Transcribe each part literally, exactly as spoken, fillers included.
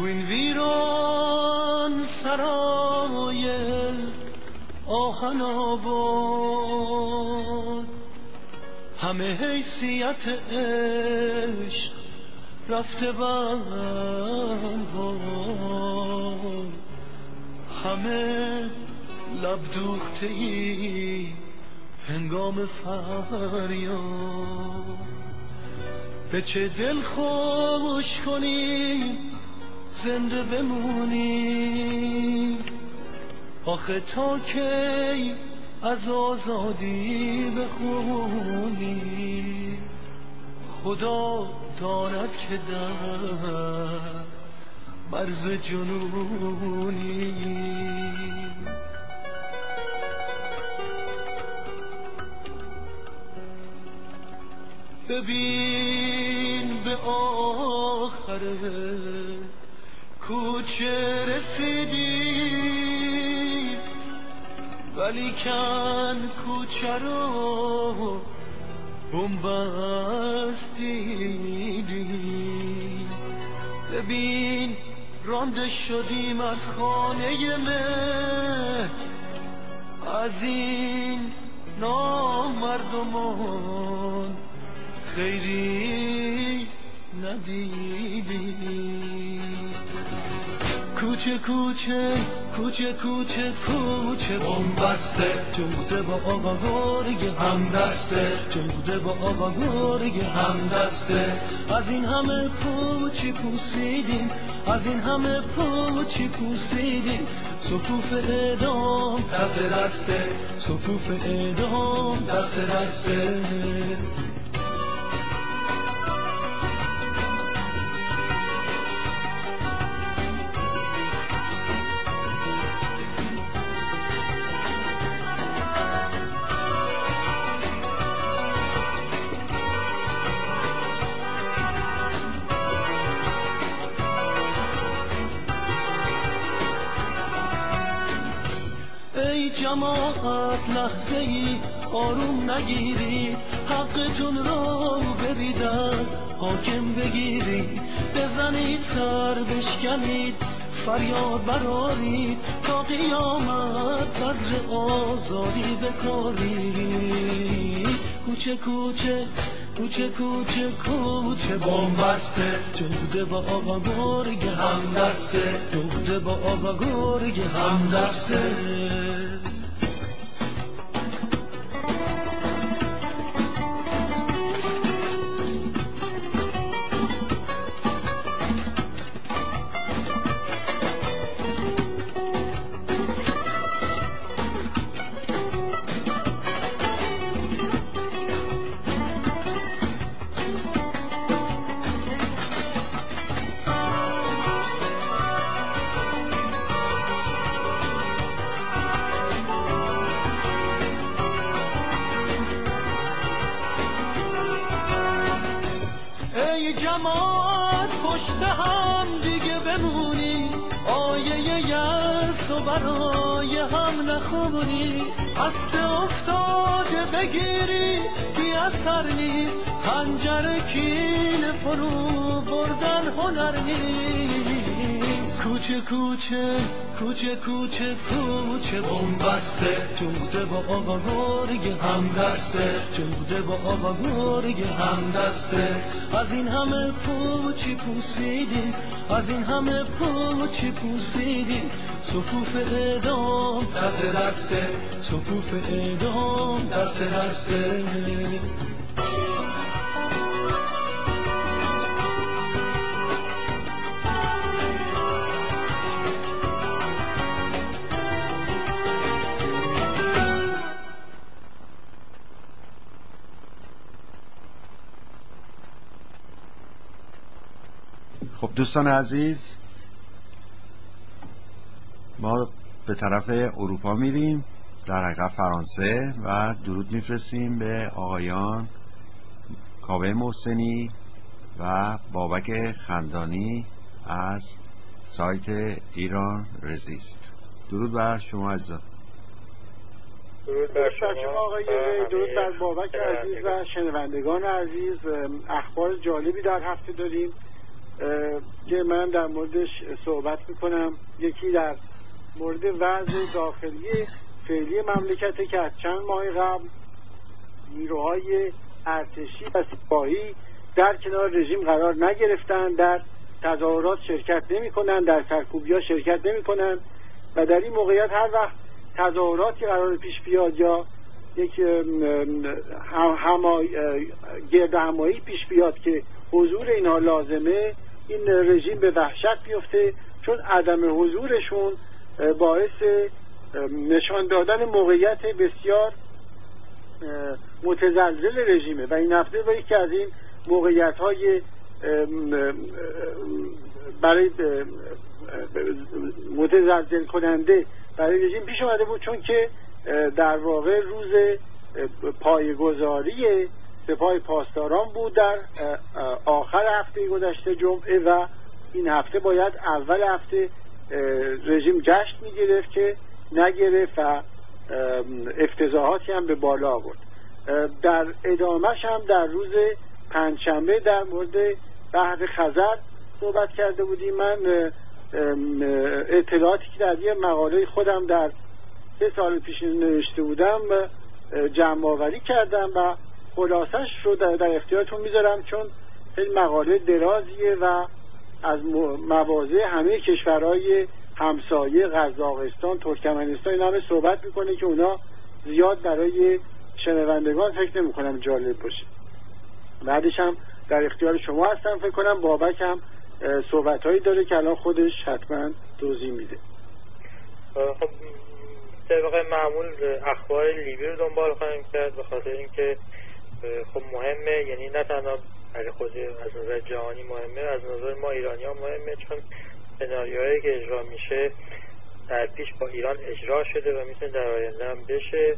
این ویران سرای آهن آباد همه حیثیت عشق رفته بنوار، همه لب دوخته‌ای هنگام فریاد. به چه دل خوش کنی زنده بمونی، آخه تا کی از آزادی بخونی. خدا داند که در مرز جنونی. ببین به آخر کوچه رسیدی، ولیکن کوچه رو بنبست دیدی. ببین رانده شدیم از خانه مه، از این نامردمان خیری ندیدی. کوچه کوچه کوچه کوچه کوچه بنبسته، جوده با آقا گرگ همدسته، جوده با آقا گرگ همدسته. از این همه پوچی پوسیدیم، از این همه پوچی پوسیدیم، صفوف اعدام دست دسته، صفوف اعدام دست دسته. جماعت لحظه ای آروم نگیرید، حقتون رو برید از حاکم بگیرید. بزنید سر بشکنید فریاد برارید، تا قیامت بذر آزادی بکارید. کوچه کوچه کوچه کوچه کوچه بنبسته، جوده با آقا گرگ همدسته، جوده با آقا گرگ همدسته. جماعت پشت هم دیگه بمونی، آیه یأس و برای هم نخونی. هسته افتاده بگیری بی اثر نیست، خنجر کین فرو بردن هنر نیست. کوچه کوچه کوچه کوچه کوچه بنبسته، جوده با آقا گرگ همدسته، جوده با آقا گرگ همدسته. از این همه پوچی پوسیدیم، از این همه پوچی پوسیدیم، صفوف اعدام دست دسته، صفوف اعدام دست دسته. خب دوستان عزیز، ما به طرف اروپا میریم، در حقیقت فرانسه، و درود میفرستیم به آقایان کاوه محسنی و بابک خندانی از سایت ایران رزیست. درود بر شما عزیزان. درود بر شما آقای وی، درود بر بابک عزیز و شنوندگان عزیز. اخبار جالبی در هفته داریم. که من در موردش صحبت میکنم. یکی در مورد وضع داخلی فعلی مملکته که از چند ماه قبل نیروهای ارتشی و سپاهی در کنار رژیم قرار نگرفتن، در تظاهرات شرکت نمی کنن، در سرکوبی‌ها شرکت نمی کنن و در این موقعیت هر وقت تظاهراتی قرار پیش بیاد یا یک همایی گرد همایی پیش بیاد که حضور اینها لازمه، این رژیم به وحشت بیفته، چون عدم حضورشون باعث نشان دادن موقعیت بسیار متزلزل رژیمه و این هفته با یکی از این موقعیت های برای متزلزل کننده برای رژیم پیش اومده بود، چون که در واقع روز پایه‌گذاری سپاه پاسداران بود در آخر هفته گذشته جمعه و این هفته باید اول هفته رژیم جشن میگرفت که نگرفت و افتضاحاتی هم به بالا آورد. در ادامهش هم در روز پنجشنبه در مورد بحر خزر صحبت کرده بودیم. من اطلاعاتی که در یه مقاله خودم در سه سال پیش نوشته بودم جمع آوری کردم و خلاصش رو در, در اختیارتون میذارم، چون خیلی مقاله درازیه و از مواضع همه کشورهای همسایه، قزاقستان، ترکمنستان، این همه صحبت میکنه که اونا زیاد برای شنوندگان فکر نمیکنم جالب باشه. بعدش هم در اختیار شما هستم. فکر کنم بابک هم صحبتهایی داره که الان خودش حتما توضیح میده. خب طبق معمول اخبار لیبی رو دنبال خواهیم کرد، به خاطر اینکه خب مهمه، یعنی نه تنها برای خود از نظر جهانی مهمه، از نظر ما ایرانی ها مهمه، چون سناریوهایی که اجرا میشه در پیش با ایران اجرا شده و میتونه در آینده هم بشه.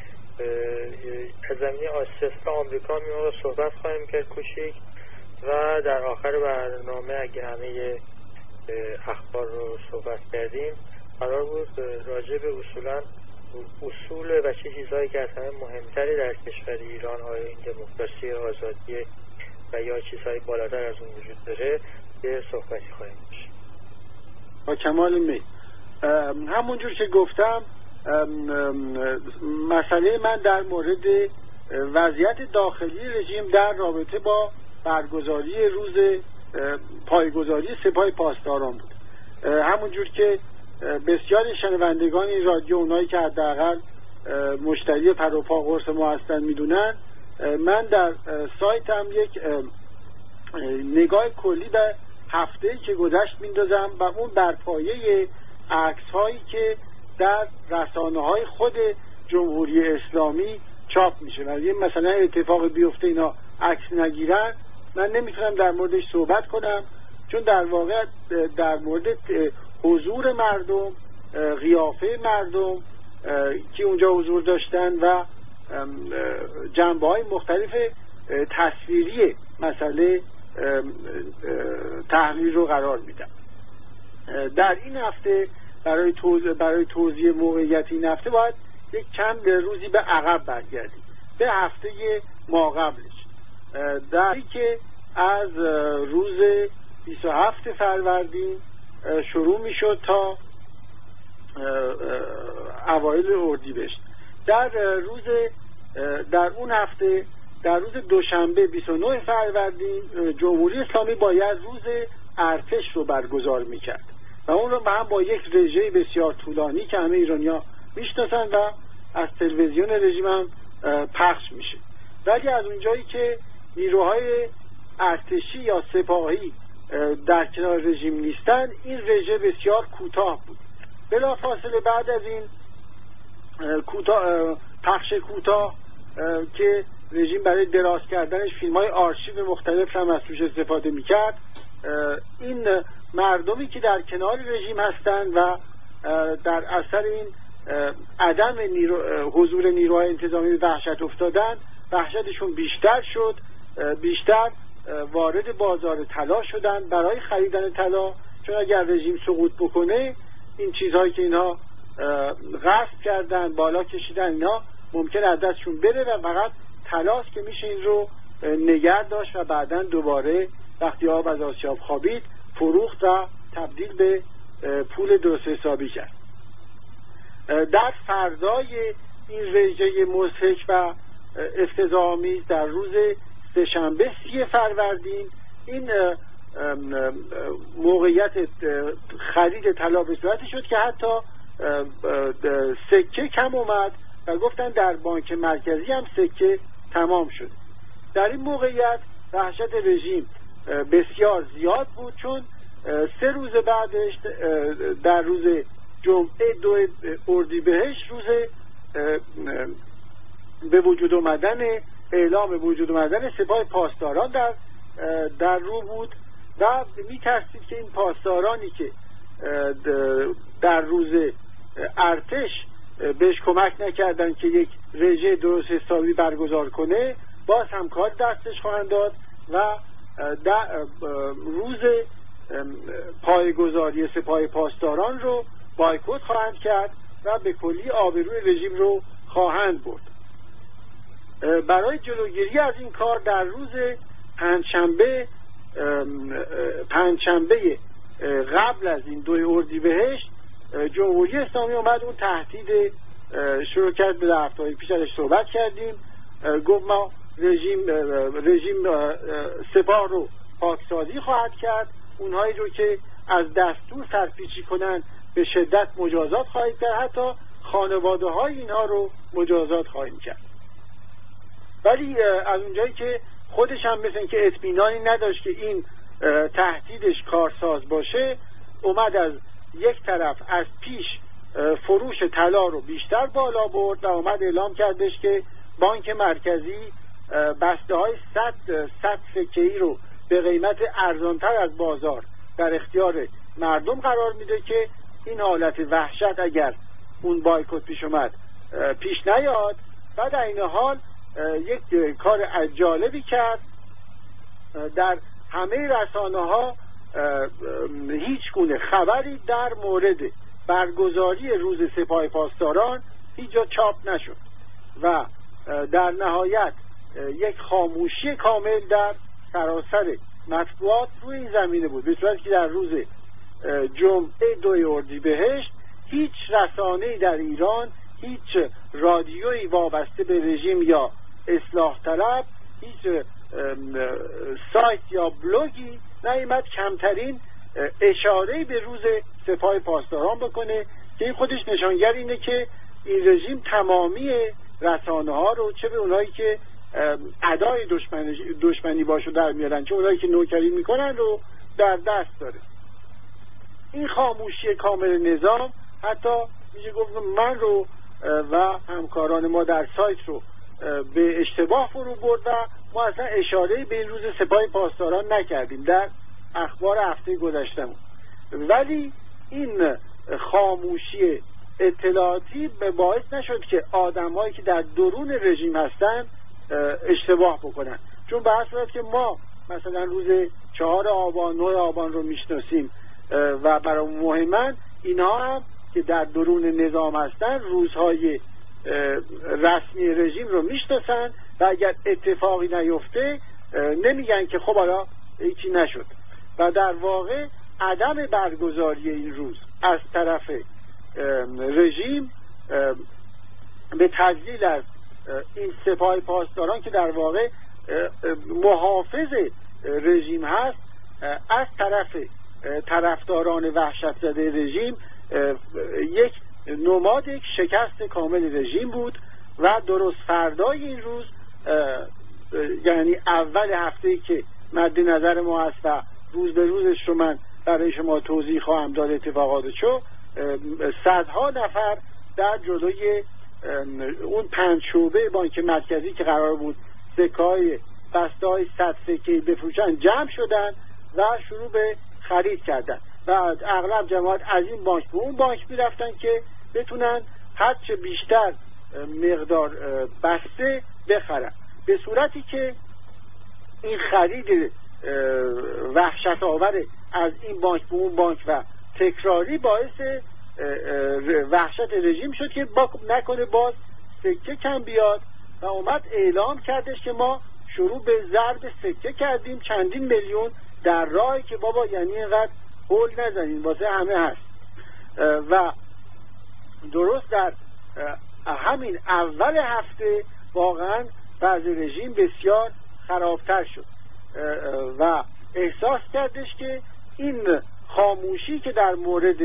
از زمینی آسیست آمریکا میمون رو صحبت خواهیم کرد کوچیک و در آخر برنامه اگه همه اخبار رو صحبت کردیم قرار بود راجع به اصولا اصول و چه چیزهایی که از همه مهمتری در کشور ایران، آیا این دموکراسی، آزادی و یا چیزهای بالاتر از اون وجود داره، یه صحبتی خواهیم داشت. با کمال میل. همونجور که گفتم مسئله من در مورد وضعیت داخلی رژیم در رابطه با برگزاری روز پایگذاری سپاه پاسداران بود. همونجور که بسیار شنوندگان این رادیو، اونایی که حداقل مشتری پروپا قرص ما هستن میدونن، من در سایتم یک نگاه کلی به هفته‌ای که گذشت میندازم و اون بر پایه عکس هایی که در رسانه های خود جمهوری اسلامی چاپ میشه و یه مثلا اتفاق بیفته اینا عکس نگیرن، من نمیتونم در موردش صحبت کنم، چون در واقع در مورد حضور مردم، قیافه مردم که اونجا حضور داشتن و جنبه های مختلف تصویری مسئله تحلیل رو قرار میدم. در این هفته برای توضیح برای توضیح موقعیت این هفته باید یک چند روزی به عقب برگردیم، به هفته ما قبلش، در که از روز بیست و هفت فروردین شروع میشد تا اوایل اردیبهشت. در روز در اون هفته در روز دوشنبه بیست و نه فروردین جمهوری اسلامی باید روز ارتش رو برگزار میکرد و اون رو هم با یک رژه بسیار طولانی که همه ایرانی‌ها میشناسن و از تلویزیون رژیم هم پخش میشه. ولی از اونجایی که نیروهای ارتشی یا سپاهی در کنار رژیم نیستن، این رژه بسیار کوتاه بود. بلافاصله بعد از این کوتاه پخش کوتاه که رژیم برای دراز کردنش فیلم‌های آرشیو مختلف هم از توش استفاده میکرد، این مردمی که در کنار رژیم هستند و در اثر این عدم نیرو، حضور نیروهای انتظامی وحشت افتادن، وحشتشون بیشتر شد، بیشتر وارد بازار طلا شدن برای خریدن طلا، چون اگر رژیم سقوط بکنه این چیزهایی که اینها غصب کردن، بالا کشیدن، اینا ممکن از دستشون بره و فقط طلاست که میشه این رو نگه داشت و بعداً دوباره وقتی آب از آسیاب خوابید فروخت و تبدیل به پول درست حسابی کرد. در فردای این رژه مضحک و افتضاح‌آمیز در روز سه‌شنبه سی فروردین این موقعیت خرید طلا به صورتی شد که حتی سکه کم اومد و گفتن در بانک مرکزی هم سکه تمام شد. در این موقعیت وحشت رژیم بسیار زیاد بود، چون سه روز بعدش در روز جمعه دو اردیبهشت روز به وجود آمدن اعلام به وجود آمدن سپاه پاسداران در در رو بود و می‌ترسید که این پاسدارانی که در روز ارتش بهش کمک نکردن که یک رژه درست حسابی برگزار کنه باز هم کار دستش خواهند داد و در روز پایگذاری سپاه پاسداران رو بایکوت خواهند کرد و به کلی آبروی رژیم رو خواهند برد. برای جلوگیری از این کار در روز پنجشنبه پنجشنبه قبل از این دو اردیبهشت جمهوری اسلامی اومد اون تهدید شروع کرد. به هفته‌های پیش ازش صحبت کردیم، گفت ما رژیم رژیم سپاه رو پاکسازی خواهد کرد، اونهایی رو که از دستور سرپیچی کنن به شدت مجازات خواهید کرد، حتی خانواده های اینها رو مجازات خواهیم کرد. ولی از اونجایی که خودش هم مثل که اطمینانی نداشت که این تهدیدش کارساز باشه، اومد از یک طرف از پیش فروش طلا رو بیشتر بالا برد و اومد اعلام کردش که بانک مرکزی بسته های صد صد سکه‌ای رو به قیمت ارزانتر از بازار در اختیار مردم قرار میده که این حالت وحشت اگر اون بایکوت پیش اومد پیش نیاد. و در این حال یک کار جالبی کرد، در همه رسانه ها هیچ گونه خبری در مورد برگزاری روز سپاه پاسداران هیچ جا چاپ نشد و در نهایت یک خاموشی کامل در سراسر مطبوعات روی این زمینه بود، به صورتی که در روز جمعه دو اردیبهشت هیچ رسانه‌ای در ایران، هیچ رادیویی وابسته به رژیم یا اصلاح طلب، هیچ سایت یا بلوگی نیامد کمترین اشاره‌ای به روز سپاه پاسداران بکنه که این خودش نشانگر اینه که این رژیم تمامی رسانه ها رو، چه به اونایی که ادای دشمنی دشمنی باشو در میارن چه اونایی که نوکری میکنن رو در دست داره. این خاموشی کامل نظام حتی میشه گفت من رو و همکاران ما در سایت رو به اشتباه فرو برد و ما اصلا اشاره‌ای به این روز سپاه پاسداران نکردیم در اخبار هفته گذشتهمون. ولی این خاموشی اطلاعاتی باعث نشد که آدمایی که در درون رژیم هستن اشتباه بکنن، چون به هر صورت که ما مثلا روز چهار آبان نه آبان رو میشناسیم و برای مهمن، اینها هم که در درون نظام هستن روزهای رسمی رژیم رو میشناسن و اگر اتفاقی نیفته نمیگن که خب حالا هیچی نشد. و در واقع عدم برگزاری این روز از طرف رژیم به تجلیل از این سپاه پاسداران که در واقع محافظ رژیم هست، از طرف طرفداران وحشت زده رژیم یک نماد، یک شکست کامل رژیم بود. و درست فردای این روز، یعنی اول هفته‌ای که مد نظر ما هست و روز به روزش رو من برای شما توضیح خواهم داد اتفاقاتشو، صدها نفر در جلوی اون پنج شعبه بانک مرکزی که قرار بود سکه‌های بسته‌های صد سکه‌ای بفروشن جمع شدن و شروع به خرید کردن و اغلب جماعت از این بانک به اون بانک میرفتن که بتونن هرچه بیشتر مقدار بسته بخرن، به صورتی که این خرید وحشت آور از این بانک به اون بانک و تکراری باعث وحشت رژیم شد که با نکنه باز سکه کم بیاد و اومد اعلام کردش که ما شروع به ضرب سکه کردیم، چندین میلیون در راهی که بابا یعنی اینقدر هول نزنین واسه همه هست. و درست در همین اول هفته واقعا وضع رژیم بسیار خرابتر شد و احساس کردش که این خاموشی که در مورد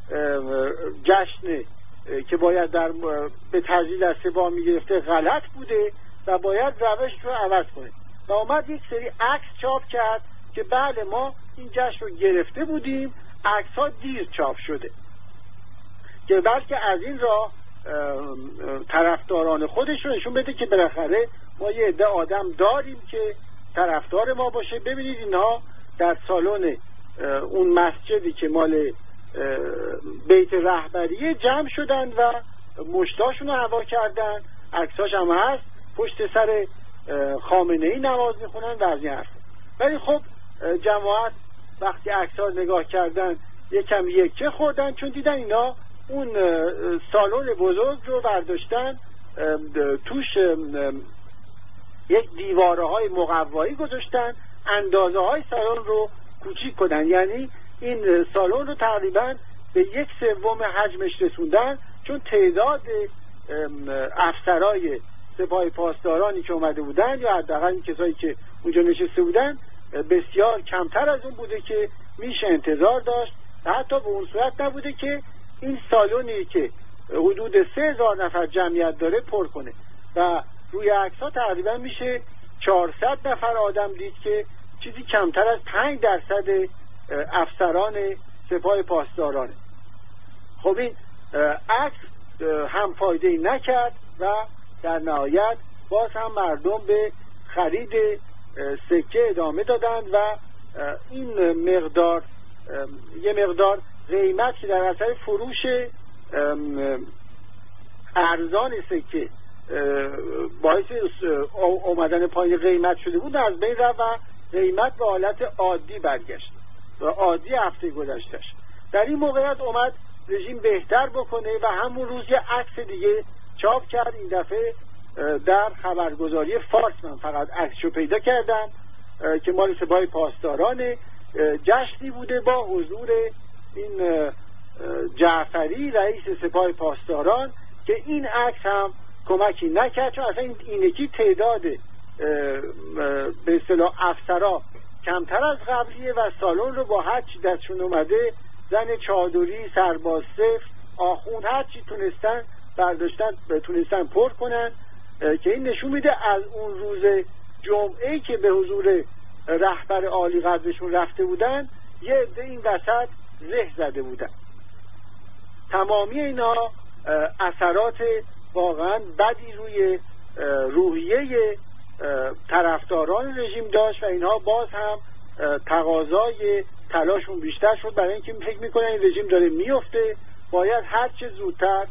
جشن که باید در به تجلیل از سپاه میگرفته غلط بوده و باید روش رو عوض کنه و اومد یک سری عکس چاپ کرد که بله ما این جشن رو گرفته بودیم، عکس ها دیر چاپ شده، که بلکه از این راه طرفداران خودش رو نشون بده که بالاخره ما یه عده آدم داریم که طرفدار ما باشه. ببینید اینها در سالن اون مسجدی که مال بیت رهبریه جمع شدن و مشتاشون رو هوا کردن، عکساش هم هست، پشت سر خامنه‌ای نماز میخونن و از این حرف. ولی خب جماعت وقتی عکس‌ها نگاه کردن یکم یکه خوردن، چون دیدن اینا اون سالن بزرگ رو برداشتن، توش یک دیواره های مقوایی گذاشتن، اندازه های سالن رو کوچیک کنن، یعنی این سالن رو تقریبا به یک سوم حجمش رسوندن، چون تعداد افسرای سپاه پاسدارانی که اومده بودن یا حداقل کسایی که اونجا نشسته بودن بسیار کمتر از اون بوده که میشه انتظار داشت و حتی به اون صورت نبوده که این سالونی که حدود سه هزار نفر جمعیت داره پر کنه و روی عکس‌ها تقریبا میشه چهارصد نفر آدم دید که چیزی کمتر از پنج درصد افسران سپاه پاسدارانه. خب این عکس هم فایده نکرد و در نهایت باز هم مردم به خرید سکه ادامه دادند و این مقدار یه مقدار قیمت که در اثر فروش ارزان سکه باعث اومدن پای قیمت شده بود از بین رفت و قیمت به حالت عادی برگشت و عادی هفته گذشتش. در این موقعیت اومد رژیم بهتر بکنه و همون روز یه عکس دیگه چاپ کرد. این دفعه در خبرگزاری فارس من فقط عکسشو پیدا کردم که مال سپاه پاسداران، جشنی بوده با حضور این جعفری رئیس سپاه پاسداران که این عکس هم کمکی نکرد، چون اصلا این یکی تعداد به اصطلاح افسرا کمتر از قبلیه و سالن رو با هر چی دستشون اومده، زن چادری، سرباز صفر، آخوند، هر چی تونستن برداشتن تونستن پر کنن که این نشون میده از اون روز جمعه‌ای که به حضور رهبر عالی قدرشون رفته بودن یه عده این وسط زه زده بودن. تمامی اینا اثرات واقعا بدی روی روحیه طرفداران رژیم داشت و اینها باز هم تقاضای تلاشون بیشتر شد برای اینکه فکر میکنن این رژیم داره میفته، باید هر چه زودتر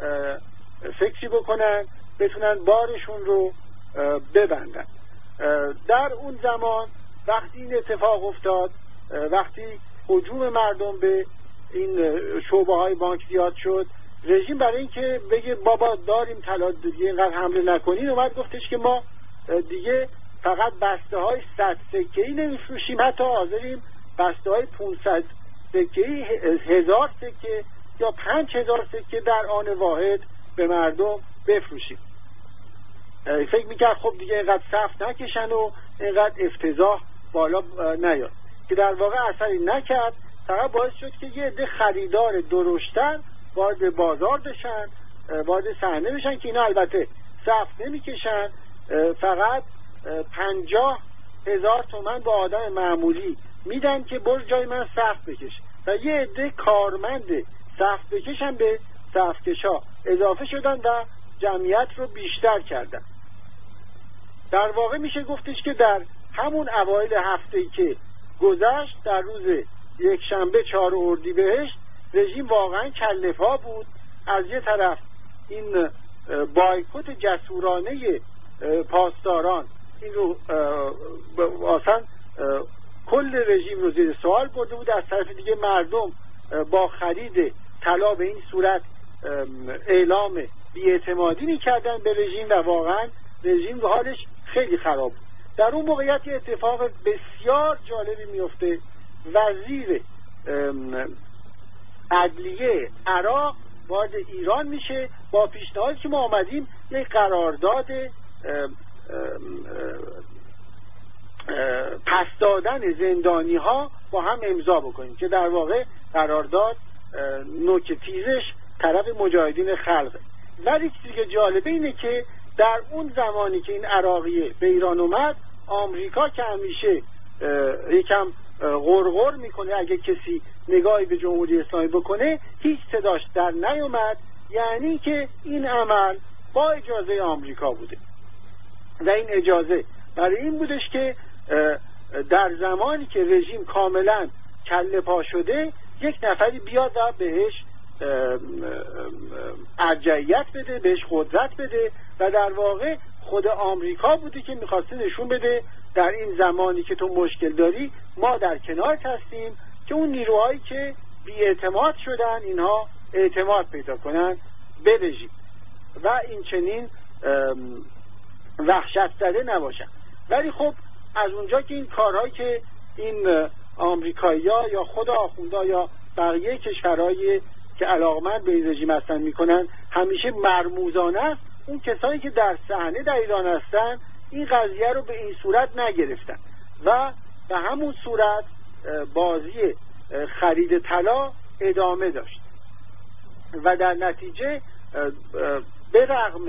فکری بکنن بتونن بارشون رو ببندن. در اون زمان وقتی این اتفاق افتاد، وقتی هجوم مردم به این شعبه های بانک زیاد شد، رژیم برای اینکه بگه بابا داریم طلا دیگه اینقدر حمله نکنین اومد گفتش که ما دیگه فقط بسته های صد سکه‌ای نمیفروشیم، حتی حاضریم بسته های پانصد سکه‌ای، هزار سکه یا پنج هزار سکه در آن واحد به مردم بفروشیم. فکر میکرد خب دیگه اینقدر صف نکشن و اینقدر افتضاح بالا نیاد، که در واقع اثری نکرد، فقط باعث شد که یه عده خریدار درشتر وارد بازار بشن، وارد صحنه بشن که اینا البته صف نمیکشن، فقط پنجاه هزار تومن با آدم معمولی میدن که برو جای من صف بکش و یه عده کارمند صف بکشن به صفکشا اضافه شدن و جمعیت رو بیشتر کردن. در واقع میشه گفتش که در همون اوایل هفته‌ای که گذشت، در روز یک شنبه چهار اردیبهشت، رژیم واقعا کله‌پا بود. از یه طرف این بایکوت جسورانه پاسداران این رو اصلا کل رژیم رو زیر سوال برده بود، از طرف دیگه مردم با خرید طلا به این صورت اعلام بی‌اعتمادی می‌کردن به رژیم و واقعا رژیم حالش خیلی خراب بود. در اون موقعیت اتفاق بسیار جالبی میفته. وزیر عدلیه عراق وارد ایران میشه با پیشنهادی که ما آمدیم یک قرارداد پس دادن زندانی ها با هم امضا بکنیم که در واقع قرارداد نوک تیزش طرف مجاهدین خلقه. ولی چیزی که جالبه اینه که در اون زمانی که این عراقیه به ایران اومد، آمریکا که همیشه یکم غرغر میکنه اگه کسی نگاهی به جمهوری اسلامی بکنه، هیچ صداش در نیومد، یعنی که این عمل با اجازه آمریکا بوده و این اجازه برای این بودش که در زمانی که رژیم کاملا کله پا شده یک نفری بیاد و بهش ارجحیت بده، بهش قدرت بده و در واقع خود آمریکا بوده که میخواسته نشون بده در این زمانی که تو مشکل داری ما در کنارت هستیم که اون نیروهایی که بی‌اعتماد شدن اینها اعتماد پیدا کنن به رژیم و این چنین وحشت زده نباشن. ولی خب از اونجا که این کارهایی که این آمریکایی‌ها یا خود آخوندا یا بقیه کشورهایی که علاقمند به این رژیم هستن میکنن همیشه مرموزانه است، اون کسانی که در صحنه در ایران هستن این قضیه رو به این صورت نگرفتن و به همون صورت بازی خرید طلا ادامه داشت و در نتیجه به رغم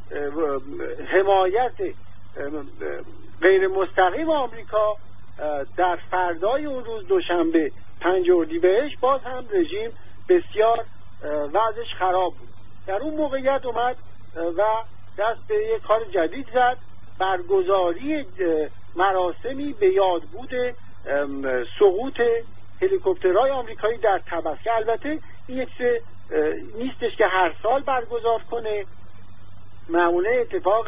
حمایت غیر مستقیم آمریکا در فردای اون روز دوشنبه پنج اردیبهشت باز هم رژیم بسیار وضعش خراب بود. در اون موقعیت اومد و دست به یک کار جدید زد، برگزاری مراسمی به یاد بود سقوط هلیکوپترهای آمریکایی در طبسه. البته این یک نیستش که هر سال برگزار کنه، معمولا اتفاق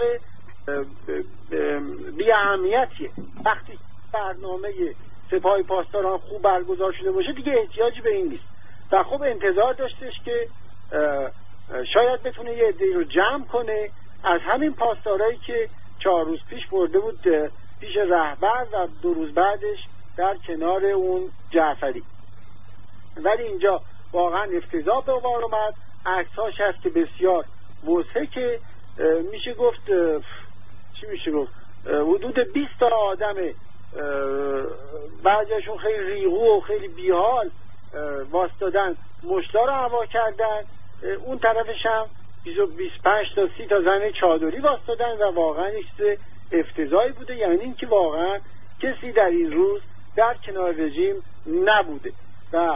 بی اهمیتیه. وقتی برنامه سپاه پاسداران خوب برگزار شده باشه دیگه احتیاجی به این نیست و خب انتظار داشتش که شاید بتونه یه عده‌ای رو جمع کنه از همین پاسدارایی که چهار روز پیش برده بود پیش رهبر و دو روز بعدش در کنار اون جعفری. ولی اینجا واقعا افتضاح به بار اومد. عکساش هست که بسیار مضحکه، میشه گفت چی میشه گفت حدود بیست تا آدم بعضیشون خیلی ریغو و خیلی بیحال واسطادن مشتا رو هوا کردن، اون طرفش هم بیست و پنج تا سی تا زن چادری واسطادن و واقعا چیز افتضاحی بوده. یعنی این که واقعا کسی در این روز در کنار رژیم نبوده و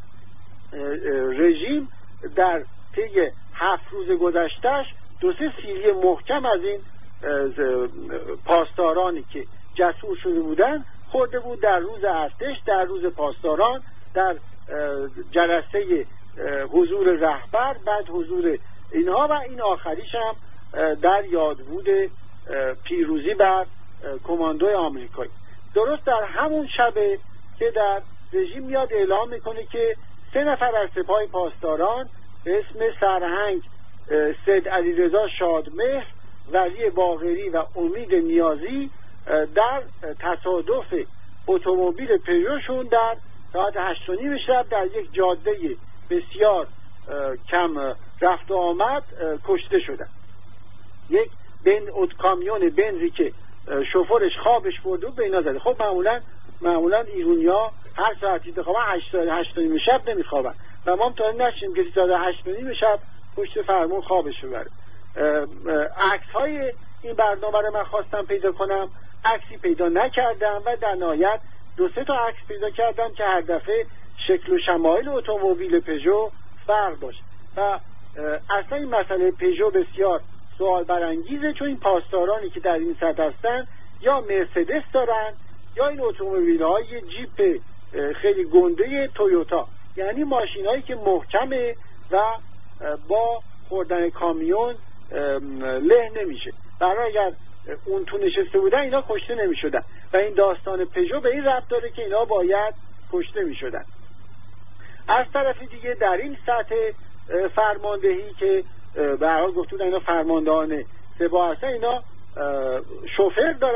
رژیم در طی هفت روز گذشتهش دو سه سیلی محکم از این پاسدارانی که جسور شده بودن خورده بود. در روز ارتش، در روز پاسداران، در جلسه حضور رهبر، بعد حضور اینها و این آخریش هم در یادبود پیروزی بر کماندوی آمریکایی. درست در همون شبه که در رژیم میاد اعلام میکنه که سه نفر از سپاه پاسداران به اسم سرهنگ سید علیرضا شادمهر، ولی باقری و امید نیازی در تصادف اتومبیل پژوشون در ساعت هشت و نیم شب در یک جاده بسیار کم رفت و آمد کشته شدن. یک بن ات کامیون بنزی که شوفرش خوابش برده بود به اینا زده. خب معمولا معمولا ایرونیا هر ساعتی بخوابن هشت هشت و نیم شب نمیخوابن و ما متوجه نشیم که ساعت هشت و نیم شب پشت فرمون خوابش ببره. عکس های این برنامه رو من خواستم پیدا کنم، عکسی پیدا نکردم و در نهایت دو سه تا عکس پیدا کردم که هر دفعه شکل و شمایل اتومبیل پژو فرق داشت و اصلا این مسئله پژو بسیار سوال برانگیزه، چون این پاسدارانی که در این سطح هستن یا مرسدس دارن یا این اتومبیل های جیپ خیلی گنده تویوتا، یعنی ماشین هایی که محکمه و با خوردن کامیون له نمیشه. برای اگر اون تو نشسته بودن اینا کشته نمیشدن و این داستان پژو به این ربط داره که اینا باید کشته میشدن. از طرف دیگه در این سطح فرماندهی که به هر حال گفته بودن اینا فرماندهان سپاه هستن، اینا شوفر دارن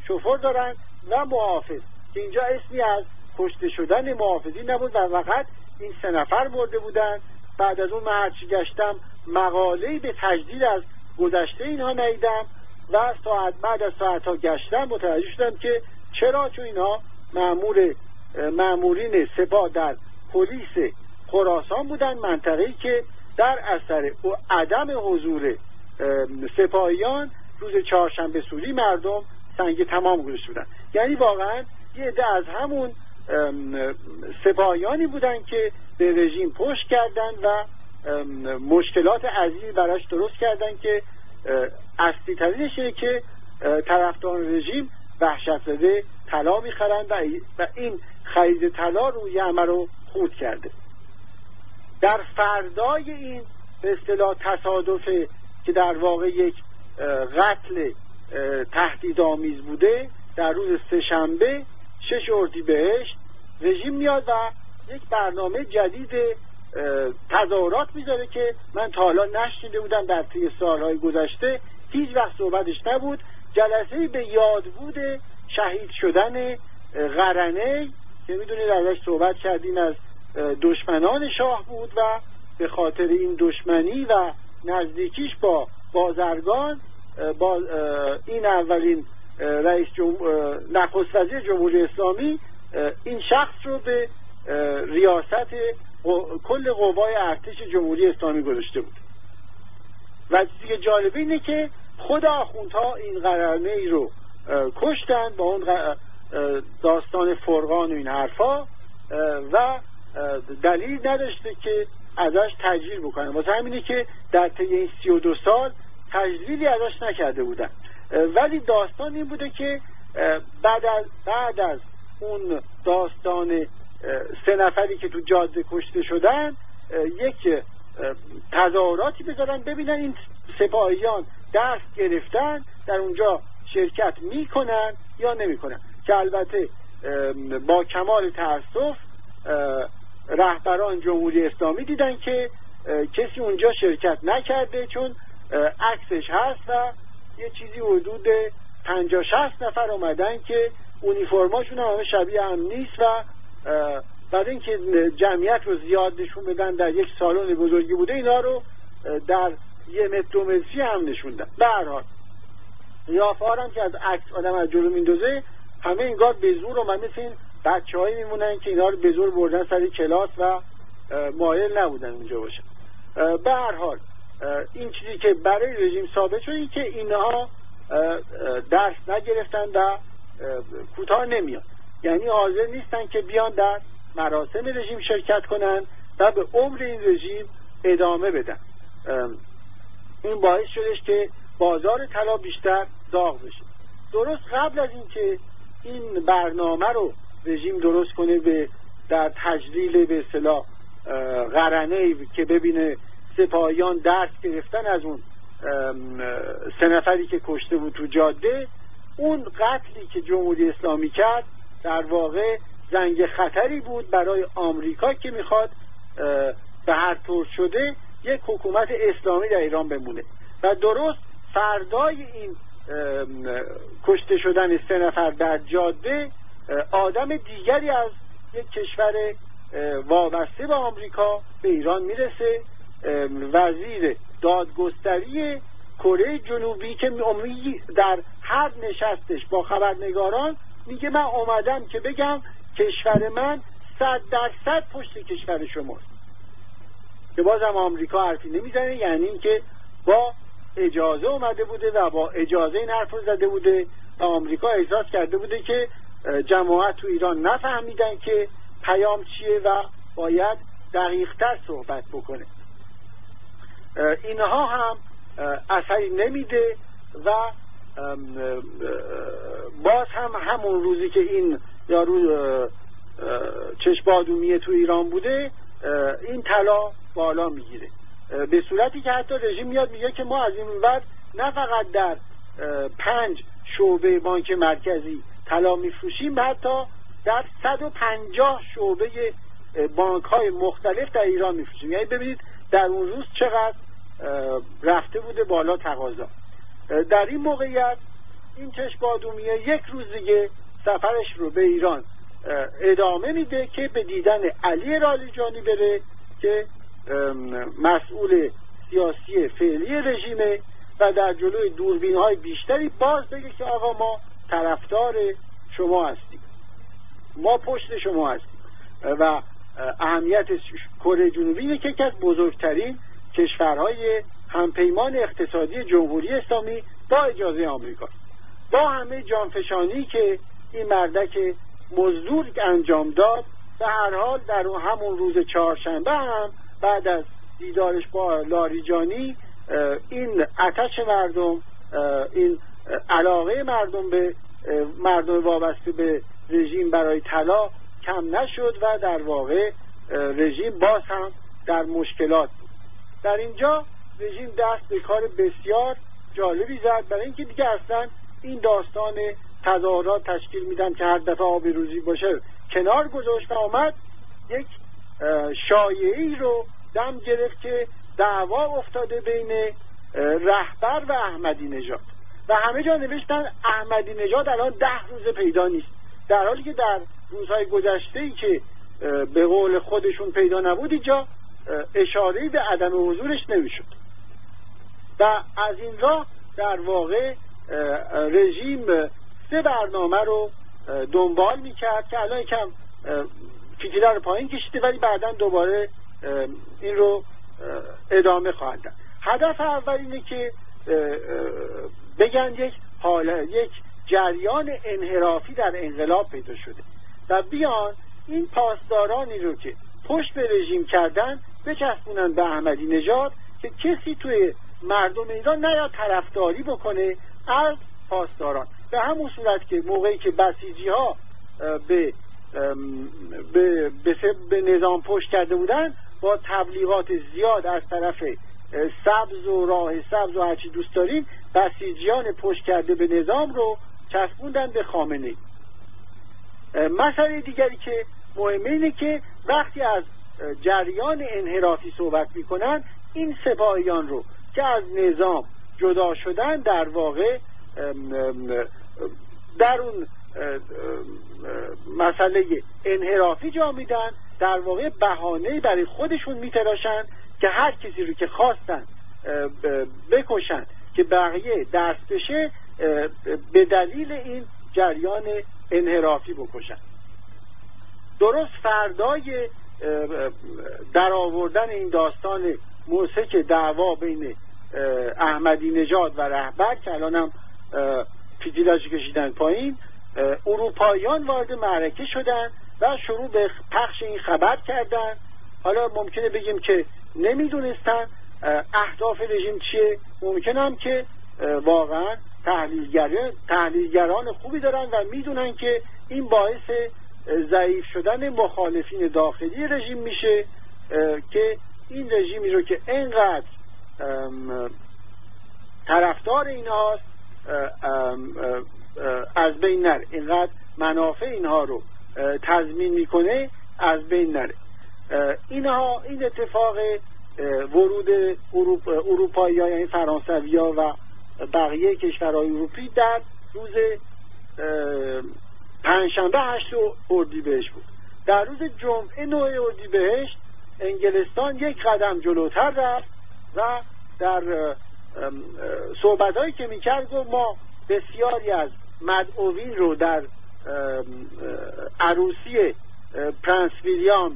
شفر دارن و محافظ که اینجا اسمی از کشته شدن محافظی نبود و فقط این سه نفر مرده بودن. بعد از اون من هرچی گشتم مقاله‌ای به تجدید از گذشته اینها ندیدم و ساعت بعد از ساعتها گشتم متوجه شدم که چرا، چون اینها مأمور مأمورین سپاه در پلیس خراسان بودن، منطقه‌ای که در اثر عدم حضور سپاهیان روز چهارشنبه سوری مردم سنگ تمام گذاشته بودن. یعنی واقعا یه عده از همون سپاهیانی بودن که به رژیم پشت کردن و مشکلات عظیمی براش درست کردن که اصلی ترینش اینه که طرفداران رژیم وحشت زده طلا میخرن و این خرید طلا روی عمل رو خود کرده. در فردای این به اصطلاح تصادف که در واقع یک قتل تهدیدآمیز بوده، در روز سه‌شنبه شش اردیبهشت رژیم میاد و یک برنامه جدید تظاهرات میذاره که من تا حالا نشنیده بودم، در طی سالهای گذشته هیچ وقت صحبتش نبود. جلسه‌ای به یادبود شهید شدن قرنه که میدونید ازش صحبت کردیم، از دشمنان شاه بود و به خاطر این دشمنی و نزدیکیش با بازرگان با این اولین رئیس جمهور نخست وزیر جمهوری اسلامی این شخص رو به ریاست کل قوای ارتش جمهوری اسلامی گذاشته بود. و چیزی که جالبه اینه که خود آخوندها این قرنه ای رو کشتن با اون داستان فرقان و این حرفا و دلیل نداشته که ازش تجلیل بکنن. واسه همینه که در طی این سی و دو سال تجلیلی ازش نکرده بودن. ولی داستان این بوده که بعد از بعد از اون داستان سه نفری که تو جاده کشته شدن یک تظاهراتی بذارن ببینن این سپاهیان دست گرفتن در اونجا شرکت میکنن یا نمیکنن، که البته با کمال تأسف رهبران جمهوری اسلامی دیدن که کسی اونجا شرکت نکرده، چون عکسش هست و یه چیزی حدود پنجاه شصت نفر اومدن که اونیفرماشون همه شبیه هم نیست و بعد اینکه جمعیت رو زیاد نشون بدن در یک سالن بزرگی بوده، اینا رو در یه متر دو متری هم نشوندن. به هر حال قیافه ها هم که از عکس آدم از جلو میندازه همه انگار به زور و من مثل این بچه هایی میمونن که اینا رو به زور بردن سر کلاس و مایل نبودن اونجا باشن. به هر حال این چیزی که برای رژیم ثابت شد این که اینها درس نگرفتن و کوتاه نمیان، یعنی حاضر نیستن که بیان در مراسم رژیم شرکت کنن و به عمر این رژیم ادامه بدن. این باعث شدش که بازار طلا بیشتر داغ بشه. درست قبل از اینکه این برنامه رو رژیم درست کنه به در تجلیل به اصطلاح قرنه که ببینه سپاهیان درس گرفتن از اون سه نفری که کشته بود تو جاده، اون قتلی که جمهوری اسلامی کرد در واقع زنگ خطری بود برای آمریکا که میخواد به هر طور شده یک حکومت اسلامی در ایران بمونه. و درست فردای این کشته شدن سه نفر در جاده آدم دیگری از یک کشور وابسته به آمریکا به ایران میرسه، وزیر دادگستری کره جنوبی که در هر نشستش با خبرنگاران میگه من اومدم که بگم کشور من صد درصد پشت کشور شماست، که بازم آمریکا حرفی نمیزنه، یعنی این که با اجازه اومده بوده و با اجازه این حرف رو زده بوده و آمریکا احساس کرده بوده که جماعت تو ایران نفهمیدن که پیام چیه و باید دقیق‌تر صحبت بکنه. اینها هم اثری نمیده و باز هم همون روزی که این یارو چشم‌بادومیه تو ایران بوده این طلا بالا میگیره، به صورتی که حتی رژیم میاد میگه که ما از این بعد نه فقط در پنج شعبه بانک مرکزی طلا میفروشیم، حتی در صد و پنجاه شعبه بانک های مختلف در ایران میفروشیم. یعنی ببینید در اون روز چقدر رفته بوده بالا تقاضا. در این موقعیت این چشم‌بادومیه یک روز دیگه سفرش رو به ایران ادامه میده که به دیدن علی لاریجانی بره که مسئول سیاسی فعلی رژیمه و در جلوی دوربین‌های بیشتری باز بگه که آقا ما طرفدار شما هستیم، ما پشت شما هستیم. و اهمیت کره جنوبی اینه که یکی از بزرگترین کشورهای همپیمان اقتصادی جمهوری اسلامی با اجازه آمریکا، با همه جانفشانی که این مردک مزدور انجام داد، به هر حال در همون روز چهارشنبه هم بعد از دیدارش با لاریجانی این آتش مردم، این علاقه مردم به مردم وابسته به رژیم برای طلا کم نشد و در واقع رژیم باز هم در مشکلات بود. در اینجا رژیم دست به کار بسیار جالبی زد، برای اینکه دیگه اصلا این داستان تظاهرات تشکیل میدن که هر دفعه آبروریزی باشه کنار گذاشت و آمد یک شایعه‌ای رو دم گرفت که دعوا افتاده بین رهبر و احمدی نژاد و همه جا نوشتن احمدی نژاد الان ده روز پیدا نیست، در حالی که در روزهای گذشته‌ای که به قول خودشون پیدا نبود اینجا اشاره‌ای به عدم حضورش نمیشد. و از این راه در واقع رژیم سه برنامه رو دنبال میکرد که الان یکم فتیله رو پایین کشیده ولی بعداً دوباره این رو ادامه خواهد داد. هدف اول اینه که بگن یک حال یک جریان انحرافی در انقلاب پیدا شده و بیان این پاسدارانی رو که پشت به رژیم کردن بچسبونن به احمدی نژاد که کسی توی مردم ایران نیاد طرفداری بکنه از پاسداران. به همون صورت که موقعی که بسیجی ها به به, به, به نظام پشت کرده بودن با تبلیغات زیاد از طرف سبز و راه سبز و هرچی دوست داریم بسیجیان پشت کرده به نظام رو چسبوندن به خامنه‌ای. مسئله دیگری که مهمه اینه که وقتی از جریان انحرافی صحبت میکنن این سپاهیان رو که از نظام جدا شدن در واقع در اون مسئله انحرافی جا میدن، در واقع بهانه‌ای برای خودشون میتراشن که هر کسی رو که خواستن بکشن که بقیه دست بشه به دلیل این جریان انحرافی بکشن. درست فردای در آوردن این داستان موسیقی دعوا بین احمدی نژاد و رهبر که الان هم پیتیلاش کشیدن پایین، اروپاییان وارد معرکه شدن و شروع به پخش این خبر کردن. حالا ممکنه بگیم که نمیدونستن اهداف رژیم چیه، ممکنه هم که واقعا تحلیلگران تحلیلگران خوبی دارن و میدونن که این باعث ضعیف شدن مخالفین داخلی رژیم میشه که این رژیمی رو که اینقدر طرفدار اینهاست از بین نره، اینقدر منافع اینها رو تضمین میکنه از بین نره. اینها این اتفاق ورود اروپ، اروپایی ها یعنی فرانسوی ها و بقیه کشورهای اروپی در روز پنجشنبه هشت اردیبهشت بود. در روز جمعه نه اردیبهشت انگلستان یک قدم جلوتر رفت و در صحبتهایی که میکرد گفت ما بسیاری از مدعوین رو در عروسی پرنس ویلیامز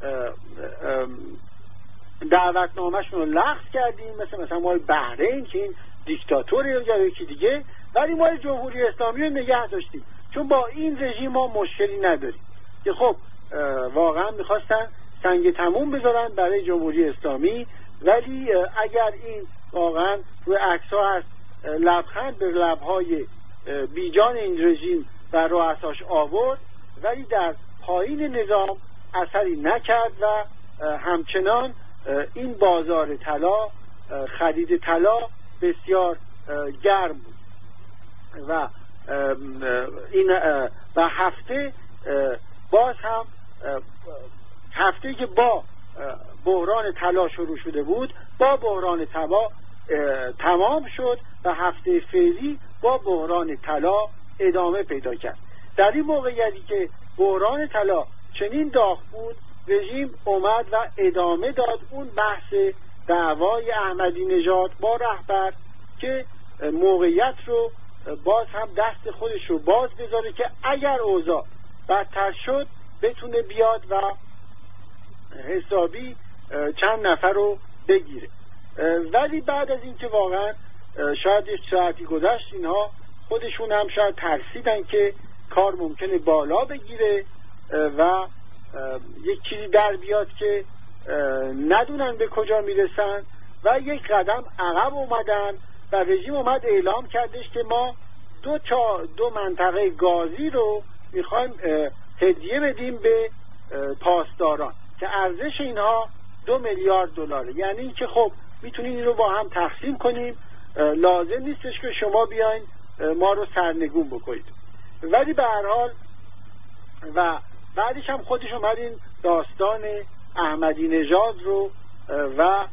دعوتنامه‌شون رو لغو کردیم، مثل مثلا ما بحرین که این دیکتاتوری یا یکی دیگه، ولی ما جمهوری اسلامی رو نگه داشتیم چون با این رژیم ما مشکلی نداریم. که خب واقعا میخواستن سنگ تموم بذارن برای جمهوری اسلامی، ولی اگر این واقعا روی عکس‌ها هست لبخند به لب‌های بیجان این رژیم و رؤساش آورد، ولی در پایین نظام اثری نکرد و همچنان این بازار طلا، خرید طلا بسیار گرم بود و این و هفته باز هم هفته که با بحران طلا شروع شده بود با بحران طلا تمام شد و هفته فعلی با بحران طلا ادامه پیدا کرد. در این موقعیتی که بحران طلا چنین داغ بود، رژیم اومد و ادامه داد اون بحث دعوای احمدی نژاد با رهبر که موقعیت رو باز هم دست خودش رو باز بذاره که اگر اوضاع بدتر شد بتونه بیاد و حسابی چند نفر رو بگیره. ولی بعد از اینکه واقعا شاید یک ساعتی گذشت، اینها خودشون هم شاید ترسیدن که کار ممکنه بالا بگیره و یک چیزی در بیاد که ندونن به کجا میرسن و یک قدم عقب اومدن و رژیم اومد اعلام کردش که ما دو چا دو منطقه گازی رو میخوایم هدیه بدیم به پاسداران که ارزش اینها دو میلیارد دلاره. یعنی اینکه خب میتونین این رو با هم تقسیم کنیم، لازم نیستش که شما بیاین ما رو سرنگون بکنید. ولی به هر حال و بعدش هم خودش اومد این داستان احمدی نژاد رو و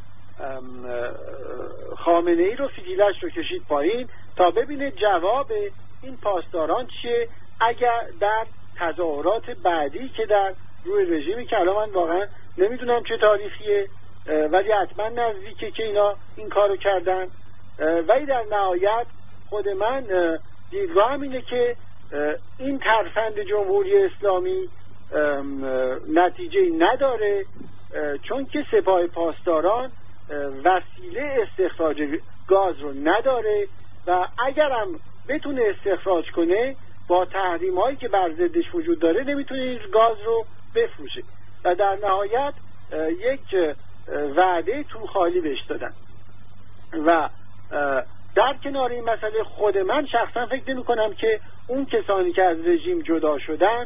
خامنه ای رو فیدیلش رو کشید پایین تا ببینه جواب این پاسداران چیه اگر در تظاهرات بعدی که در روی رژیمی که الان من واقعا نمیدونم چه تاریخیه ولی حتما نزدیکه که اینا این کارو کردن. ولی در نهایت خود من دیدگاهم اینه که این ترفند جمهوری اسلامی نتیجه نداره، چون که سپاه پاسداران وسیله استخراج گاز رو نداره و اگرم بتونه استخراج کنه با تحریم هایی که بر ضدش وجود داره نمیتونه این گاز رو بفروشه و در نهایت یک وعده تو خالی بهش دادن. و در کنار این مسئله خود من شخصا فکر نمی کنم که اون کسانی که از رژیم جدا شدن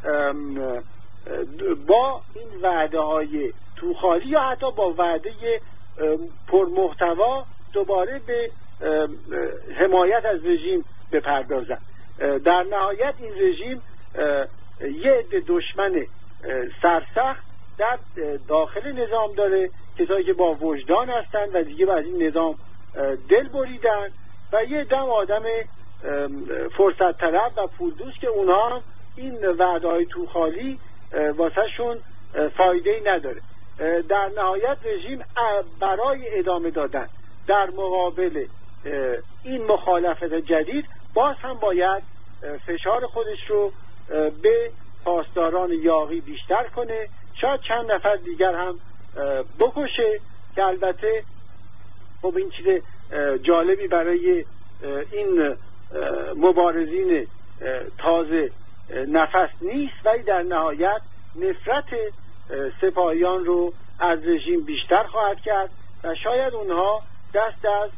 با این وعده های تو خالی یا حتی با وعده پرمحتوا دوباره به حمایت از رژیم بپردازن. در نهایت این رژیم یه عده دشمن سرسخت در داخل نظام داره، کسایی که با وجدان هستن و دیگه از این نظام دل بریدن و یه دم آدم فرصت طلب و پولدوز که اونها هم این وعده های تو خالی واسه شون فایده ای نداره. در نهایت رژیم برای ادامه دادن در مقابل این مخالفت جدید باز هم باید فشار خودش رو به پاسداران یاغی بیشتر کنه، شاید چند نفر دیگر هم بکشه که البته خب این چیز جالبی برای این مبارزین تازه نفس نیست، ولی در نهایت نفرت سپاهیان رو از رژیم بیشتر خواهد کرد و شاید اونها دست از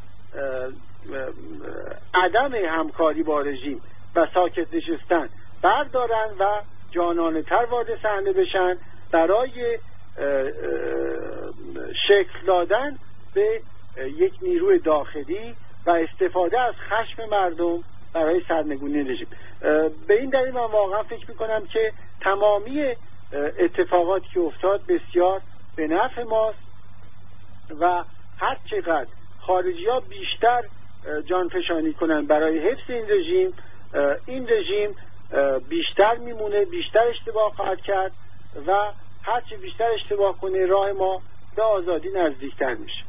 عدم همکاری با رژیم و ساکت نشستن بردارن و جانانه تر وارد صحنه بشن برای شکل دادن به یک نیروی داخلی و استفاده از خشم مردم برای سرنگونی رژیم. به این دلیل من واقعا فکر میکنم که تمامی اتفاقاتی که افتاد بسیار به نفع ماست و هر چقدر خارجی ها بیشتر جانفشانی کنن برای حفظ این رژیم، این رژیم بیشتر میمونه، بیشتر اشتباه خواهد کرد و هرچی بیشتر اشتباه کنه راه ما به آزادی نزدیکتر میشه.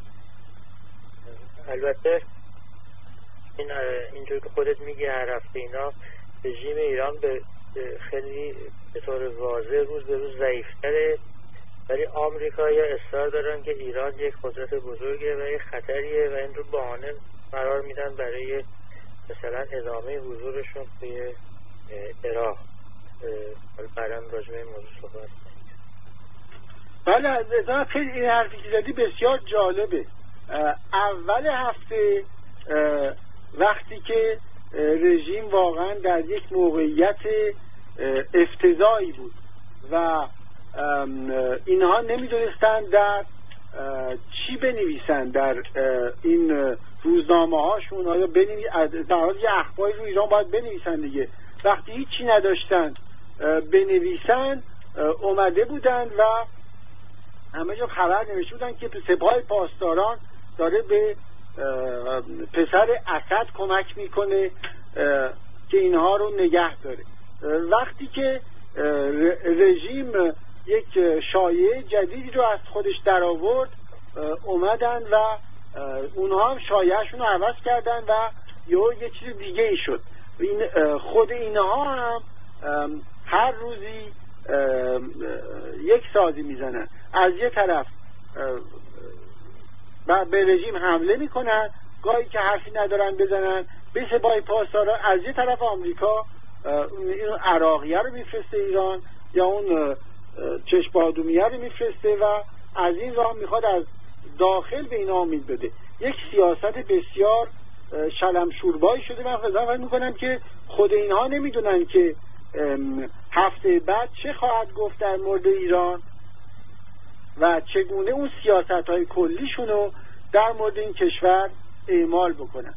البته این اینجور که خودت میگی هر هفته اینا رژیم ایران به خیلی به طور واضح روز به روز ضعیفتره، ولی آمریکایی‌ها اصرار دارن که ایران یک قدرت بزرگه و یک خطریه و این رو بهانه قرار میدن برای مثلا ادامه حضورشون توی عراق. بعداً راجع به این موضوع صحبت کنیم. بله، از خیلی این حرفی که زدی بسیار جالبه. اول هفته وقتی که رژیم واقعا در یک موقعیت افتضاحی بود و اینها نمیدونستن در چی بنویسن در این روزنامه هاشون، آیا در حال یه اخباری رو ایران باید بنویسن دیگه، وقتی هیچی نداشتن بنویسن اومده بودن و همه جا خبر نوشته بودن که سپاه پاسداران داره به پسر اسد کمک میکنه که اینها رو نگه داره. وقتی که رژیم یک شایعه جدیدی رو از خودش در آورد، اومدن و اونها هم شایعهشون رو عوض کردن و یه یه چیز دیگه ای شد. این خود اینها هم هر روزی یک سازی میزنن. از یه طرف به رژیم حمله میکنن، گاهی که حرفی ندارن بزنن به سپاه پاسداران. از یه طرف آمریکا این عراقیه رو میفرسته ایران یا اون چشم بادومیه رو میفرسته و از این راه میخواد از داخل به اینا امید بده. یک سیاست بسیار شلم شوربایی شده. من فکر میکنم که خود اینها نمیدونن که هفته بعد چه خواهد گفت در مورد ایران و چگونه اون سیاست های کلیشون رو در مورد این کشور اعمال بکنن.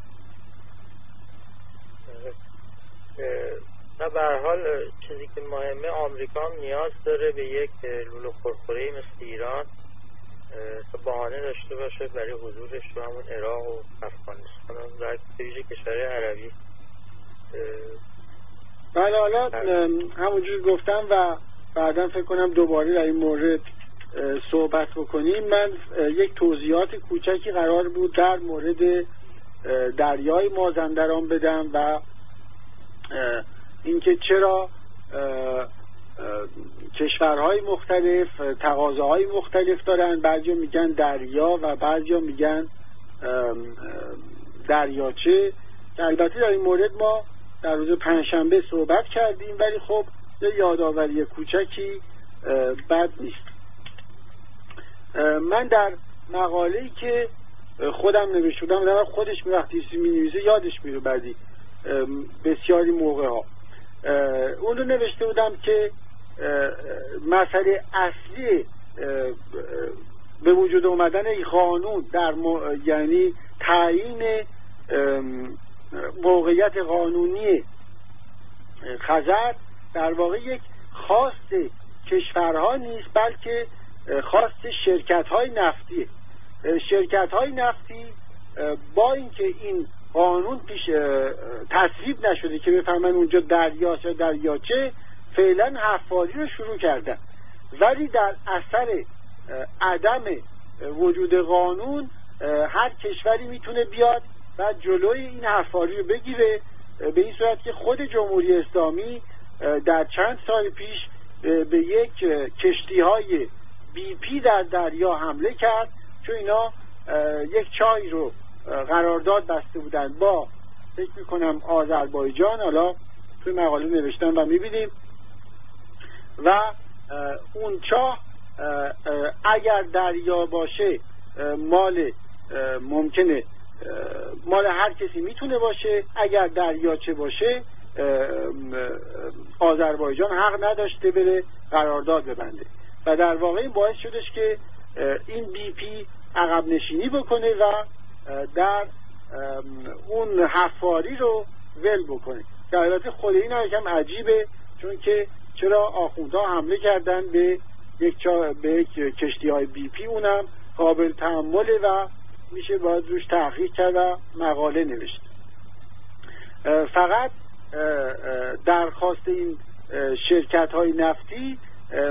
نه به هر حال چیزی که مهمه، آمریکا هم نیاز داره به یک لولو خورخوره‌ای مثل ایران که بهانه داشته باشه برای حضورش تو همون عراق و افغانستان و در ویژه کشورهای عربی. بله، حالا همونجور گفتم و بعدا فکر کنم دوباره در این مورد صحبت بکنیم. من یک توضیحات کوچکی قرار بود در مورد دریای مازندران بدم و اینکه چرا کشورهای مختلف تقاضاهای مختلف دارن. بعضیا میگن دریا و بعضیا میگن دریاچه. البته در این مورد ما در روز پنجشنبه صحبت کردیم، ولی خب یه یادآوری کوچکی بد نیست. من در مقاله‌ای که خودم نوشتم، در خودش می وقتی می نویسه یادش میره بعدی بسیاری موقع ها، اون رو نوشته بودم که مسئله اصلی به وجود اومدن این قانون در م... یعنی تعیین موقعیت قانونی خزر در واقع یک خواست کشورها نیست، بلکه خواست شرکت‌های نفتی. شرکت‌های نفتی با اینکه این قانون پیش تصویب نشده که بفهمن اونجا دریاست یا دریاچه، فعلا حفاری رو شروع کردن، ولی در اثر عدم وجود قانون هر کشوری میتونه بیاد و جلوی این حفاری رو بگیره، به این صورت که خود جمهوری اسلامی در چند سال پیش به یک کشتی های بی پی در دریا حمله کرد، چون اینا یک چای رو قرارداد بسته بودن با فکر میکنم آذربایجان، حالا توی مقاله نوشتم و میبینیم، و اون چاه اگر دریا باشه مال ممکنه مال هر کسی میتونه باشه، اگر دریاچه باشه آذربایجان حق نداشته بره قرارداد ببنده و در واقع این باعث شدش که این بی پی عقب نشینی بکنه و در اون حفاری رو ول بکنه. که البته خود این هم یکم عجیبه، چون که چرا آخوندها حمله کردن به یک چا... به یک کشتی های بی پی، اونم قابل تحمله و میشه باید روش تحقیق کرد و مقاله نوشت. فقط درخواست این شرکت های نفتی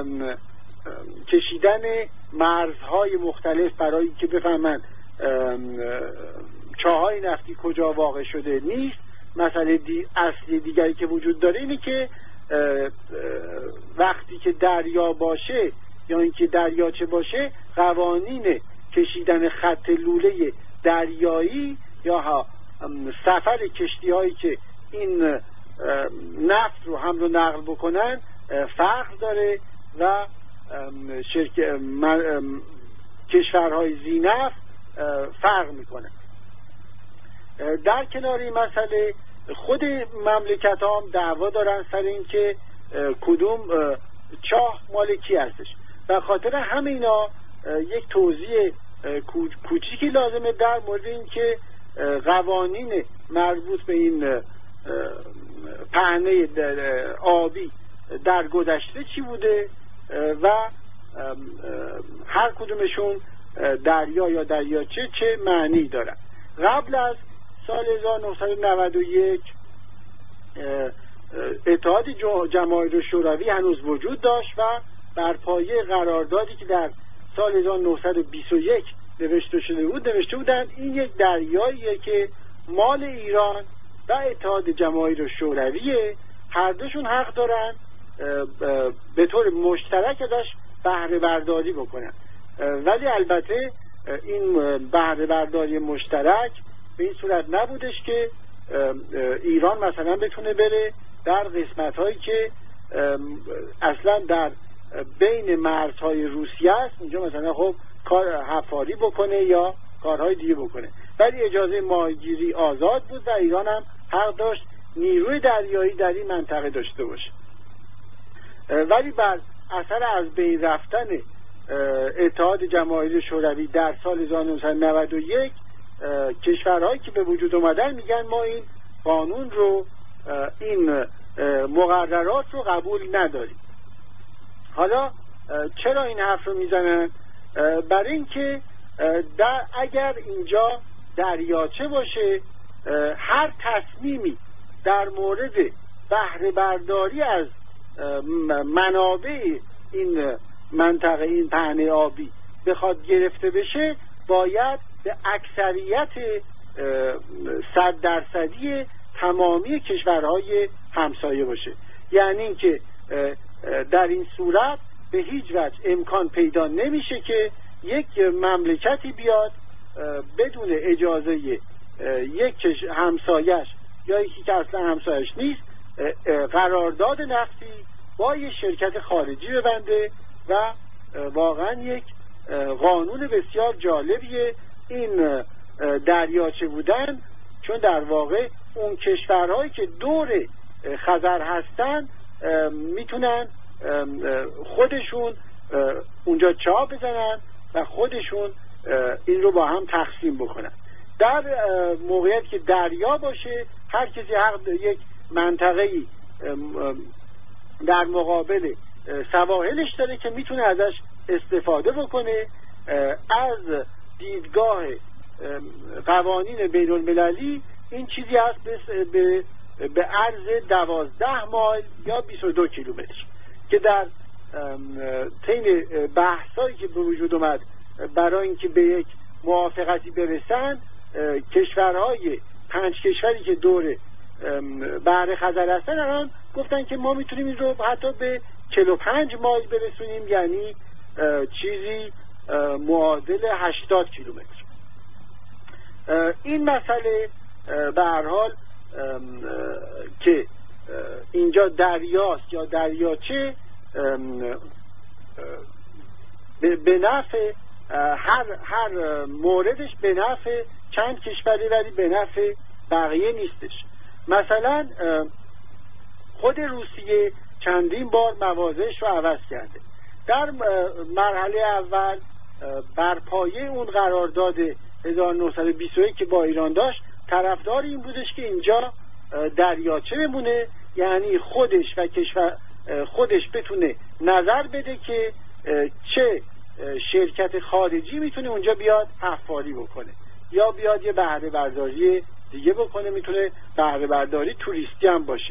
کشیدن مرزهای مختلف برای که بفهمن چاهای نفتی کجا واقع شده نیست. مسئله دی اصلی دیگری که وجود داره اینه که وقتی که دریا باشه یا اینکه دریاچه باشه، قوانین کشیدن خط لوله دریایی یا سفر کشتی هایی که این نفت رو حمل و نقل بکنن فرق داره و شرکت کشورهای ذی‌نفت فرق میکنه. در کنار این مسئله خود مملکت ها هم دعوا دارن سر این که کدوم چاه مال کی هستش. به خاطر همینا یک توضیح کوچیکی لازمه در مورد این که قوانین مربوط به این پهنه آبی در گذشته چی بوده و هر کدومشون دریا یا دریاچه چه معنی دارن. قبل از سال هزار و نهصد و نود و یک اتحاد جماهیر شوروی هنوز وجود داشت و بر پایه قراردادی که در سال هزار و نهصد و بیست و یک نوشته شده بود نوشته بودند این یک دریاییه که مال ایران و اتحاد جماهیر شورویه، هر دوشون حق دارن به طور مشترک ازش بهره برداری بکنن. ولی البته این بهره برداری مشترک به این صورت نبودش که ایران مثلا بتونه بره در قسمت هایی که اصلا در بین مرزهای روسیه است اونجا مثلا خب کار حفاری بکنه یا کارهای دیگه بکنه، ولی اجازه ماهیگیری آزاد بود و ایران هم حق داشت نیروی دریایی در این منطقه داشته باشه. ولی بر اثر از بین رفتن اتحاد جماهیر شوروی در سال هزار و نهصد و نود و یک کشورهایی که به وجود اومدن میگن ما این قانون رو، این مقررات رو قبول نداریم. حالا چرا این حرف رو میزنن؟ برای اینکه در اگر اینجا دریاچه باشه هر تصمیمی در مورد بهره برداری از منابع این منطقه، این پهنه آبی بخواد گرفته بشه باید به اکثریت صد درصدی تمامی کشورهای همسایه باشه. یعنی اینکه در این صورت به هیچ وجه امکان پیدا نمیشه که یک مملکتی بیاد بدون اجازه یک همسایش یا یکی که اصلا همسایش نیست قرارداد نفتی با یک شرکت خارجی ببنده و واقعا یک قانون بسیار جالبیه این دریاچه بودن، چون در واقع اون کشورهایی که دور خزر هستن میتونن خودشون اونجا چاه بزنن و خودشون این رو با هم تقسیم بکنن. در موقعیت که دریا باشه هر کسی حق یک منطقه‌ای در مقابل سواحلش داره که میتونه ازش استفاده بکنه. از دیدگاه قوانین بین المللی این چیزی هست به به عرض دوازده مایل یا بیست و دو کیلومتر که در طین بحثایی که به وجود اومد برای اینکه به یک موافقتی برسن کشورهای پنج کشوری که دور بحر خزر هستن الان گفتن که ما میتونیم این رو حتی به چهل و پنج مایل برسونیم، یعنی چیزی معادل هشتاد کیلومتر. این مسئله به هر حال که اینجا دریاست یا دریاچه به نفع هر هر موردش به نفع چند کشوری ولی به نفع بقیه نیستش. مثلا خود روسیه چندین بار مواضعش رو عوض کرده. در مرحله اول بر پایه اون قرارداد هزار و نهصد و بیست و یک که با ایران داشت طرفدار این بودش که اینجا دریاچه بمونه، یعنی خودش و کشور خودش بتونه نظر بده که چه شرکت خارجی میتونه اونجا بیاد حفاری بکنه یا بیاد یه بهره برداری دیگه بکنه، میتونه بهره برداری توریستی هم باشه.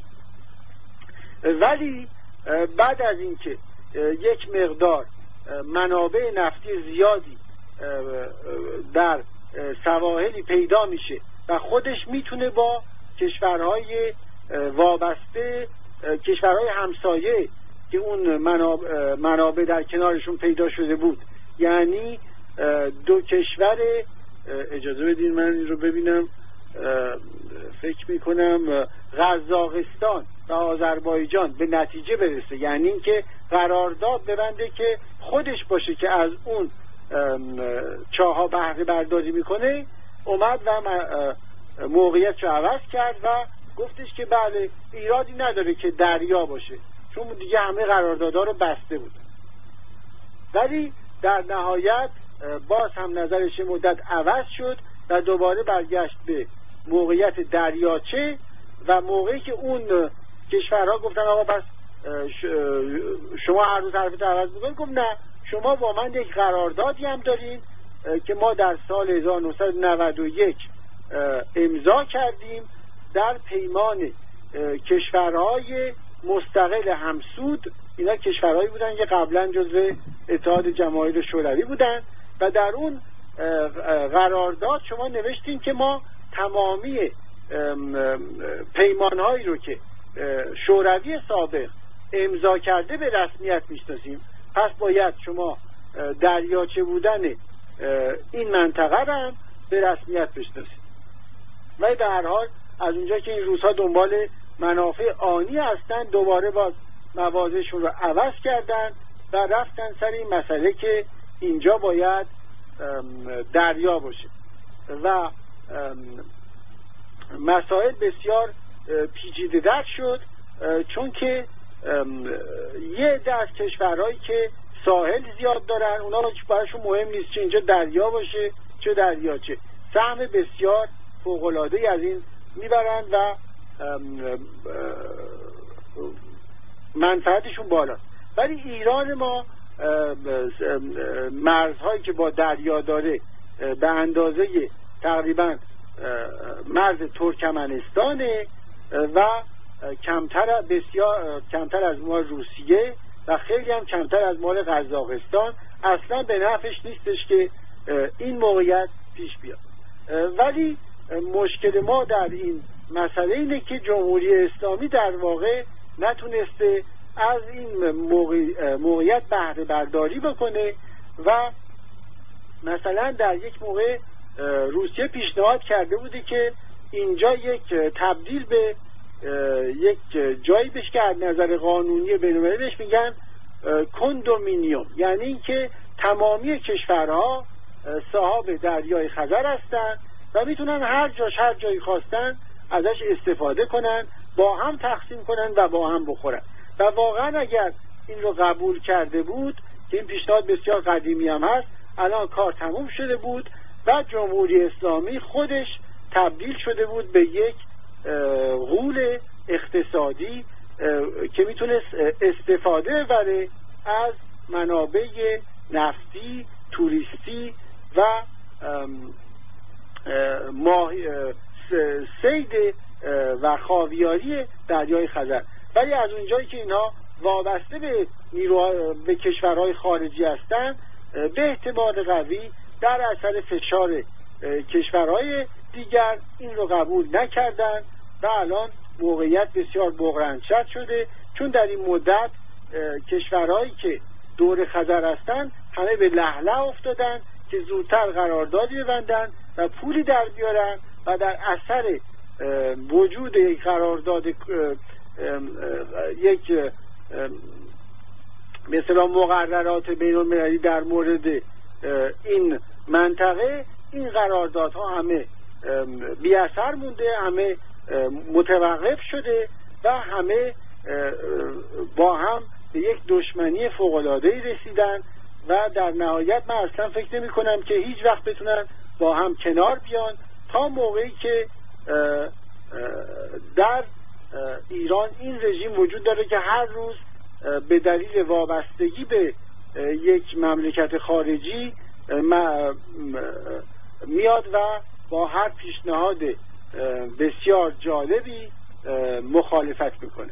ولی بعد از اینکه یک مقدار منابع نفتی زیادی در سواحلی پیدا میشه و خودش میتونه با کشورهای وابسته، کشورهای همسایه که اون منابع, منابع در کنارشون پیدا شده بود، یعنی دو کشور، اجازه بدین من این رو ببینم، فکر میکنم قزاقستان و آذربایجان به نتیجه برسه، یعنی اینکه قرارداد ببنده که خودش باشه که از اون چاها بهره برداری میکنه، اومد و موقعیت رو عوض کرد و گفتش که بله ایرادی نداره که دریا باشه چون دیگه همه قراردادها رو بسته بود. ولی در نهایت باز هم نظرش مدت عوض شد و دوباره برگشت به موقعیت دریاچه و موقعی که اون کشورها گفتن آقا پس شما هر روز حرفت عوض میکنید، گفت نه شما با من یک قراردادی هم دارین که ما در سال هزار و نهصد و نود و یک امضا کردیم در پیمان کشورهای مستقل همسود. اینا کشورهایی بودن که قبلا جزو اتحاد جماهیر شوروی بودن و در اون قرارداد شما نوشتین که ما تمامی پیمانهایی رو که شوروی سابق امضا کرده به رسمیت میشناسیم، پس باید شما دریاچه بودن این منطقه رو هم به رسمیت بشناسید. و در هر حال از اونجا که این روس‌ها دنبال منافع آنی هستن، دوباره باز موازهشون رو عوض کردن و رفتن سر این مسئله که اینجا باید دریا باشه و مسائل بسیار پیچیده در شد، چون که یه عده از کشورهایی که ساحل زیاد دارن اونا براشون مهم نیست چه اینجا دریا باشه چه دریاچه، سهم بسیار فوق‌العاده‌ای از این میبرن و منفعتشون بالاست. ولی ایران ما مرزهایی که با دریا داره به اندازه تقریبا مرز ترکمنستانه و کمتر بسیار کمتر از مال روسیه و خیلی هم کمتر از مال قزاقستان. اصلا به نفعش نیستش که این موقعیت پیش بیاد. ولی مشکل ما در این مسئله اینه که جمهوری اسلامی در واقع نتونسته از این موقعیت بهره برداری بکنه و مثلا در یک موقع روسیه پیشنهاد کرده بوده که اینجا یک تبدیل به یک جایی بشه که از نظر قانونی بین‌المللی بهش میگن کندومینیوم، یعنی اینکه تمامی کشورها صاحب دریای خزر هستن و میتونن هر جاش هر جایی خواستن ازش استفاده کنن، با هم تقسیم کنن و با هم بخورن. و واقعا اگر این رو قبول کرده بود که این پیشنهاد بسیار قدیمی هم هست، الان کار تموم شده بود و جمهوری اسلامی خودش تبدیل شده بود به یک غول اقتصادی که میتونست استفاده ببره از منابع نفتی، توریستی و صید و خاویاری دریای خزر. ولی از اونجایی که اینها وابسته به نیرو به کشورهای خارجی هستند، به احتمال قوی در اثر فشار کشورهای دیگر این رو قبول نکردن و الان موقعیت بسیار بغرنج‌تر شده، چون در این مدت کشورهایی که دور خزر هستند همه به لهله افتادن که زودتر قراردادی ببندن و پولی در بیارن و در اثر وجود یک قرارداد یک مثلا مقررات بین‌المللی در مورد این منطقه، این قراردادها همه بی اثر مونده، همه متوقف شده و همه با هم به یک دشمنی فوق‌العاده‌ای رسیدن و در نهایت من اصلا فکر نمی کنم که هیچ وقت بتونن با هم کنار بیان تا موقعی که در ایران این رژیم وجود داره که هر روز به دلیل وابستگی به یک مملکت خارجی میاد و با هر پیشنهاد بسیار جالبی مخالفت میکنه.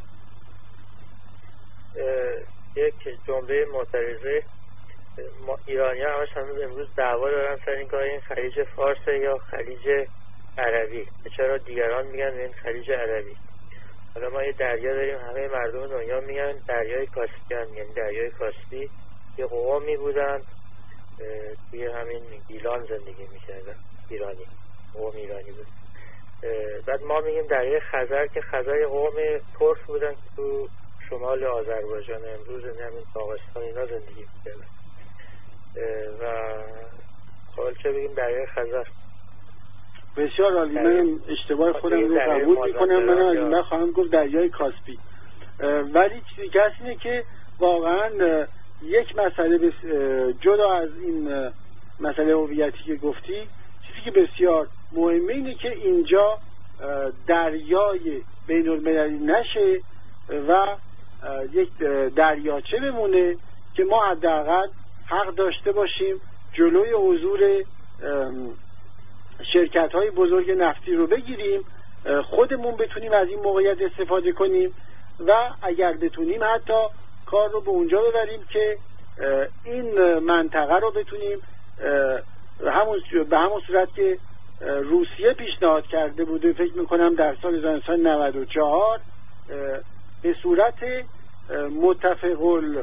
یک جمله معترضه، ایرانی ها همش هنوز امروز دعوا دارن سر این که این خلیج فارس یا خلیج عربی، چرا دیگران میگن این خلیج عربی. حالا ما یه دریا داریم، همه مردم دنیا میگن دریای کاسپیان، یعنی دریای کاسپی. یه قومی بودن توی همین گیلان زندگی میکردن، ایرانی، قوم ایرانی بود. بعد ما میگیم دریای خزر که خزر یه قوم ترک بودن که تو شمال آذربایجان امروز همین داغستان اینا زندگی میکردن و حال چه بگیم دریای خزر. بسیار عالی. من اشتباه خودم رو قبول میکنم، من از این بعد خواهم گفت دریای کاسپی. ولی چیزی که هست اینه که واقعا یک مسئله بس جدا از این مسئله هویتی که گفتی، چیزی که بسیار مهمه اینه که اینجا دریای بین المللی نشه و یک دریاچه بمونه که ما حداقل حق داشته باشیم جلوی حضور شرکت های بزرگ نفتی رو بگیریم، خودمون بتونیم از این موقعیت استفاده کنیم و اگر بتونیم حتی کار رو به اونجا ببریم که این منطقه رو بتونیم همون به همون صورت که روسیه پیشنهاد کرده بوده، فکر میکنم در سال هزار و نهصد و نود و چهار، به صورت متفق‌القول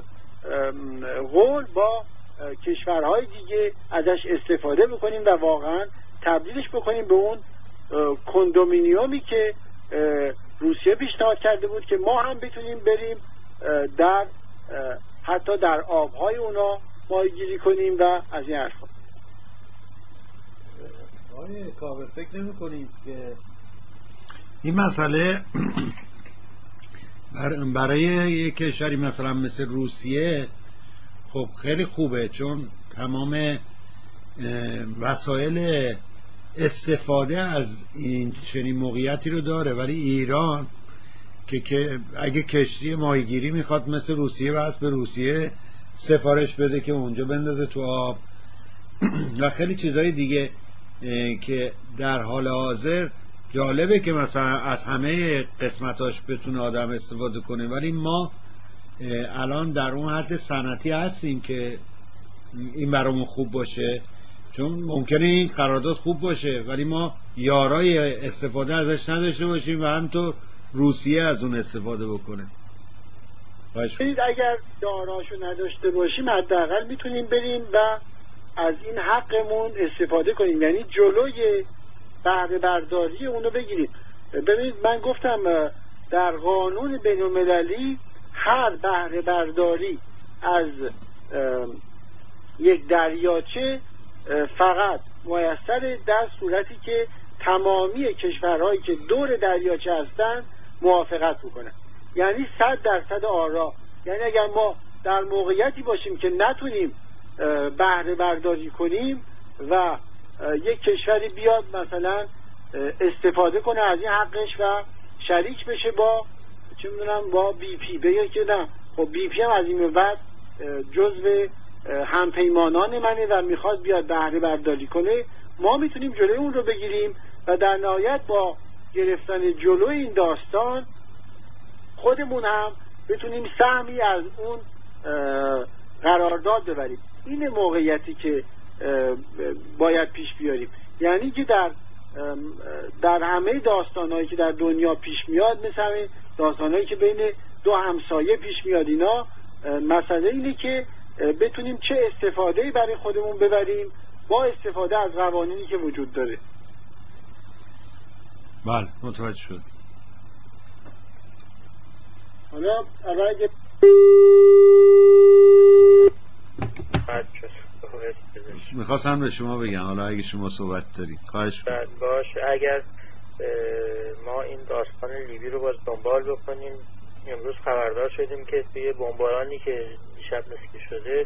با کشورهای دیگه ازش استفاده بکنیم و واقعا تبدیلش بکنیم به اون کندومینیومی که روسیه پیشنهاد کرده بود که ما هم بتونیم بریم در حتی در آبهای اونا ماهیگیری کنیم و از این حرفا. آقای کاوه فکر نمی کنید که این مسئله برای یک کشوری مثلا مثل روسیه خب خیلی خوبه، چون تمام وسایل استفاده از این چنین موقعیتی رو داره، ولی ایران که, که اگه کشتی ماهیگیری میخواد مثل روسیه بس به روسیه سفارش بده که اونجا بندازه تو آب و خیلی چیزهای دیگه که در حال حاضر جالبه که مثلا از همه قسمتاش بتونه آدم استفاده کنه، ولی ما الان در اون حد صنعتی هستیم که این برامون خوب باشه، چون ممکنه این قرارداد خوب باشه ولی ما یارای استفاده ازش نداشته باشیم و همینطور روسیه از اون استفاده بکنه. ببینید اگر یاراشو نداشته باشیم حداقل میتونیم بریم و از این حقمون استفاده کنیم، یعنی جلوی بهره برداری اونو بگیریم. ببینید من گفتم در قانون بین المللی هر بهره برداری از یک دریاچه فقط میسر در صورتی که تمامی کشورهایی که دور دریاچه هستن موافقت بکنن، یعنی صد درصد آرا. یعنی اگر ما در موقعیتی باشیم که نتونیم بهره برداری کنیم و یک کشوری بیاد مثلا استفاده کنه از این حقش و شریک بشه با چه میدونم با بی پی، بگه که نه خب بی پی هم از این بعد جزو همپیمانان منه و میخواد بیاد بهره برداری کنه، ما میتونیم جلوی اون رو بگیریم و در نهایت با گرفتن جلوی این داستان خودمون هم بتونیم سهمی از اون قرارداد ببریم. این موقعیتی که باید پیش بیاریم، یعنی که در در همه داستانهایی که در دنیا پیش میاد، مثل همین داستانهایی که بین دو همسایه پیش میاد، اینا مسئله اینه که بتونیم چه استفاده‌ای برای خودمون ببریم با استفاده از قوانینی که وجود داره. بله متوجه شد. حالا حالا اگه میخواستم به شما بگم، حالا اگه شما صحبت دارید خواهش کنم. باش اگر ما این داستان لیبی رو باز دنبال بکنیم، امروز خبردار شدیم که توی بمبارانی که دیشب نسکی شده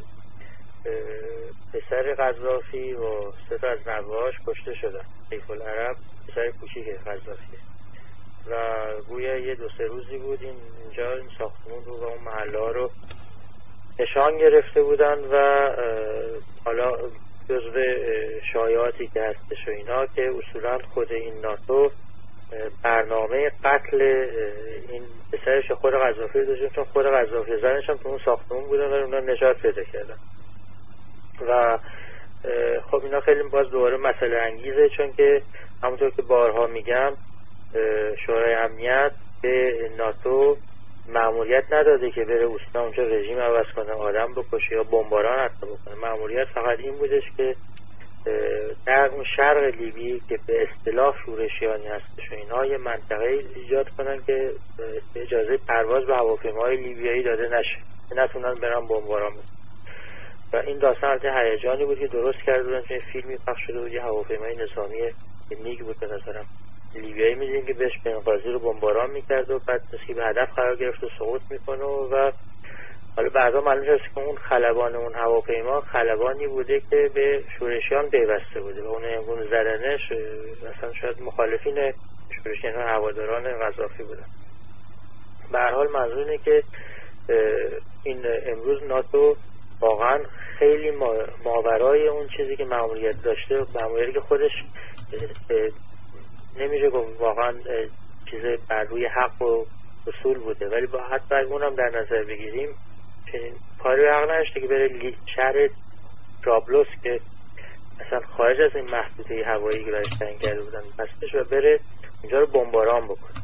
پسر قذافی و سه تا از نوه‌هاش کشته شدن. سیف العرب پسر کوچیک قذافی و گویا یه دو سه روزی بود این اینجا این ساختمون رو و اون محله ها رو نشان گرفته بودن و حالا جزو شایعاتی که هستش و اینا که اصولا خود این ناتو برنامه قتل این پسرش خود قذافی رو داشتن، چون خود قذافی زنش هم تو اون ساختمون بودن و اونا نجات پیدا کردن و خب اینا خیلی باز دوباره مسئله انگیزه، چون که همونطور که بارها میگم شورای امنیت به ناتو مأموریت نداده که بره اوستا اونجا رژیم عوض کنه، آدم بکشه یا بمباران حتی بکنه. مأموریت فقط این بودش که در اون شرق لیبی که به اصطلاح شورشیانی هستش و اینا یه منطقه ایجاد کنن که اجازه پرواز به هواپیماهای لیبیایی داده نشه، نتونن برن بمباران بکنن. و این داستان از هیجانی بود که درست کرده بودن، چون فیلمی پخش شده بود یه هواپیمای نظامی نیک بود به نظرم لیبیایی می‌دیدیم که بهش بنغازی رو بمباران می‌کرد و بعد مثل به هدف قرار گرفت و سقوط می‌کنه و حالا بعدا معلوم شد که اون خلبان اون هواپیما خلبانی بوده که به شورشیان پیوسته بوده و اون اون زدنش مثلا شاید مخالفین شورشیان و هواداران قذافی بودن. به هر حال منظور اینه که این امروز ناتو واقعا خیلی ماورای اون چیزی که مأموریت داشته، مأموریتی که خودش نمیشه گفت واقعا چیز بر روی حق و اصول بوده، ولی با حتی اگه اونم در نظر بگیریم چنین کاری حق نشته که بره شهر جابلوس که اصلا خارج از این محدوده هوایی که برش تعیین کرده بودن پسش و بره اونجا رو بمباران بکنه.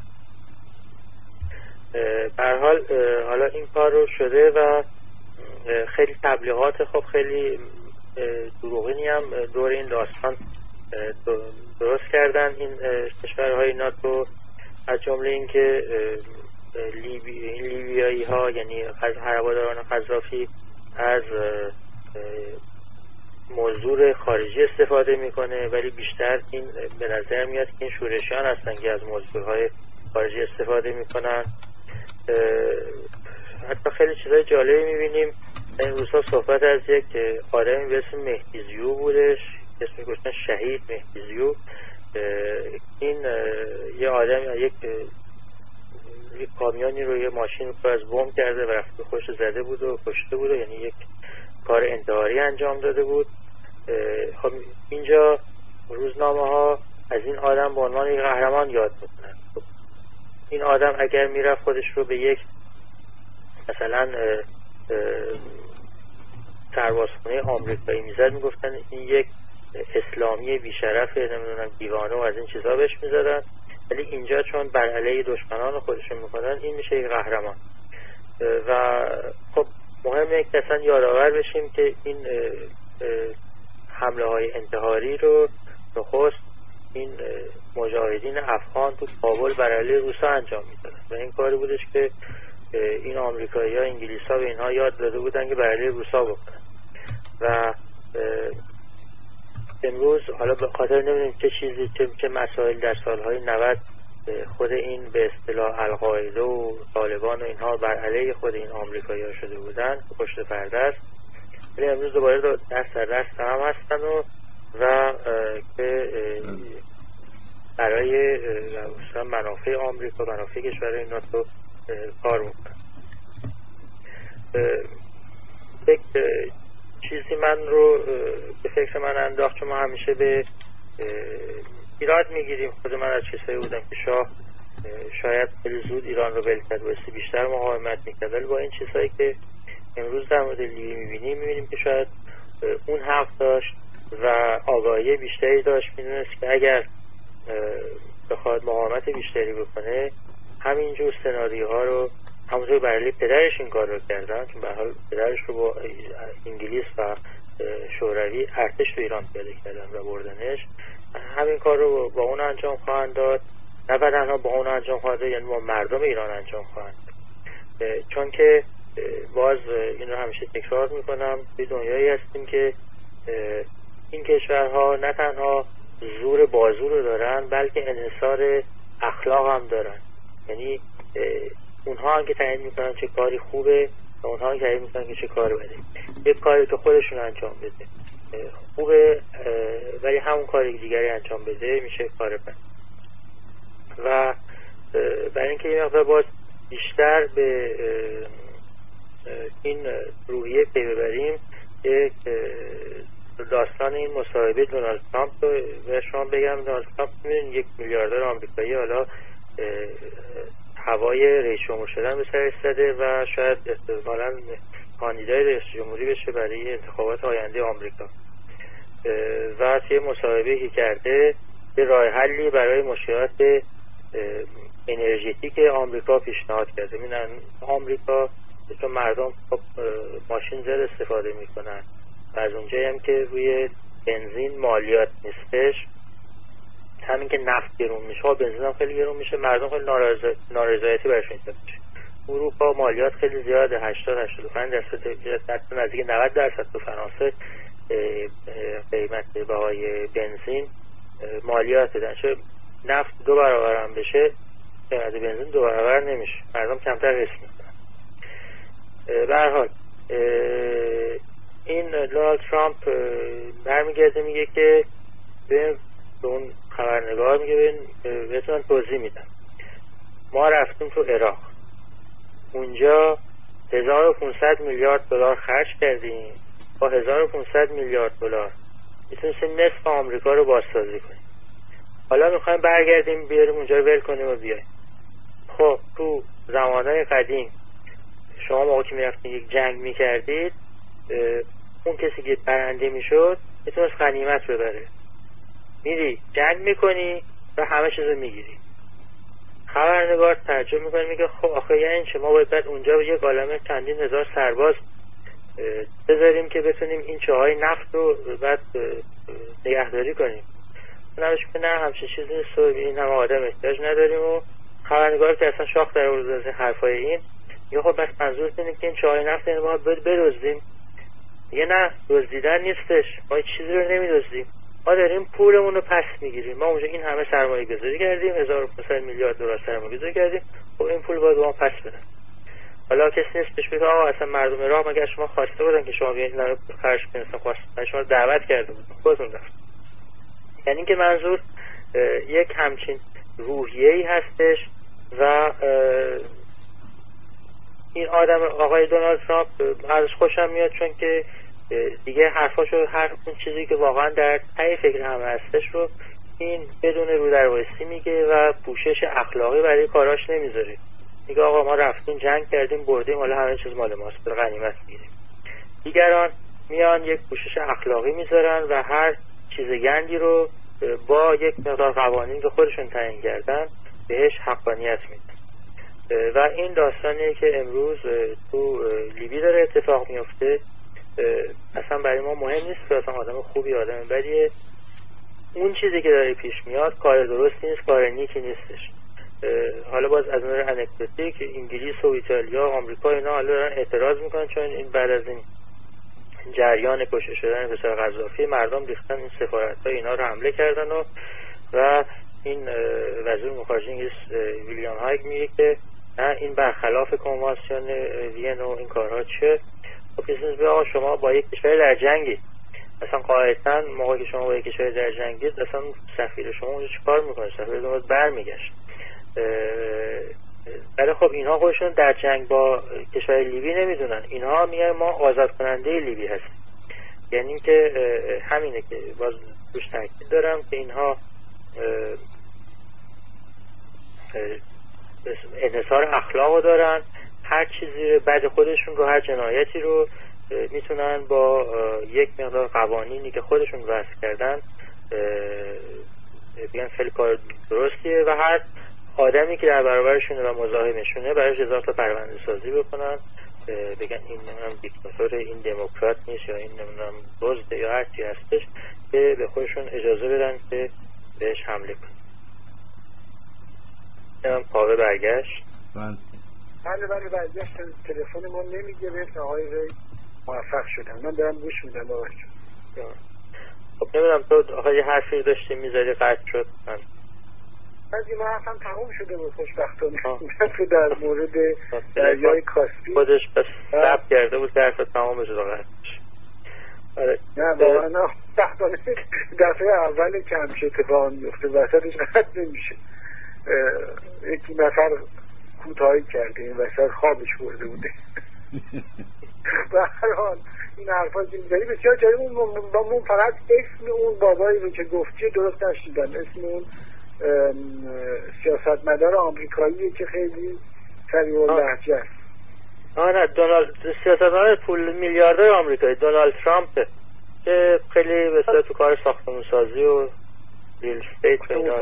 به هر حال حالا این کار رو شده و خیلی تبلیغات خب خیلی دروغینی هم دور این داستان درست کردن این کشورهای ناتو، از جمله این که لیبی، این لیبیایی ها یعنی هواداران قذافی از مزدور خارجی استفاده میکنه، ولی بیشتر این به نظر میاد که این شورشیان هستن که از مزدورهای خارجی استفاده میکنن. حتی خیلی چیزای جالبی میبینیم. این روزها صحبت از یک آدمی به اسم مهدی زیو بودش، اسمش گفتن شهید مهدی زیو. این یه آدم یک یک کامیونی رو یه ماشین رو از بمب کرده و رفته خوش زده بود و کشته بود، یعنی یک کار انتحاری انجام داده بود. خب اینجا روزنامه ها از این آدم به عنوان یک قهرمان یاد میکنن. خب این آدم اگر میرفت خودش رو به یک مثلا سربازخونه آمریکایی میزد میگفتن این یک اسلامی بیشرفه، نمیدونم دیوانه و از این چیزا بهش میزدن، ولی اینجا چون بر علیه دشمنان خودشون میکنن این میشه یک قهرمان. و خب مهمه که اصلا یادآور بشیم که این حمله های انتحاری رو نخست این مجاهدین افغان تو کابل بر علیه روسا انجام میدادن و این کاری بودش که این آمریکایی ها انگلیس ها به اینها یاد داده بودن که بر علیه روسا بکنن. و امروز حالا به خاطر نمیدونیم چه چیزی چه, چه مسائل در سالهای نود خود این به اصطلاح القاعده و طالبان و اینها بر علیه خود این آمریکایی ها شده بودن پشت پرده است، ولی امروز دوباره دست در دست هم هستن و و که برای منافع آمریکا، منافع کشورهای ناتو کار میکنن. یک چیزی من رو به فکر من انداخت، چون ما همیشه به ایراد میگیریم. خود من از چیزهایی بودم که شاه شاید خیلی زود ایران رو ول کرد، بایستی بیشتر مقاومت میکرد، ولی با این چیزهایی که امروز در مورد لیبی میبینیم میبینیم که شاید اون حق داشت و آگاهی بیشتری داشت، میدونست که اگر بخواد مقاومت بیشتری بکنه همینجور سناریوها رو همونطور برای پدرش این کار رو کردن، چون به حال پدرش رو با انگلیس و شوروی ارتش تو ایران پیاده کردن و بردنش، همین کار رو با اون انجام خواهند داد. نه تنها با اون انجام خواهند داد، یعنی با مردم ایران انجام خواهند داد. چون که باز این رو همیشه تکرار میکنم، به دنیایی هستیم که این کشورها نه تنها زور بازو رو دارن بلکه انحصار اخلاق هم دارن. یعنی اونها هم که تعیین میکنن چه کاری خوبه و اونها هم که تعیین میکنن که چه کاری بده. یک کاری که خودشون انجام بده خوبه، ولی همون کاری دیگری انجام بده میشه کار بد. و برای اینکه یه مقدار باز بیشتر به این روحیه پی ببریم، یک داستان این مصاحبه دونالد ترامپ رو به شما بگم. دونالد ترامپ می‌دونید یک میلیاردر آمریکایی حالا هوای رئیس جمهور شدن به سرش زده و شاید احتمالاً کاندیدای رئیس جمهوری بشه برای انتخابات آینده آمریکا. و توی مصاحبه‌ای که کرده یه راه حلی برای مشکلات انرژتیک آمریکا پیشنهاد کرده. می‌دونن آمریکا چون مردم خب ماشین زد استفاده میکنن و از اونجایی هم که روی بنزین مالیات نیستش، همین که نفت گرون میشه و بنزین هم خیلی گرون میشه، مردم خیلی نارضایتی برشون ایجاد میشه. اروپا مالیات خیلی زیاده، هشتاد هشتاد و پنج درصد، نزدیک نود درصد. تو فرانسه قیمت بهای بنزین مالیات دادن، چه نفت دو برابر هم بشه قیمت بنزین دو برابر نمیشه، مردم کمتر حس میکنن. به هر حال این دونالد ترامپ برمیگرده میگه که به اون خبرنگار میگه بهتون توضیح میدم، ما رفتیم تو عراق، اونجا هزار و پانصد میلیارد دلار خرج کردیم، با هزار و پانصد میلیارد دلار میتونستیم نصف آمریکا رو بازسازی کنیم. حالا میخوایم برگردیم بیاریم اونجا رو ول کنیم و بیایم. خب تو زمانهای قدیم شما موقعی که میرفتید یک جنگ میکردید، اون کسی که برنده میشد میتونست غنیمت ببره. میری جنگ میکنی و همه چیزو میگیری. خبرنگار تعجب میکنه، میگه خب آخه یعنی چه؟ ما باید بعد اونجا به یک عالمه چندین هزار سرباز بذاریم که بتونیم این چاهای نفت رو بعد نگهداری کنیم. اونمش که نه همچین چیزی نیست و این همه آدم احتیاج نداریم. و خبرنگار که اصلا شاخ در ورود از حرفای این میگه خب بس منظورت اینه که این چاهای نفت اینه ما باید بدزدیم؟ میگه نه، دزدیدن نیستش، ما هیچ چیزی رو نمیدزدیم، ما داریم پولمون رو پس میگیریم. ما اونجا این همه سرمایه گذاری کردیم، هزار و پانصد میلیارد دلار سرمایه گذاری کردیم، خب این پول باید به ما پس بدن. حالا کسی نیست بهش بگه آقا اصلا مردم راه مگر شما خواسته بودن که شما بیاین اینا رو خرج کنید؟ خواسته، شما دعوت کرده بودن، خودتون رفت. یعنی اینکه منظور یک همچین روحیه‌ای هستش. و این آدم آقای دونالد ترامپ ازش خوشم میاد، چون که دیگه حرفاشو، هر اون چیزی که واقعا در ته فکر همه هستش رو این بدون رو در وایسی میگه و پوشش اخلاقی برای کاراش نمیذاره. میگه آقا ما رفتیم جنگ کردیم بردیم، حالا همه چیز مال ماست، به غنیمت میگیریم. دیگران میان یک پوشش اخلاقی میذارن و هر چیز گندی رو با یک مقدار قوانین که خودشون تعیین کردن بهش حقانیت میدن. و این داستانیه که امروز تو لیبی داره اتفاق میفته. اصلا برای ما مهم نیست که اصلا آدم خوبی آدم بدیه. اون چیزی که داره پیش میاد کار درستی نیست، کار نیکی نیستش. حالا باز از نظر انکدوتیک انگلیس و ایتالیا و آمریکا اینا حالا دارن اعتراض میکنن، چون این بعد از این جریان کشته شدن پسر قذافی مردم ریختن این سفارت‌ها اینا رو حمله کردن و و این وزیر مخارجه انگلیس ویلیام هایگ میگه که نه این برخلاف کنوانسیون وین و این کارها چه. خب کسی نیست آقا شما با یک کشور در جنگی، اصلا قاعدتاً موقعی که شما با یک کشور در جنگید اصلا سفیر شما اونجا چیکار میکنه؟ سفیر شما برمیگشت. ولی خب اینها خودشون در جنگ با کشور لیبی نمیدونن، اینها میگن ما آزاد کننده لیبی هستیم. یعنی که همینه که باز روش تاکید دارم که اینها انحصار اخلاقو دارن، هر چیزی بعد خودشون رو، هر جنایتی رو میتونن با یک مقدار قوانینی که خودشون وضع کردن بگن خیلی کار درستیه و هر آدمی که در برابرشونه و مزاحمشونه برایش هزار تا پرونده سازی بکنن، بگن این نمیدونم دیکتاتور، این دموکرات نیست یا این نمیدونم دزد یا هر چی هستش، که به خودشون اجازه بدن که بهش حمله کنن. نمیدونم پاوه برگشت. بله بله بله برگشت. تلفن ما نمیگه به آقای ری موفق شدن. من دارم گوش میدم آقای جون. خب نمیدونم تو آقای حرفی داشتی میذاری قطع شد. من از این حرفم تموم شده بود خوشبختانه. تو در مورد دریای کاسپی خودش بس ثبت کرده بود که حرف تمام شد قطع شد. نه واقعا نه خوشبختانه دفعه اول که همیشه اتفاق میفته وسطش قطع نمیشه. یکی نفر کوتاهی کرده، این وسط خوابش برده بوده. به هر حال این حرفا که می‌زنی بسیار جالب. اون فقط اسم اون بابایی رو که گفتی درست نشیدم. اسم اون سیاستمدار آمریکاییه که خیلی سریع اللهجه است. آه نه دونالد سیاستمدار پول میلیاردر آمریکایی دونالد ترامپ که خیلی مثلا تو کار ساختمون سازی و ریل استیت اینا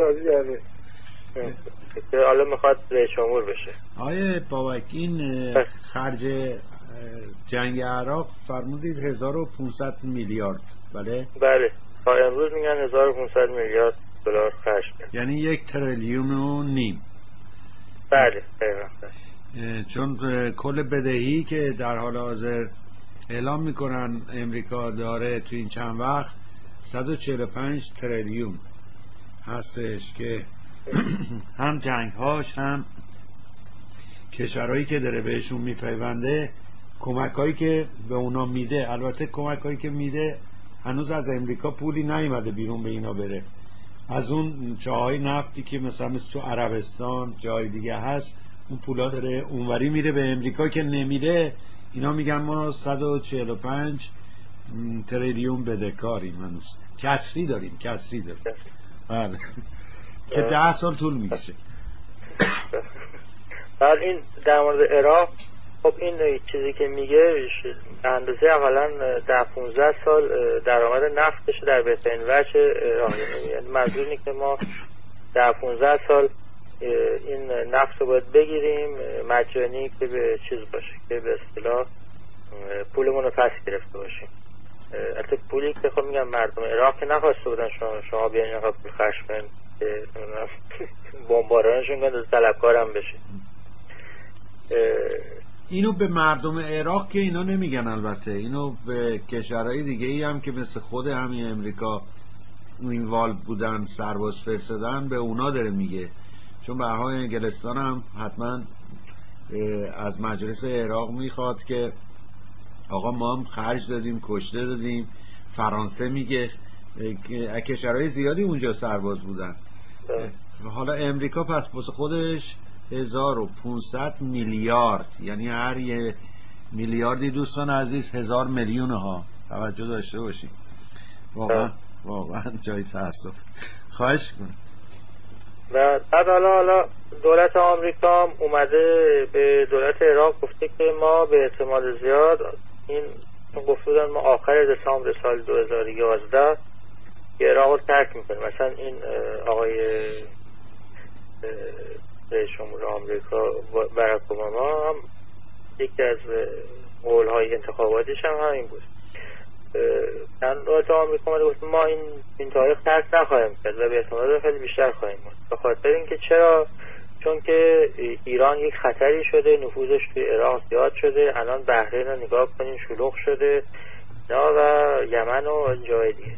که حالا میخواد رئیس جمهور بشه. آیه بابک این خرج جنگ عراق فرمودید هزار و پانصد میلیارد. بله بله تا امروز میگن هزار و پانصد میلیارد دلار خرج کرد، یعنی یک تریلیون و نیم. بله دقیقاً. چون کل بدهی که در حال حاضر اعلام میکنن امریکا داره تو این چند وقت صد و چهل و پنج تریلیون هستش که هم جنگ هاش هم کشورهایی که داره بهشون میپیونده کمک هایی که به اونا میده. البته کمک هایی که میده هنوز از امریکا پولی نیومده بیرون به اینا بره. از اون جاهای نفتی که مثلا مثل تو عربستان جای دیگه هست اون پولا داره اونوری میره به امریکا که نمیره. اینا میگن ما صد و چهل و پنج تریلیون بدهکاریم، هنوز کسری داریم کسری داریم. بله که ده سال طول میکشه. بعد این در مورد عراق، خب این چیزی که میگه اندازه اقلا ده پونزده سال درآمد نفتش در بهترین وجه عراق، یعنی منظور اینه که ما ده پونزده سال این نفت رو باید بگیریم مجانی که به چیز باشه، که به اصطلاح پولمون رو پس گرفته باشیم. البته پولی که خب میگم مردم عراق که نخواسته بودن شما شما بیان اینقدر پول خرج کنید که بمبارانشون کنید طلبکارم بشه. اینو به مردم عراق که اینا نمیگن، البته اینو به کشورهای دیگه ای هم که مثل خود همین امریکا اینوالو بودن سرباز فرستادن به اونا داره میگه، چون به هر حال انگلستان هم حتما از مجلس عراق میخواد که آقا ما هم خرج دادیم کشته دادیم. فرانسه میگه، کشورهای زیادی اونجا سرباز بودن. حالا امریکا پس واسه خودش هزار و پونصد میلیارد، یعنی هر یه میلیاردی دوستان عزیز هزار میلیون ها، توجه داشته باشیم. واقعا واقعا جای تأسف. خواهش کنم. و بعد حالا حالا دولت آمریکا اومده به دولت عراق گفته که ما به احتمال زیاد این گفته بودن ما آخر دسامبر سال دو هزار و یازده عراق رو ترک میکنیم. مثلا این آقای رئیس جمهور آمریکا باراک اوباما هم یکی از قولهای انتخاباتیش هم همین بود. دولت آمریکا اومده گفت ما این این تاریخ ترک نخواهیم کرد و به احتمال خیلی بیشتر خواهیم بود. به خاطر اینکه چرا؟ چون که ایران یک خطری شده، نفوذش توی عراق زیاد شده، الان بحرین رو نگاه کنین شلوغ شده نه، و یمن و جای دیگه.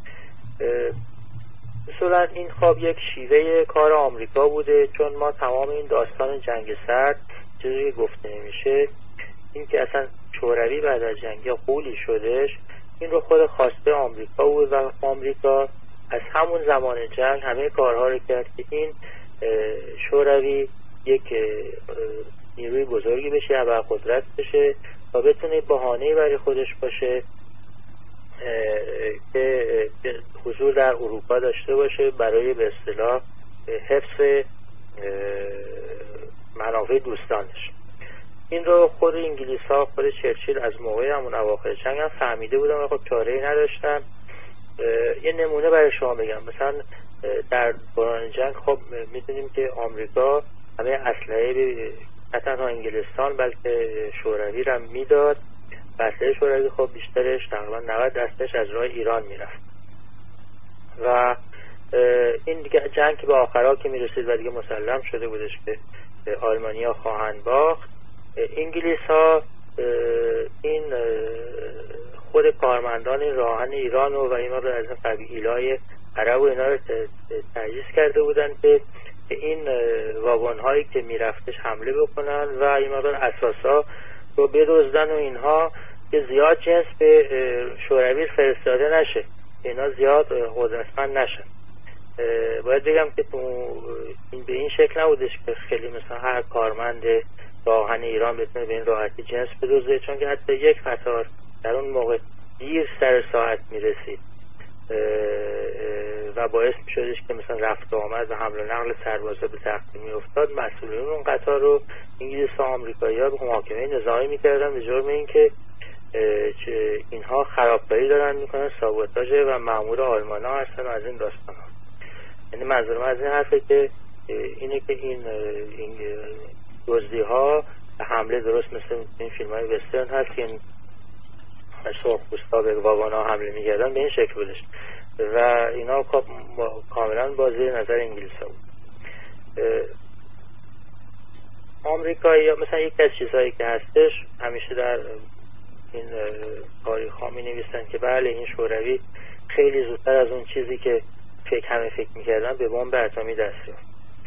اصولا این خواب یک شیوه کار آمریکا بوده، چون ما تمام این داستان جنگ سرد چیزی که گفته نمیشه این که اصلا شوروی بعد از جنگ یا قولی شدش، این رو خود خواسته آمریکا بود و آمریکا از همون زمان جنگ همه کارها رو کرد که این شوروی یک نیروی بزرگی بشه، ابرقدرت بشه و بتونه بهانه‌ای برای خودش باشه که حضور در اروپا داشته باشه برای به اصطلاح حفظ منافع دوستانش. این رو خود انگلیس ها، خود چرچیل از موقع همون اواخر جنگ هم فهمیده بودن و خب چاره‌ای نداشتن. یه نمونه برای شما بگم، مثلا در دوران جنگ خب میدونیم که آمریکا همه اسلحه نه تنها انگلستان بلکه شوروی رو میداد. اسلحه شوروی خب بیشترش تقریبا نود درصدش از راه ایران میرفت و این دیگه جنگ به آخرها که میرسید و دیگه مسلم شده بودش که آلمانیا خواهند باخت، انگلیس ها این خود کارمندان راهن ایران و اینا رو از قبیله‌های عرب و اینا رو تجهیز کرده بودن که این واگن هایی که میرفتش حمله بکنن و این مقدار اساسا رو بدزدن و اینها که زیاد جنس به شوروی فرستاده نشه، اینا زیاد قدرتمند نشن. باید بگم که تو این به این شکل نبودش که خیلی مثلا هر کارمند راهن ایران بتونه به این راحتی جنس بدزده، چون که حتی یک قطار در اون موقع دیر سر ساعت میرسید و باعث میشدش که مثلا رفت و آمد و حمل و نقل سربازا به تأخیر میافتاد. مسئولین اون قطار رو انگلیس و آمریکایی‌ها به محاکمه نظامی میکردن به جرم اینکه اینها خرابکاری دارن میکنن، سابوتاژ و مأمور آلمان‌ها هستن و از این داستان ها. یعنی منظورم از این حرفه که اینه که این این دزدی ها حمله درست مثل این فیلم های وسترن هست که سرخپوستا به واگن ها حمله میکردن، به این شکل بودش و اینا کاملا با زیر نظر انگلیس ها بود. آمریکایی ها مثلا یک از چیزهایی که هستش همیشه در این تاریخ ها می نویسن که بله این شوروی خیلی زودتر از اون چیزی که فکر همه فکر میکردن به بمب اتمی دست یافت.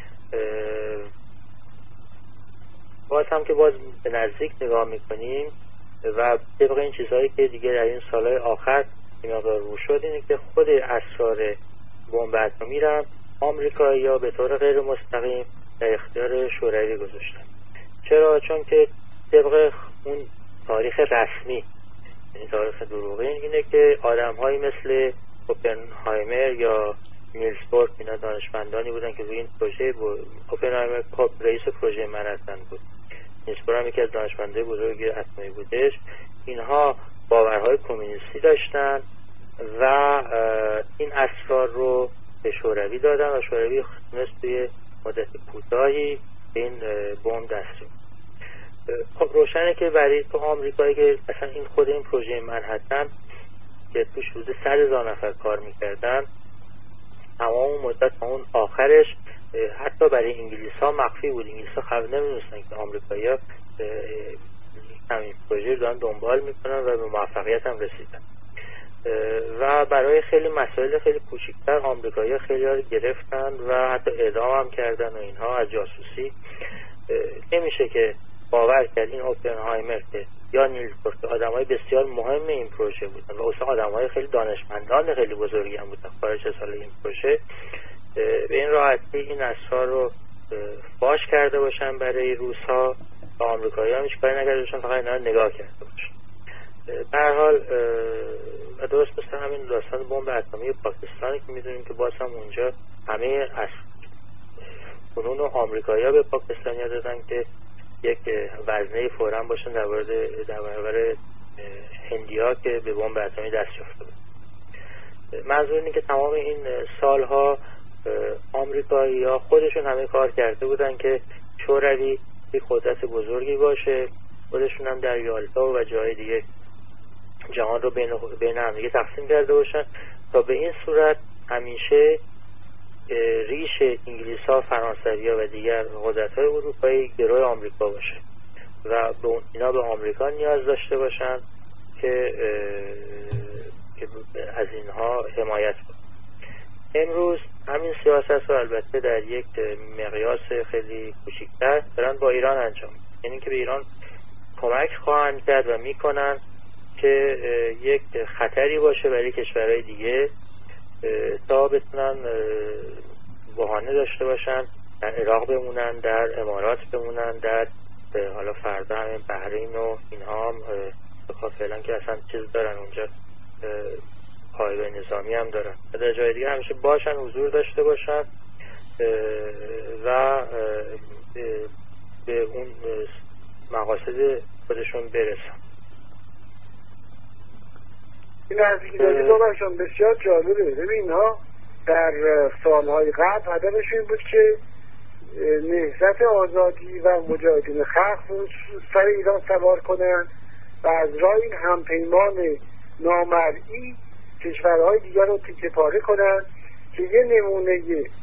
باز هم که باز به نزدیک نگاه میکنیم و طبق این چیزهایی که دیگه در این سالهای آخر این مقدار رو شد اینه که خود اسرار بمب اتمی را آمریکایی‌ها به طور غیر مستقیم در اختیار شوروی گذاشتن. چرا؟ چون که طبق اون تاریخ رسمی، این تاریخ دروغین، اینه که آدم‌هایی مثل اوپنهایمر یا نیلز بور، اینا دانشمندانی بودن که روی این پروژه اوپنهایمر رئیس پروژه منهتن بود. نیلز بور هم یکی از دانشمندای بزرگ اتمی بودش. اینها باورهای کمونیستی داشتن و این اسرار رو به شوروی دادن و شوروی تونست توی مدت کوتاهی به این بمب دست یابد. خب روشنه که برای تو آمریکایی که اصلا این خود این پروژه منهتن که توش حدود صد هزار نفر کار میکردن، تمام مدت اون آخرش حتی برای انگلیس ها مخفی بود. انگلیس ها خبر نمیدونستن که آمریکایی ها همین پروژه رو دارن دنبال میکنن و به موفقیت هم رسیدن. و برای خیلی مسائل خیلی کوچیکتر آمریکایی ها خیلی ها رو گرفتن و حتی اعدام هم کردن و اینها از جاسوسی. نمیشه که باور کرد این اوپنهایمر که یا نیلز بور که آدمای بسیار مهم این پروژه بودن و اصلا آدمای خیلی دانشمندان خیلی بزرگی هم بودن خارج از سال این پروژه، به این راحتی این اسرار رو فاش کرده باشن برای روس‌ها و آمریکایی‌ها هیچ کاری نکرده باشن، فقط اینا رو نگاه کرده باشن. به هر حال درست مثل همین داستان بمب اتمی پاکستان که میدونیم که باز هم اونجا همه از فنون آمریکایی‌ها به پاکستانی‌ها دادن که یک وزنه فوراً باشن در مورد در برابر هندی‌ها که به بمب اتمی دست یافته بود. منظور اینه که تمام این سالها آمریکایی‌ها خودشون همه کار کرده بودن که شوروی یک قدرت بزرگی باشه، خودشون هم در یالتا و جای دیگه جهان رو بین بین هم دیگه تقسیم کرده باشن تا به این صورت همیشه ریش انگلیس‌ها، فرانسوی‌ها و دیگر قدرت‌های اروپایی گروی آمریکا باشه و به اینا به آمریکا نیاز داشته باشن که که از اینها حمایت کنه. امروز همین سیاست رو البته در یک مقیاس خیلی کوچکتر دارن با ایران انجام میدن، یعنی که به ایران کمک خواهند کرد و میکنن که یک خطری باشه برای کشورهای دیگه تا بتونن بهانه داشته باشن در عراق بمونن، در امارات بمونن، در حالا فردا همین بحرین و اینها هم بخواه فعلا که اصلا چیز دارن اونجا، پایگاه نظامی هم دارن و در جای دیگه همیشه باشن، حضور داشته باشن و به اون مقاصد خودشون برسن. این نزدیکی دوبرشان بسیار جالبه. ببین ها در سالهای قبل هدفشون بود که نهضت آزادی و مجاهدین خلق رو سر ایران سوار کنن و از راه این همپیمان نامرئی کشورهای دیگر رو تیکه پاره کنن که یه نمونه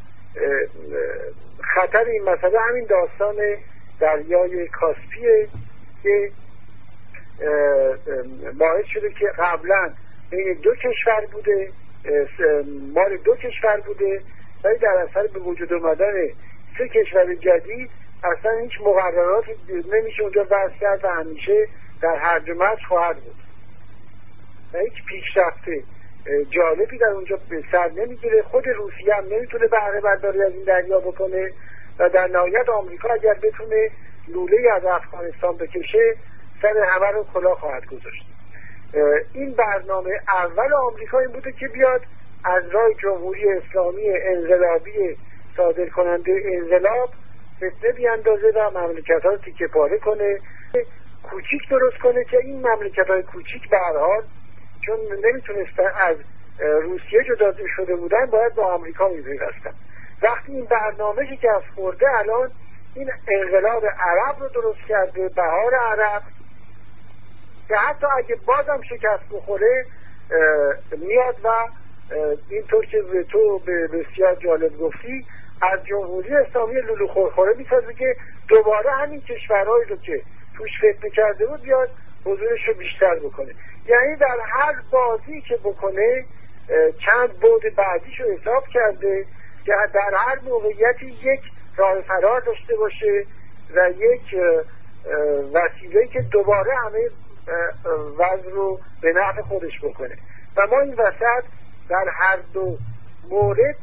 خطر این مسئله همین داستان دریای کاسپیه که باعث شده که قبلا بین دو کشور بوده، مال دو کشور بوده، ولی در اثر به وجود آمدن سه کشور جدید اصلا هیچ مقررات نمیشه اونجا وضع کرد و همیشه در هرج و مرج خواهد بود و هیچ پیشرفت جالبی در اونجا به سر نمیگیره. خود روسیه هم نمیتونه بهره برداری از این دریا بکنه و در نهایت آمریکا اگر بتونه لوله از افغانستان بکشه سر همه رو کلاه خواهد گذاشت. این برنامه اول آمریکا این بوده که بیاد از راه جمهوری اسلامی انقلابی صادر کننده انقلاب فتنه بیاندازه و مملکت ها رو تیکه پاره کنه، کوچیک درست کنه که این مملکت های کوچیک به هر حال چون نمیتونستن از روسیه جدا شده بودن باید با آمریکا میپیوستن. وقتی این برنامه شکست خورده الان این انقلاب عرب رو درست کرده، بهار عرب، که حتی اگه بازم شکست بخوره میاد و اینطور که تو به بسیار جالب گفتی از جمهوری اسلامی لولو خورخوره میسازه که دوباره همین کشورهایی رو که توش فتنه کرده بود بیاد حضورش رو بیشتر بکنه. یعنی در هر بازی که بکنه چند بعد بعدیش رو حساب کرده که در هر موقعیتی یک راه فرار داشته باشه و یک وسیله‌ای که دوباره همه وضع رو به نفع خودش بکنه و ما این وسط در هر دو مورد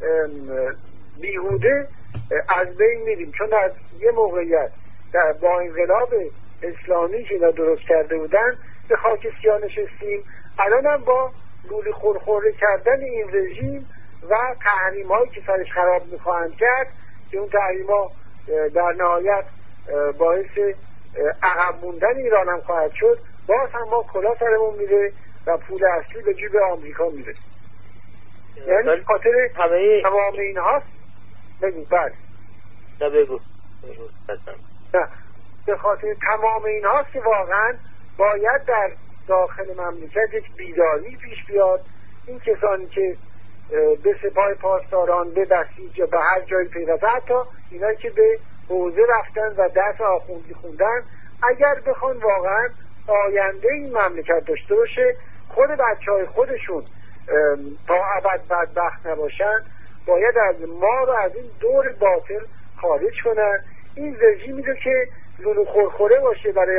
بیهوده از بین میریم، چون از یه موقعیت در با انقلاب اسلامی که درست کرده بودن به خاک سیاه نشستیم، الان هم با لوله خورخوره کردن این رژیم و تحریم هایی که سرش خراب میخواهند کرد که اون تحریم ها در نهایت باعث عقب موندن ایران هم خواهد شد، باز هم ما کلا سرمون میره و پول اصلی به جیب آمریکا میره. یعنی خاطر همه تمام این هاست. بگو بعد نه بگو نه به خاطر تمام این هاست که واقعا باید در داخل مملکت یک بیداری پیش بیاد. این کسانی که به سپاه پاسداران، به بسیج یا به هر جایی پیوسته، حتی اینایی که به حوزه رفتن و درس آخوندی خوندن، اگر بخوان واقعا آینده این مملکت داشته باشه، خود بچه های خودشون تا ابد بدبخت نباشن، باید از ما رو از این دور باطل خارج کنن. این رژیمی رو که لولو خورخوره باشه برای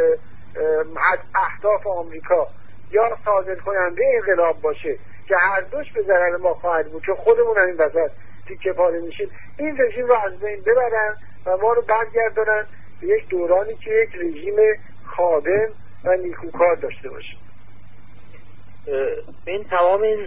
اهداف آمریکا یا صادر کننده انقلاب باشه که هر دوش به ضرر ما خواهد بود، چون خودمون هم این وسط تیکه پاره میشیم، این رژیم رو از بین ببرن و ما رو برگردونن به یک دورانی که یک رژیم خادم و نیکوکار داشته باشه. این تمام این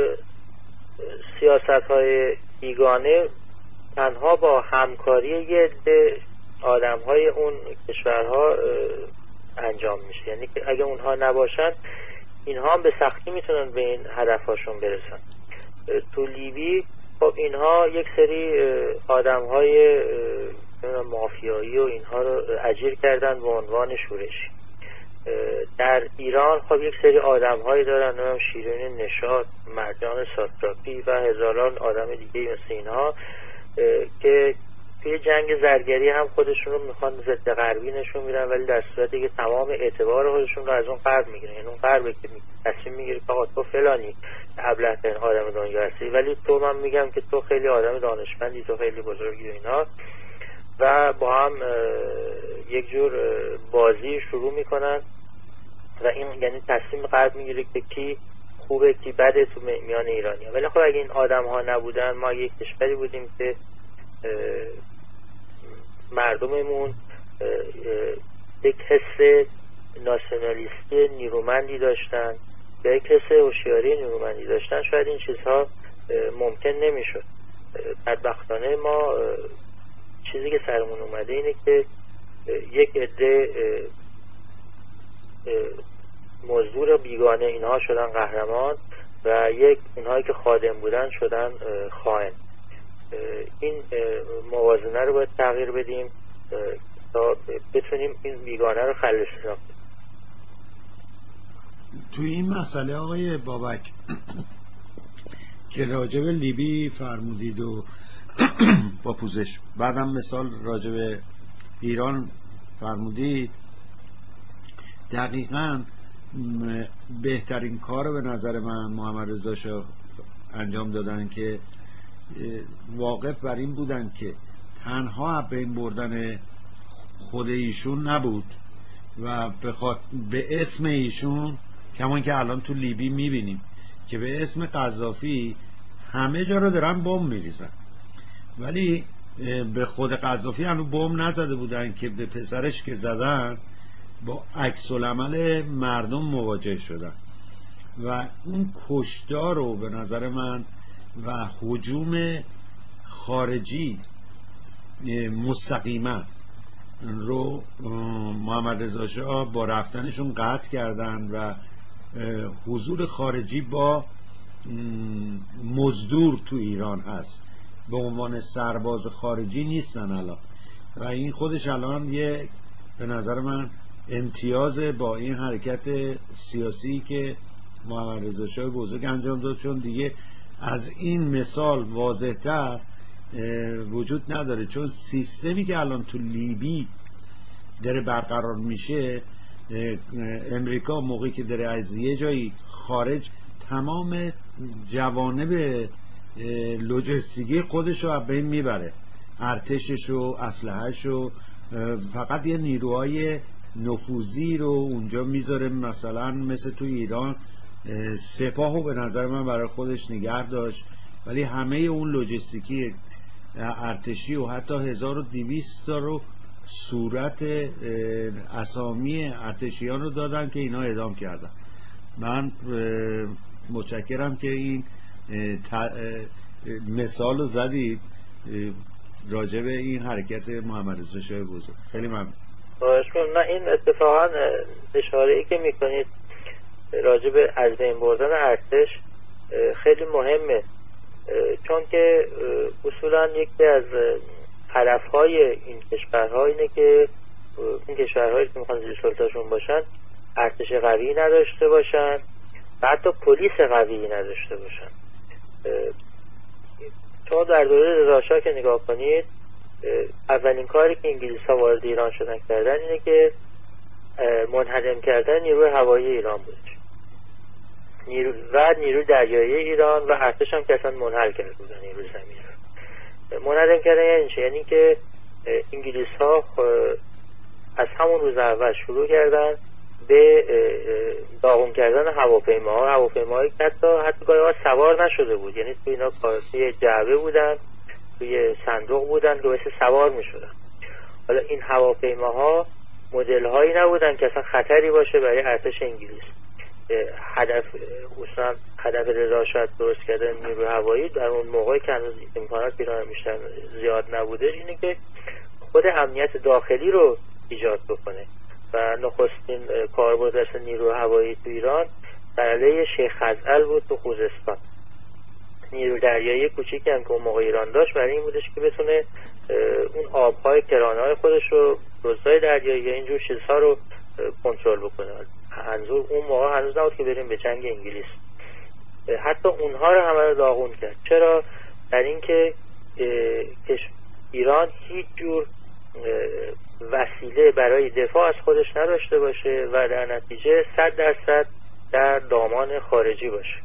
سیاست های بیگانه تنها با همکاری یه عده آدم های اون کشورها انجام میشه. یعنی که اگه اونها نباشن اینها هم به سختی میتونن به این هدفهاشون برسن. تو لیبی خب اینها یک سری آدم های مافیایی و اینها رو اجیر کردن به عنوان شورشی. در ایران خب یک سری آدم هایی دارن، نمیم شیرین نشاط، مرجان ساتراپی و هزاران آدم دیگه مثل اینها که توی جنگ زرگری هم خودشون رو میخوان ضد غربی نشون میدن، ولی در صورتی که تمام اعتبار خودشون رو از اون غرب میگیرن. یعنی اون غربه که تصمیم میگیره که آقا تو فلانی ابله‌ترین آدم دنیا هستی، ولی تو من میگم که تو خیلی آدم دانشمندی، تو خیلی بزرگی و اینا، و با هم یک جور بازی شروع میکنن و این یعنی تصمیم غرب میگیره که کی خوبه کی بده تو میان ایرانی‌ها. ولی خب اگه این آدم ها نبودن، ما یک کشوری بودیم که مردممون یک حس ناسیونالیستی نیرومندی داشتن، یک حس هوشیاری نیرومندی داشتن، شاید این چیزها ممکن نمیشد. بدبختانه ما چیزی که سرمون اومده اینه که یک عده مزدور بیگانه اینها شدن قهرمان و یک اونهایی که خادم بودن شدن خائن. این موازنه رو باید تغییر بدیم تا بتونیم این بیگانه رو خلص کنیم. توی این مسئله آقای بابک که راجب لیبی فرمودید و با پوزش، بعدم مثال راجب ایران فرمودید، دقیقاً بهترین کار به نظر من محمد رضا شاه انجام دادن که واقف بر این بودن که تنها به این بردن خود ایشون نبود و بخواد به اسم ایشون، کمان که الان تو لیبی میبینیم که به اسم قذافی همه جا رو دارن بمب میریزن، ولی به خود قذافی هنوز بمب نزده بودن که به پسرش که زدن با عکس العمل مردم مواجه شدن و اون کشتار رو به نظر من و هجوم خارجی مستقیما رو محمد رضا شاه با رفتنشون قطع کردن و حضور خارجی با مزدور تو ایران هست، به عنوان سرباز خارجی نیستن الان، و این خودش الان یه به نظر من امتیاز با این حرکت سیاسی که محمد رضا شاه بزرگ انجام داد، چون دیگه از این مثال واضح‌تر وجود نداره. چون سیستمی که الان تو لیبی داره برقرار میشه، امریکا موقعی که داره از یه جایی خارج تمام جوانب لوجستیکی خودش رو از بین میبره، ارتشش و اسلحه‌ش و فقط یه نیروهای نفوذی رو اونجا میذاره. مثلا مثل تو ایران سپاهو به نظر من برای خودش نگه داشت، ولی همه اون لوجستیکی ارتشی و حتی هزار و دویست تا رو صورت اسامی ارتشیان رو دادن که اینا اعدام کردن. من متشکرم که این مثال رو زدید راجع به این حرکت محمد رضا شاه بزرگ. خیلی ممنون. خواهش کنم. نه این اتفاقا اشاره‌ای که میکنید راجع به از بین بردن ارتش خیلی مهمه، چون که اصولا یکی از هدفهای این کشورها اینه که این کشورهایی که میخوان زیر سلطه‌شون باشن ارتش قوی نداشته باشن و حتی پلیس قوی نداشته باشن. شما در دوره رضا شاه که نگاه کنید، اولین کاری که انگلیس‌ها وارد ایران شدن کردن اینه که منهدم کردن نیروی هوایی ایران بود نیرو و نیروی دریایی ایران و ارتش هم که اصلا منحل کرده بودن نیروی زمین. منهدم کردن یعنی چه؟ یعنی که انگلیس‌ها از همون روز اول شروع کردن به داغون کردن هواپیماها هواپیماهایی که حتی حتی گاهی سوار نشده بود، یعنی توی اینا توی جعبه بودن، توی صندوق بودن که واسه سوار میشدن. حالا این هواپیماها مدل هایی نبودن که اصلا خطری باشه برای ارتش انگلیس. هدف اصلا هدف رضا شاه درست کردن نیروی هوایی در اون موقعی که هنوز امکانات ایران بیشتر زیاد نبوده اینه که خود امنیت داخلی رو ایجاد بکنه و نخستین کاربرد اصلا نیروی هوایی تو ایران در علیه شیخ خزعل بود تو خوزستان. نیروی دریایی کوچیکی هم که اون موقع ایران داشت برای این بودش که بتونه اون آبهای کرانه‌های خودش رو، دزدای دریایی یا اینجور چیزها رو کنترل بکنه. منظور اون موقع هنوز نبود که بریم به جنگ انگلیس. حتی اونها رو همه رو داغون کرد. چرا؟ در اینکه ایران هیچ جور وسیله برای دفاع از خودش نداشته باشه و در نتیجه صد درصد در دامان خارجی باشه.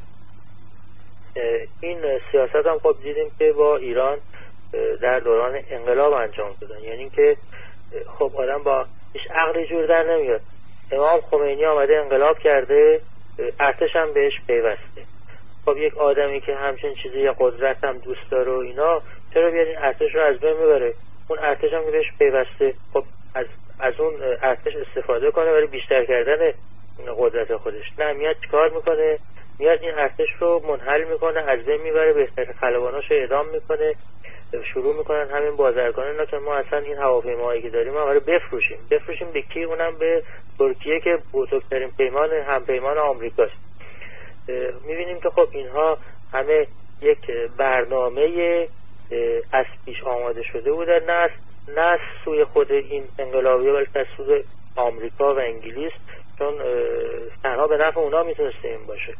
این سیاست هم خب دیدیم که با ایران در دوران انقلاب انجام دادن، یعنی که خب آدم با هیچ عقلی جور در نمیاد. امام خمینی آمده انقلاب کرده، ارتش هم بهش پیوسته. خب یک آدمی که همچین چیزی یا قدرت هم دوست داره و اینا، چرا بیاد این ارتش رو از بین ببره؟ اون ارتش هم که بهش پیوسته خب از از اون ارتش استفاده کنه برای بیشتر کردن قدرت خودش. نه، میاد چیکار میکنه؟ میاد این ارتش رو منحل میکنه، از بین میبره، بهترین خلباناشو اعدام میکنه. شروع میکنن همین بازرگانان اینا که ما اصلا این هواپیماهایی که داریم ما رو بفروشیم بفروشیم به کی؟ اونم به ترکیه که بزرگترین پیمان همپیمان آمریکاست. میبینیم که خب اینها همه یک برنامه از پیش آماده شده بودن، نه نه سوی خود این انقلابی بلکه از سوی آمریکا و انگلیس، چون تنها به نفع اونا میتونسته این باشه.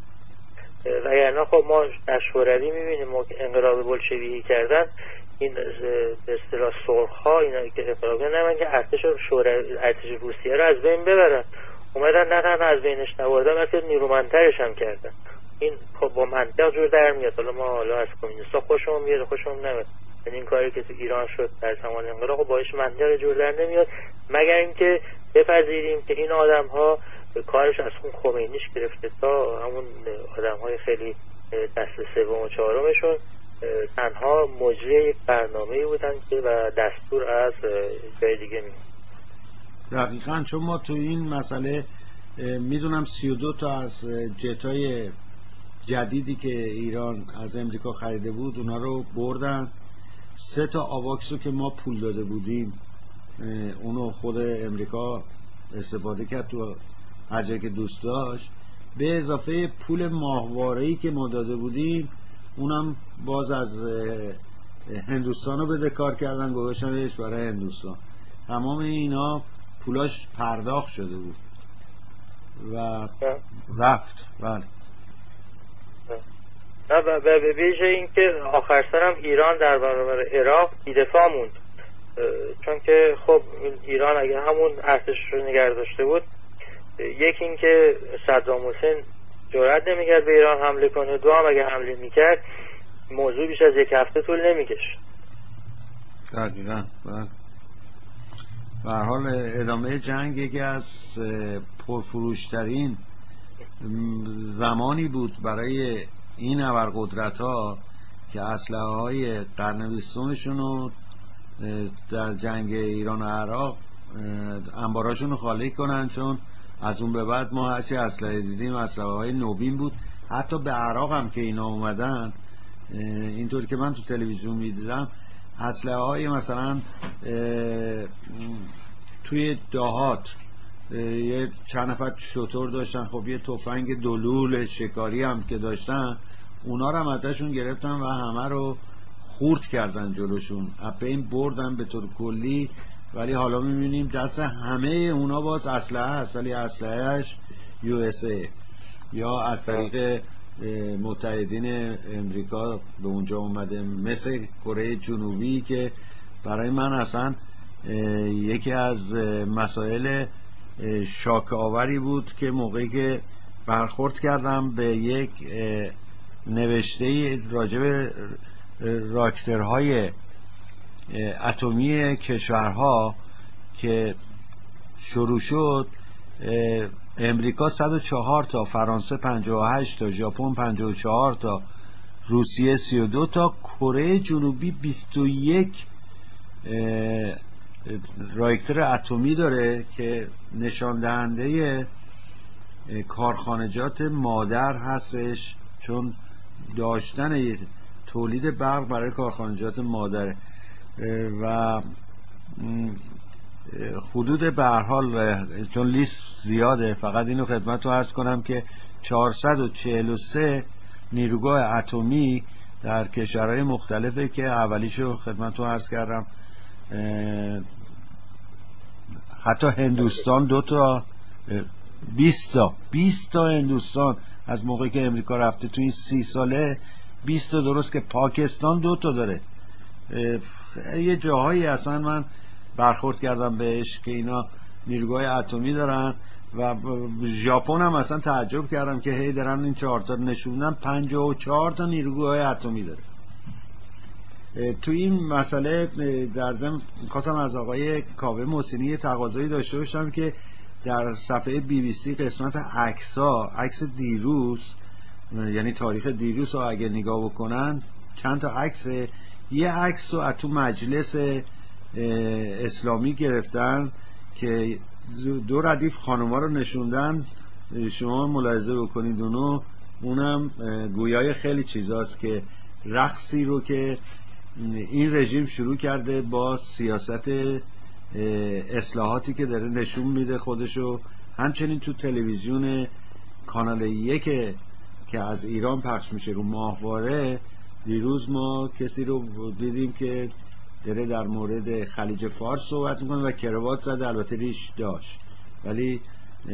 وگرنه خب ما در شوروی میبینیم ما که انقلاب بولشویکی کردن، این به اصطلاح سرخ‌ها اینا که انقلاب نمیدن که ارتش شوروی ارتش روسیه رو از بین ببرن، اومدن نه تنها از بینش نبردن بلکه نیرومندترش هم کردن. این خب با منطق جور در میاد. حالا ما حالا از کمونیست‌ها خوشمون میاد خوشمون نمیاد، یعنی این کاری که تو ایران شد در زمان انقلاب خب باهاش منطق جور در نمیاد، مگر اینکه بپذیریم که این آدم‌ها کارش از اون خمینیش گرفته تا همون آدم‌های خیلی دست سوم و چهارمشون تنها مجری یک برنامه‌ای بودن که و دستور از جای دیگه می. دقیقاً، چون ما تو این مسئله میدونم سی و دو تا از جتای جدیدی که ایران از امریکا خریده بود اونا رو بردن، سه تا آواکسو که ما پول داده بودیم اونو خود امریکا استفاده کرد تو هر جایی که دوست داشت، به اضافه پول ماهواره‌ای که ما داده بودیم اونم باز از هندوستان رو بده کار کردن گذاشتنش برای هندوستان. تمام اینا پولاش پرداخت شده بود و رفت. بله نه، به ویژه این که آخر سرم ایران در برابر عراق بی‌دفاع موند، چون که خب ایران اگه همون ارتش رو نگه داشته بود، یکی این که صدام حسین جرئت نمی‌کرد به ایران حمله کنه، دو هم اگه حمله می‌کرد موضوع بیش از یک هفته طول نمی‌کشید. دقیقاً. به هر حال ادامه جنگ یکی از پرفروشترین زمانی بود برای این ابرقدرت‌ها که اسلحه‌های قرن بیستمشون رو در جنگ ایران و عراق انباراشون رو خالی کنن، چون از اون به بعد ما هرچی اسلحه دیدیم اسلحه‌های نوین بود. حتی به عراق هم که اینا اومدن، اینطور که من تو تلویزیون میدیدم، اسلحه های مثلا توی دهات یه چند نفر شتر داشتن، خب یه تفنگ دلول شکاری هم که داشتن، اونا رو هم ازشون گرفتن و همه رو خورد کردن جلوشون، اپین بردن به طور کلی. ولی حالا میبینیم دست همه اونا باز اسلحه هست، ولی اسلحهش یو اس ای یا از طریق متحدین امریکا به اونجا اومده، مثل کره جنوبی که برای من اصلا یکی از مسائل شاک آوری بود که موقعی که برخورد کردم به یک نوشته راجع به راکتورهای اتمی کشورها که شروع شد، امریکا صد و چهار تا، فرانسه پنجاه و هشت تا، ژاپن پنجاه و چهار تا، روسیه سی و دو تا، کره جنوبی بیست و یک راکتور اتمی داره که نشان دهنده کارخانجات مادر هستش، چون داشتن تولید برق برای کارخانجات مادره و حدود به هر حال چون لیست زیاده، فقط اینو خدمت رو عرض کنم که چهارصد و چهل و سه نیروگاه اتمی در کشورهای مختلفه که اولیشو خدمت رو عرض کردم، حتی هندوستان دو تا، بیست تا بیست تا هندوستان از موقعی که امریکا رفته تو این سی ساله بیست تا، درست که پاکستان دو تا داره. یه جاهایی اصلا من برخورد کردم بهش که اینا نیروگاه اتمی دارن و ژاپن هم اصلا تعجب کردم که هی دارن این چهار تا نشوندن، پنجاه و چهار تا نیروگاه اتمی داره. تو این مسئله در ضمن خواستم از آقای کاوه محسنی تقاضایی داشته باشم که در صفحه بی بی سی قسمت عکس‌ها، عکس دیروز، یعنی تاریخ دیروز رو اگه نگاه بکنن، چند تا عکس، یه عکس رو از تو مجلس اسلامی گرفتن که دو ردیف خانوما رو نشوندن، شما ملاحظه بکنید اونو، اونم گویای خیلی چیزاست که رقصی رو که این رژیم شروع کرده با سیاست اصلاحاتی که داره نشون میده خودشو. همچنین تو تلویزیون کانال یک که از ایران پخش میشه رو ماهواره، دیروز ما کسی رو دیدیم که داره در مورد خلیج فارس صحبت میکنه و کراوات زده، البته ریش داشت ولی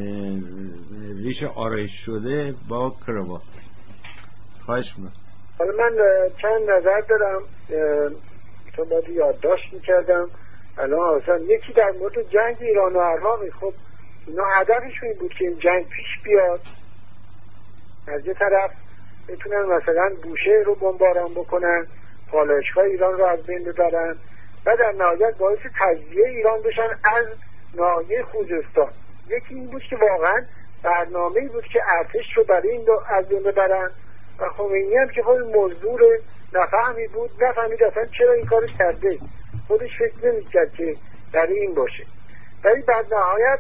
ریش آرایش شده با کراوات. خواهش میکنم. حالا من چند نظر دارم، تو باید یادداشت میکردم الان. اصلا یکی در مورد جنگ ایران و عراق، خب اینا هدفش این بود که این جنگ پیش بیاد، از یه طرف بتونن مثلا بوشهر رو بمباران بکنن، پالایشگاه ایران رو از بین ببرن و در نهایت باعث تجزیه ایران بشن از ناحیه خوزستان. یکی این بود که واقعا برنامه‌ای بود که ارتش رو برای این از بین ببرن و خمینی هم که خود مزدور نفهمی بود، نفهمید اصلا چرا این کار کرده، خودش فکر نمی‌کرد که برای این باشه. ولی بعد نهایت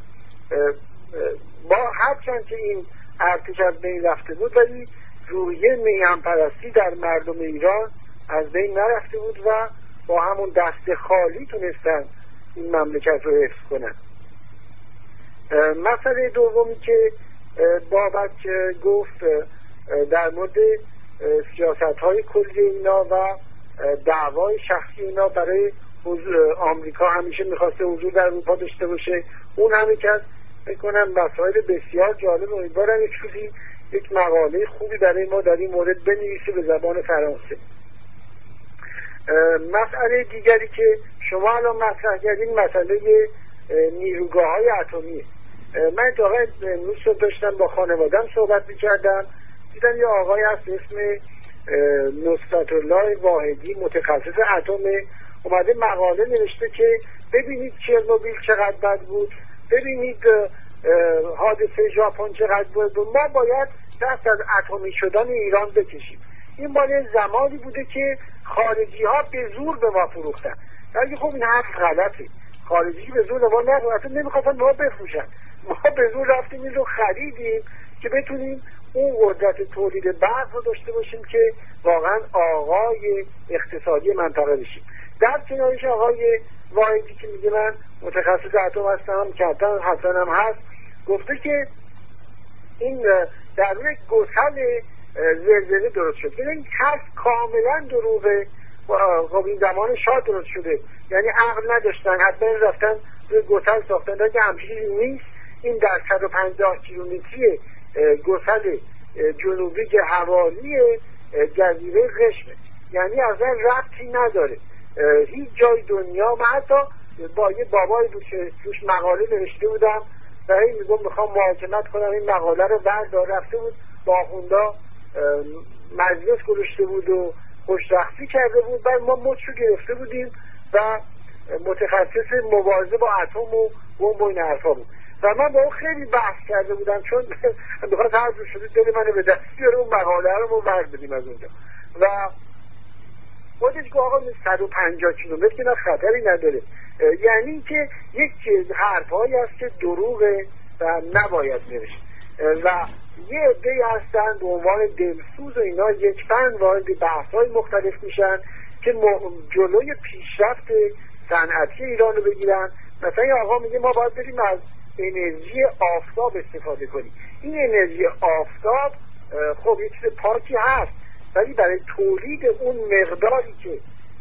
با هرچند که این ارتش از بین رفته بود، ولی روحیه میهن پرستی در مردم ایران از بین نرفته بود و با همون دست خالی تونستن این مملکت رو حفظ کنن. مسئله دومی که بابک گفت در مورد سیاست‌های کلی اینا و دعوای شخصی اینا برای آمریکا، همیشه میخواسته حضور در اروپا داشته باشه، اون هم یک از میکنم مسائل بسیار جالب. امیدوارم یک چیزی، یک مقاله خوبی برای ما در این مورد بنویسه به زبان فرانسه. مسئله دیگری که شما الان مطرح کردین مسئله نیروگاه‌های اتمی. من اتفاقا امروز صبح داشتم با خانواده‌ام صحبت می‌کردم، دیدم یه آقای هست اسم نصرت الله واحدی، متخصص اتم، اومده مقاله نوشته که ببینید چرنوبیل چقدر بد بود، ببینید حادثه ژاپن چقدر بود، ما باید دست از اتمی شدن ایران بکشیم. این مال زمانی بوده که خارجی ها به زور به ما فروختن، ولی خب این حرف غلطه. خارجی به زور ما نفروختن، نمیخواستن ما بفروشن، ما به زور رفتیم این رو خریدیم که بتونیم اون قدرت تولید برق رو داشته باشیم که واقعا آقای اقتصادی منطقه بشیم. در کنارش آقای واحدی که میگه من متخصص اتم هستم، کپتن حسن هم هست، گفته که این در روی گسل زلزله درست شد. این حرف کاملا دروغه. خب این زمان شاه درست شده، یعنی عقل نداشتن، حتما رفتن روی گسل ساختن. اگه همچنین نیست، این در صد و پنجاه کیلومتری گسل جنوبی که حوالی جزیره قشمه، یعنی اصلا ربطی نداره. هیچ جای دنیا، من حتی با یه بابایی بود که توش مقاله نوشته بودم و هی میگم میخوام محاکمت کنم این مقاله رو، بردار رفته بود با آخوندا مجلس گذاشته بود و خوشرخصی کرده بود. بعد ما مچو گرفته بودیم و متخصص مبارزه با اتم و بمب و این حرفا بود و من با اون خیلی بحث کرده بودم، چون بخواست هر جو شده دل منو به دست بیاره اون مقاله رو ما برد بدیم از اونجا. و خودش که آقا صد و پنجاه کیلومتر که نه خطری نداره، یعنی که یک حرفایی هست که دروغه و نباید نوشت. و یه عده‌ای هستن به عنوان دلسوز و اینا یک فن وارد بحث‌های مختلف میشن که جلوی پیشرفت صنعتی ایران رو بگیرن. مثلا یه آقا میگه ما باید بریم از انرژی آفتاب استفاده کنیم. این انرژی آفتاب خب یه چیز پاکی هست، ولی برای تولید اون مقداری که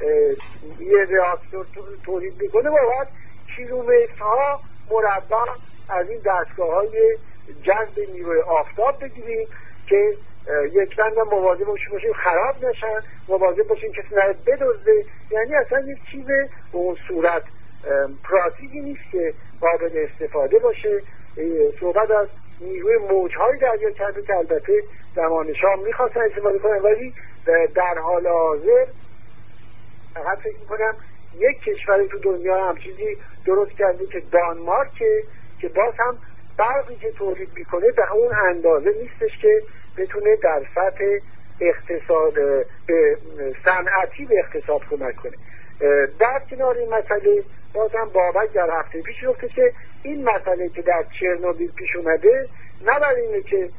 یه راکتور تولید میکنه باید کیلومترها مربع از این دستگاه‌های جذب نیروی آفتاب بگیریم که یک بندم مواظب باشیم خراب نشن، مواظب باشیم کسی نره بدزده. یعنی اصلا یک چیز به اون صورت پراتیکی نیست که قابل استفاده باشه. صحبت از نیروی موجهای دریاچه که البته زمان شاه میخواستن استفاده کنن، ولی در حال حاضر فقط فکر میکنم یک کشور تو دنیا هم چیزی درست کرده که دانمارکه که باز هم برقی که تولید میکنه به اون اندازه نیستش که بتونه در سطح اقتصاد به صنعتی به اقتصاد کمک کنه. در کنار این مسئله باز هم بابک در هفته پیش گفته که این مسئله که در چرنوبیل پیش اومده نه برای اینه که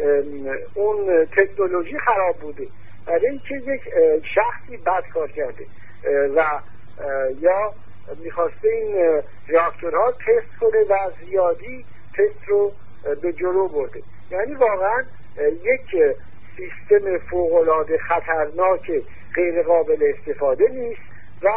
اون تکنولوژی خراب بوده، برای اینکه یک شخصی بد کار کرده و یا میخواسته این راکتورها تست کنه و زیادی تست رو به جلو برده. یعنی واقعا یک سیستم فوق‌العاده خطرناک غیر قابل استفاده نیست و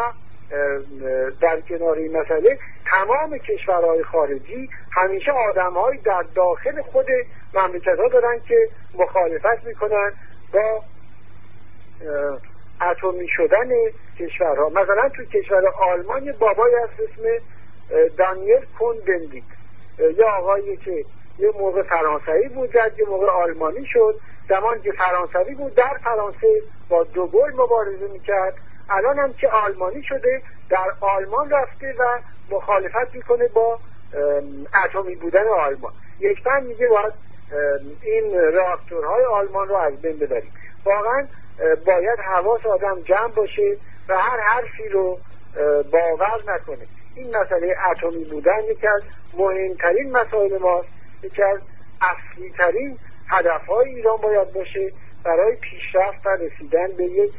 در کنار این مسئله تمام کشورهای خارجی همیشه آدم‌هایی در داخل خود مملکت‌ها دارن که مخالفت میکنن با اتمی شدن کشورها. مثلا تو کشور آلمان یه بابایی هست اسم دانیل کون بندیت، یه آقایی که یه موقع فرانسوی بود زد، یه موقع آلمانی شد. زمان که فرانسوی بود در فرانسه با دوگل مبارزه میکرد، الان هم که آلمانی شده در آلمان رفته و مخالفت میکنه با اتمی بودن آلمان. یک فن میگه باید این راکتورهای آلمان رو از بین ببریم. واقعا باید حواس آدم جمع باشه و هر حرفی رو باور نکنه. این مسئله اتمی بودن یکی از مهمترین مسائل ماست، یکی از اصلی ترین هدفهای ایران باید باشه برای پیشرفت و رسیدن به یک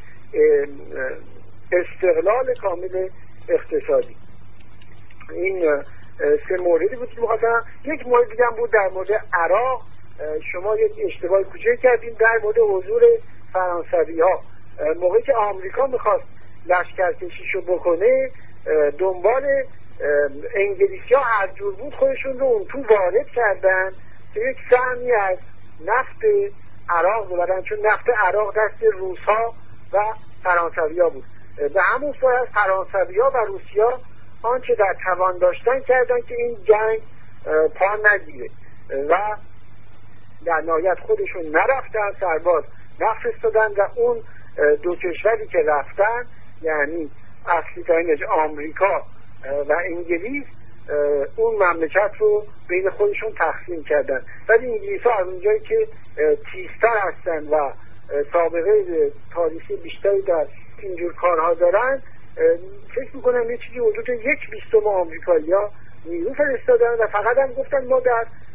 استقلال کامل اقتصادی. این سه موردی بود که می‌خواستم. یک مورد دیگه هم بود در مورد عراق. شما یک اشتباه کوچک کردین در مورد حضور فرانسوی‌ها. موقعی که آمریکا می‌خواست لشکرکشیشو بکنه دنبال انگلیسی‌ها هر جور بود خودشون رو اون تو وارد کردن که یک سهمی از نفت عراق ببرن، چون نفت عراق دست روس‌ها و فرانسوی‌ها بود. به همون صورت فرانسوی‌ها و روسی‌ها آنچه در توان داشتن کردن که این جنگ پا نگیره و در نهایت خودشون نرفتن، سرباز نفرستادن و اون دو کشوری که رفتن یعنی اصلی ترینش آمریکا و انگلیس اون مملکت رو بین خودشون تقسیم کردن. ولی انگلیس ها از اونجایی که تیزتر هستن و سابقه تاریخی بیشتری در اینجور کارها دارن فکر میکنم یه چیزی حدود یک بیستم آمریکایی ها نیرو فرستادن و فقط هم گفتن ما در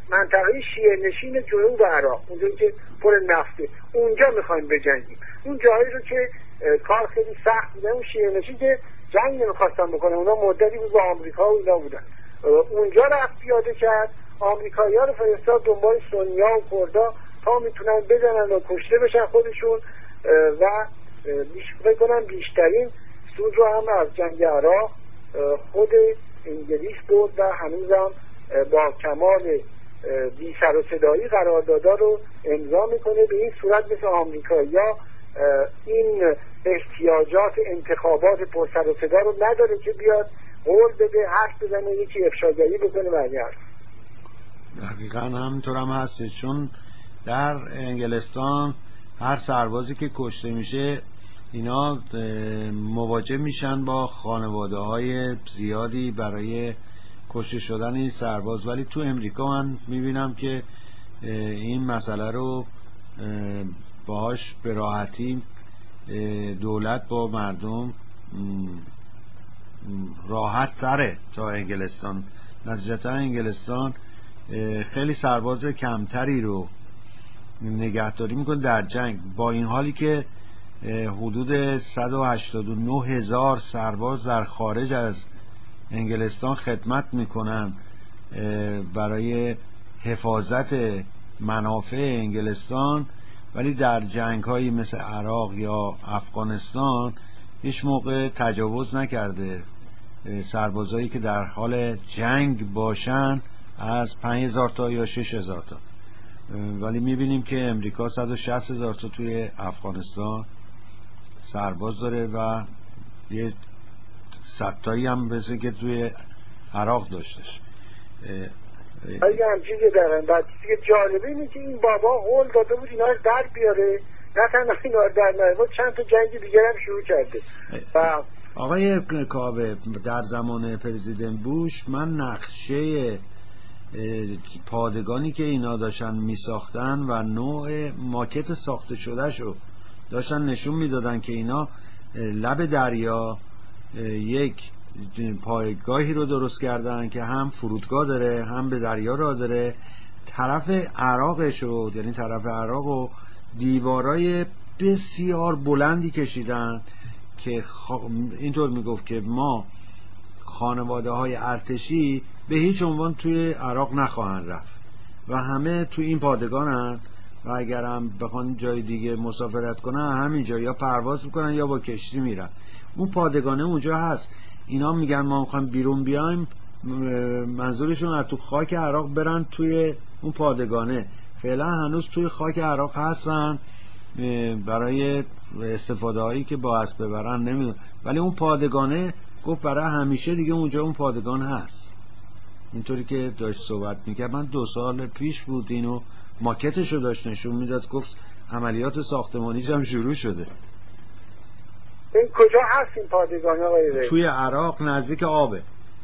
منطقه شیعه نشین جنوب عراق، اونجا که پر نفته، اونجا میخوایم بجنگیم. اون جایی رو که کار خیلی سخت بوده، اون شیعه نشین که جنگ نمیخواستن بکنن، اونا مدتی بود با آمریکا و اینا بودن، اونجا رفت پیاده کرد، آمریکایی‌ها رو فرستاد دنبال سنی‌ها و کردا تا میتونن بزنن و کشته بشن خودشون و فکر کنم بیشترین سود رو هم از جنگ عراق خود انگلیس بود و هنوزم با کمال بی سر و صدایی قراردادا رو امضا میکنه. به این صورت مثل آمریکایی‌ها این احتیاجات انتخابات پر سر و صدا رو نداره که بیاد قول بده، حرف بزنه، یکی افشاگری بکنه برگرد. دقیقا همینطور هم هسته، چون در انگلستان هر سربازی که کشته میشه اینا مواجه میشن با خانواده های زیادی برای کشته شدن این سرباز. ولی تو امریکا من میبینم که این مسئله رو باهاش به راحتی دولت با مردم راحت تره تا انگلستان. نتیجتا انگلستان خیلی سرباز کمتری رو نگهداری میکنه در جنگ، با این حالی که حدود صد و هشتاد و نه هزار سرباز در خارج از انگلستان خدمت میکنن برای حفاظت منافع انگلستان، ولی در جنگ هایی مثل عراق یا افغانستان هیچ موقع تجاوز نکرده. سربازایی که در حال جنگ باشن از پنج هزار تا یا شش هزار تا، ولی میبینیم که امریکا صد و شصت هزار تا توی افغانستان سرباز داره و یه صدتایی هم بسه که توی عراق داشتش. اگه هم چیزی دارن بعد چیزی که جالبه اینه که این بابا قول داده بود اینا رو در بیاره، نه تنها اینا رو در نیاورد، چند تا جنگ دیگر هم شروع کرده. و آقای کاوه در زمان پرزیدنت بوش من نقشه پادگانی که اینا داشتن میساختن و نوع ماکت ساخته شده شو داشتن نشون میدادن که اینا لب دریا یک پایگاهی رو درست کردن که هم فرودگاه داره هم به دریا راه داره، طرف عراقش رو یعنی طرف عراق و دیوارای بسیار بلندی کشیدن که خ... اینطور میگفت که ما خانواده های ارتشی به هیچ عنوان توی عراق نخواهند رفت و همه توی این پادگانن و اگر هم بخوان جای دیگه مسافرت کنن همینجا یا پرواز میکنن یا با کشتی میرن. اون پادگانه اونجا هست. اینا میگن ما میخوایم بیرون بیایم، منظورشون از تو خاک عراق برن توی اون پادگانه. فعلا هنوز توی خاک عراق هستن برای استفاده هایی که با اسب ببرن نمیدونم، ولی اون پادگانه گفت برای همیشه دیگه اونجا اون پادگان هست. اینطوری که داشت صحبت میکرد، من دو سال پیش بود اینو ماکتشو داشت نشون میداد، گفت عملیات ساختمانیش هم شروع شده. این کجا هست این پادگان آقای ری؟ توی عراق نزدیک آبه.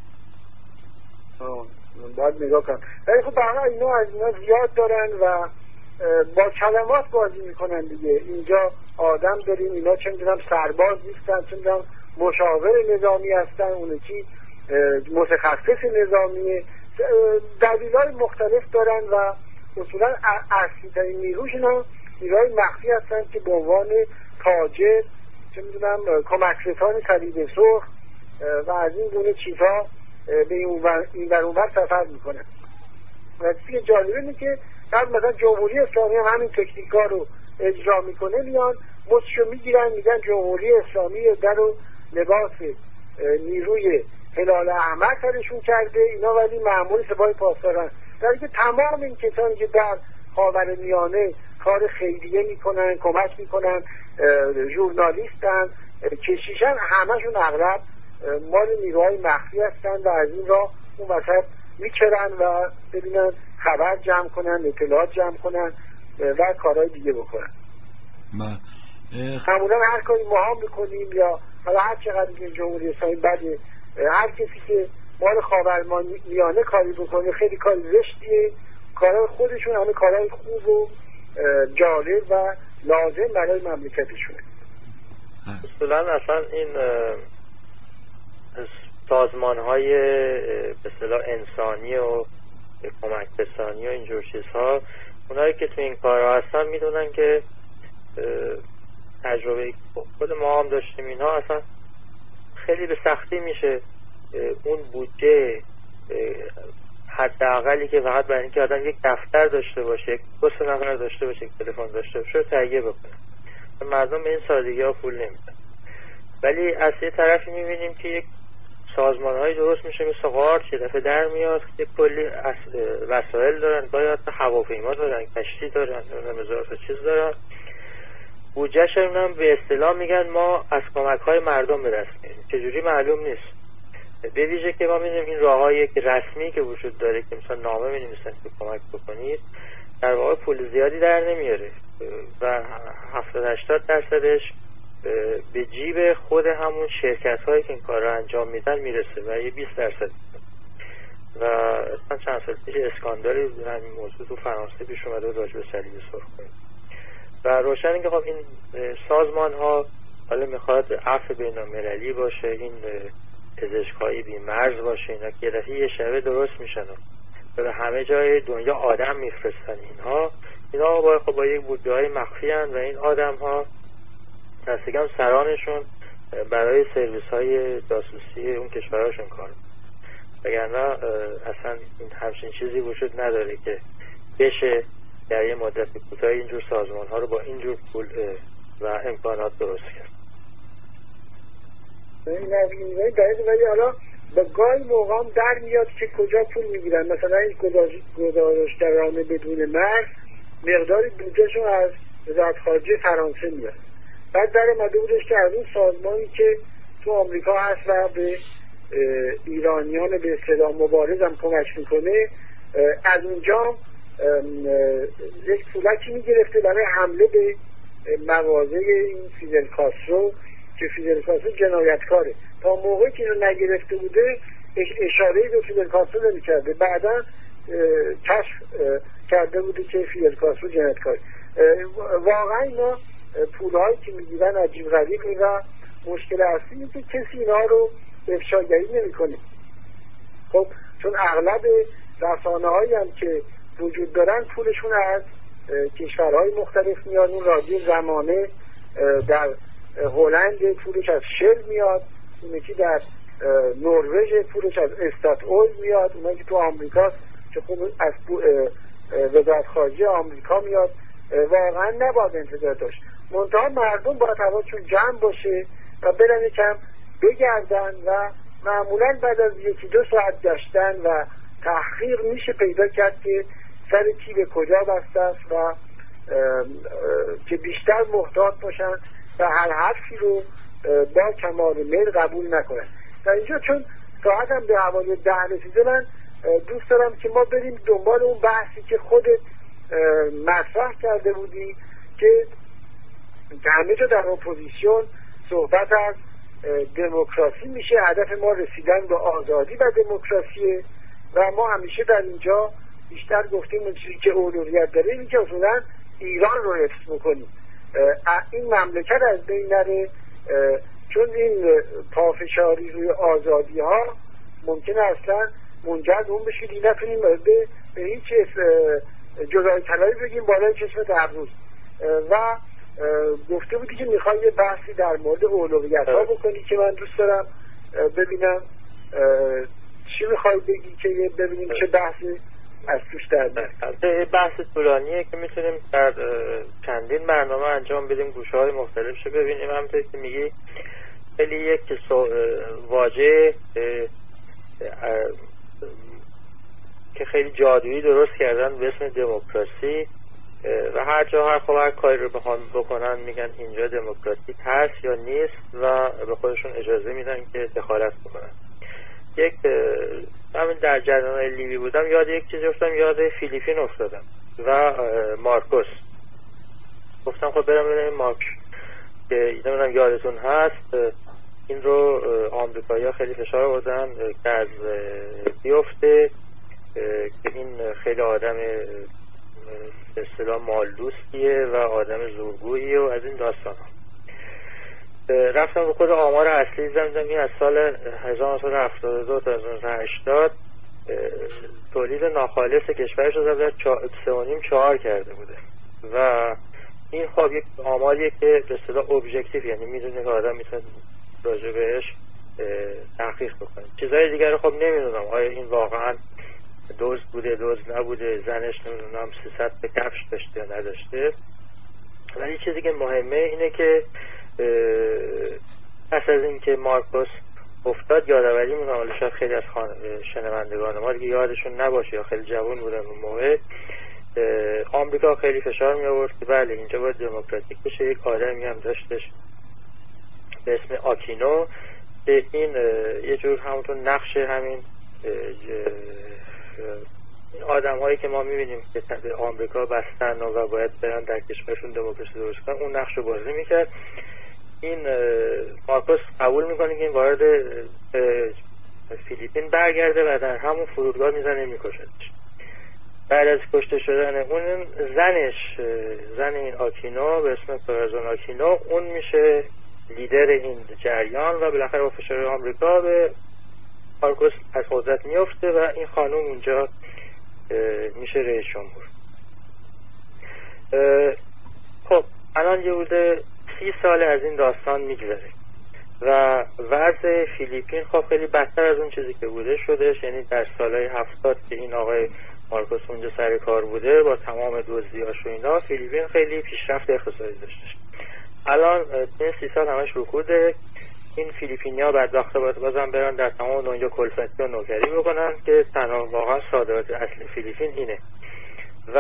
آه باید نگاه کنم. ولی خب برای اینا از اینا زیاد دارن و با کلمات بازی میکنن دیگه. اینجا آدم داریم، اینا چه میدونم سرباز نیستن، چه میدونم مشاور نظامی هستن، اون یکی متخصص نظامیه، دلیل‌های مختلف دارن و اصولا اصلی‌ترین نیروش اینا نیروهای مخفی هستن که به عنوان تاجر، چه میدونم کمکرسان صلیب سرخ و از این گونه چیزها به این ور اون ور سفر میکنن. و چیزی جالبه اینه که بعد مثلا جمهوری اسلامی هم همین تکنیک‌ها رو اجرا میکنه، میان مچشو میگیرن میگن جمهوری اسلامی در و لباس نیروی هلال احمر سرشون کرده اینا، ولی مأمور سپاه پاسداران. در اینکه تمام این کسانی که در خاورمیانه کار خیریه میکنن، کمک میکنن، ژورنالیستن، کشیشن، همشون اغلب مال نیروهای مخفی هستن و از این راه اون وسط میچرن و ببینن خبر جمع کنن، اطلاعات جمع کنن و کارهای دیگه بکنن. معمولا هر کاری ما هم بکنیم یا حالا هر چقدر این جمهوری اسلامی بده، هر کسی که مال خاورمیانه کاری بکنه خیلی کار زشتیه، کارهای خودشون همه کارهای خوب و جالب و لازم برای مملکتشونه. اصولا اصلا این سازمان های به اصطلاح انسانی و کمک رسانی و اینجور چیزها، اونایی که تو این کارها هستن میدونن که تجربه خود ما هم داشتیم اینها، اصلا خیلی به سختی میشه اون بودجه حداقلی که فقط برای اینکه آدم یک دفتر داشته باشه، یک دو سه نفر داشته باشه، یک تلفن داشته باشه تهیه بکنه. مردم به این سادگی ها پول نمیدن. ولی از یه طرفی میبینیم که یک سازمان های درست میشه مثل قارچ، یه دفعه در میاد، یک کلی وسایل دارن، گاهی حتی هواپیما دارن، کشتی دارن، هزار تا چیز دارن. بودجه‌ش هم به اصطلاح میگن ما از کمک های مردم به دست میاریم. چجوری معلوم نیست. به ویژه که ما می‌بینیم این راه‌های که رسمی که وجود داره که مثلا نامه می‌نویسن که کمک بکنید، در واقع پول زیادی در نمیاره و هفتاد هشتاد درصدش به جیب خود همون شرکت‌هایی که این کار رو انجام میدن میرسه و یه بیست درصد. و اصلا چند سال پیش اسکاندالی بود همین موضوع تو فرانسه پیش اومده بود راجع به صلیب سرخ. و روشنه که خب این سازمان‌ها حالا میخواد عفو بین‌المللی باشه، این پزشک‌های بی‌مرز باشه، اینا که دفعه یه شبه درست میشن و به همه جای دنیا آدم میفرستن. اینها اینا با خب با یک بودجه‌های مخفی ان و این آدم‌ها دستگم سرانشون برای سرویس‌های جاسوسی اون کشورهاشون کار می‌کنن. وگرنه اصلا این همچین چیزی وجود نداره که بشه در یه مدت کوتاه اینجور سازمان‌ها رو با اینجور پول و امکانات درست کرد. این نظریه دقیقه. ولی حالا به گاهی موقع هم در میاد که کجا پول میگیرن. مثلا این گزارشگران بدون مرز مقداری بودجهشون از وزارت خارجه فرانسه میاد، بعد در اومده بودش که از اون سازمانی که تو آمریکا هست و به ایرانیان به اصطلاح مبارز هم کمک میکنه، از اونجا یک پولکی میگرفته برای حمله به مغازه این فیدل کاسترو که فیدل کاسترو جنایتکاره. تا موقعی که اینو نگرفته بوده اشاره‌ای به فیدل کاسترو نمی‌کرده، بعدا کشف کرده بوده که فیدل کاسترو جنایتکاره. واقعا اینا پولهایی که میگیرن عجیب غریبه و مشکل اصلی اینه که کسی اینا رو افشاگری نمی‌کنه. خب چون اغلب رسانه‌هایی هم که وجود دارن پولشون از کشورهای مختلف میاد. اون رادیو زمانه در هلند پولش از شل میاد، اون یکی در نروژ پولش از استات اول میاد، اونایی که تو آمریکا که خب از وزارت خارجه آمریکا میاد. واقعا نباید انتظار داشت. منتها مردم باید حواسشون جمع باشه و برن یکم بگردن و معمولا بعد از یکی دو ساعت گشتن و تحقیق میشه پیدا کرد که سر کی به کجا بسته است و که بیشتر محتاط باشن و هر حرفی رو با کمال میل قبول نکنن. در اینجا چون ساعت هم به حوالی ده رسیده، من دوست دارم که ما بریم دنبال اون بحثی که خودت مطرح کرده بودی که همه جا در اپوزیسیون صحبت از دموکراسی میشه، هدف ما رسیدن به آزادی و دموکراسی و ما همیشه در اینجا بیشتر گفتیم اون چیزی که اولویت داره اینه که اصولا ایران رو حفظ بکنیم، این مملکت از بین نره، چون این پافشاری روی آزادی ها ممکنه اصلا منجر اون بشه که نتونیم به, به هیچ جدای طلایی بگیم بالای چشم دروز. و گفته بودی که میخوای یه بحثی در مورد اولویت ها بکنی که من دوست دارم ببینم چی میخوای بگی که ببینیم چه بحثی از توش در میاد. بحث طولانیه که میتونیم در چندین برنامه انجام بدیم، گوشه های مختلف شو ببینیم. همونطور که میگی خیلی یک واژه که خیلی جادویی درست کردن به اسم دموکراسی و هر جا هر خب هر کاری رو بخوان بکنن میگن اینجا دموکراتیک هست یا نیست و به خودشون اجازه میدن که دخالت بکنن. یک همین در جریان لیبی بودم یاد یک چیزی افتادم، یاد فیلیپین افتادم و مارکوس. گفتم خب برم ببینم مارکوس که نمیدونم یادتون هست، این رو آمریکایی‌ها خیلی فشار آوردن که از بیفته که این خیلی آدم به اصطلاح مالدوستیه و آدم زورگوییه و از این داستان ها. رفتم به خود آمار اصلی زدم، این از سال هزار و نهصد و هفتاد و دو تا هزار و نهصد و هشتاد تولید ناخالص کشورش رو در سه و نیم چهار کرده بوده و این خب یک آماریه که به اصطلاح ابژکتیو، یعنی میدونه که آدم میتونه راجع بهش تحقیق بکنه. چیزهای دیگر رو خب نمیدونم آیا این واقعا دزد بوده دزد نبوده، زنش نمیدونم سیصد به کفش داشته یا نداشته. ولی چیزی که مهمه اینه که پس از این که مارکوس افتاد یادآوری میکنم، حالا شاید خیلی از شنوندگان ما دیگه یادشون نباشه یا خیلی جوان بودن اون موقع، آمریکا خیلی فشار می آورد که بله اینجا باید دموکراتیک بشه. یک آدمی هم داشتش به اسم آکینو که این یه جور همونطور نقش همین این آدم هایی که ما میبینیم که به آمریکا بستن و باید برن در کشورشون دموکراسی درست کنن، اون نقش رو بازی میکرد. این مارکوس قبول میکنه که این وارد فیلیپین برگرده و در همون فرودگاه میزنه میکشدش. بعد از کشته شدن اون زنش، زن این آکینو به اسم پرازون آکینو، اون میشه لیدر این جریان و بالاخره با فشار آمریکا به مارکوس از قدرت میفته و این خانم اونجا میشه رئیس جمهور. خب الان یه بوده سی سال از این داستان میگذره و وضع فیلیپین خب خیلی بدتر از اون چیزی که بوده شدهش. یعنی در سالهای هفتاد که این آقای مارکوس اونجا سر کار بوده با تمام دزدیاش و اینا، فیلیپین خیلی پیشرفت اقتصادی داشتش. الان این سی سال همش رکوده. این فیلیپینیا بدبختا باید بازم برن در تمام دنیا کلفتی و نوکری بکنن که تنها واقعا صادرات اصلی فیلیپین اینه و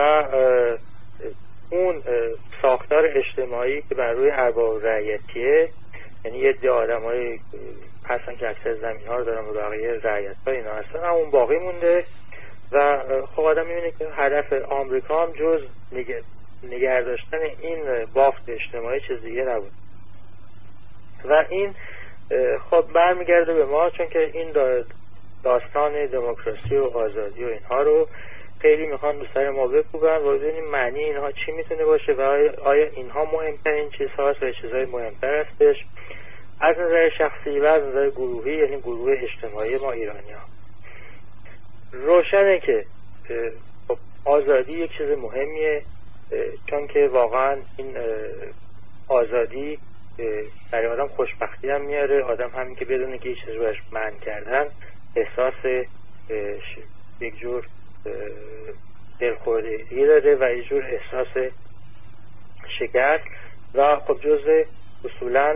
اون ساختار اجتماعی که بر روی ارباب رعیتیه، یعنی یه عده آدمای هستن که اکثر زمین ها رو دارن و بقیه رعیت ها اینا هستن، همون باقی مونده و خب آدم میبینه که هدف آمریکا هم جز نگه داشتن این بافت اجتماعی چیز دیگه نبود و این خب برمیگرده به ما، چون که این داستان دموکراسی و آزادی و اینها رو خیلی میخوان دو سر ما بکوبن و ببینیم معنی اینها چی میتونه باشه و آیا اینها مهمترین چیز هاست و چیزهای مهمتر هستش از نظر شخصی و از نظر گروهی، یعنی گروه اجتماعی ما ایرانی ها. روشنه که آزادی یک چیز مهمیه، چون که واقعا این آزادی برای آدم خوشبختی هم میاره. آدم همین که بدونه که یه چیز رو بهش منع کردن احساس یک جور دلخوردگی داره و یک جور احساس شگفت و خب جزء اصولا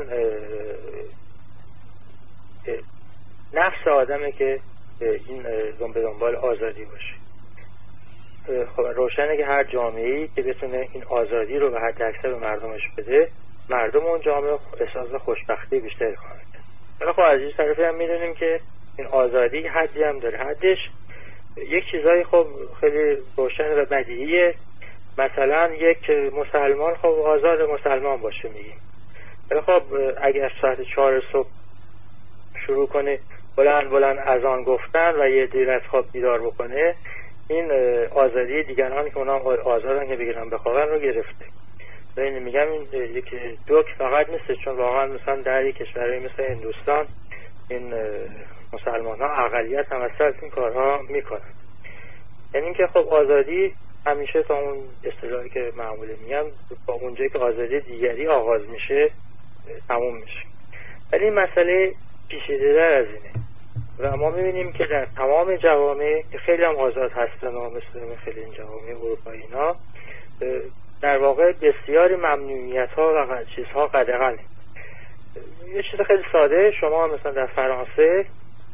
نفس آدمه که این به دنبال آزادی باشه. خب روشنه که هر جامعه‌ای که بتونه این آزادی رو به حد اکثر به مردمش بده، مردم اون جامعه احساس خوشبختی بیشتری خواهند کرد. ولی خب از این طرفی هم میدونیم که این آزادی حدی هم داره. حدش یک چیزایی خب خیلی روشن و بدیهیه. مثلا یک مسلمان خب آزاد مسلمان باشه میگیم، ولی خب اگر ساعت چهار صبح شروع کنه بلند بلند اذان گفتن و یه دیر از خواب بیدار بکنه، این آزادی دیگران که اونا آزادن که بگیرن بخوابن رو گرفته. و این میگم این یک جوک فقط نیست، چون واقعا مثلا در یک کشوری مثل هندوستان این مسلمان ها اقلیت هم از این کارها میکنن. یعنی اینکه خب آزادی همیشه تا اون اصطلاحی که معمولی میگم با اونجایی که آزادی دیگری آغاز میشه تموم میشه. ولی این مسئله پیچیده‌تر از اینه و ما میبینیم که در تمام جوامع که خیلی هم آزاد هستن و مثل خیلی این جوامع اروپایی اینا در واقع بسیاری ممنوعیت ها و چیزها قدغنه. یه چیز خیلی ساده، شما مثلا در فرانسه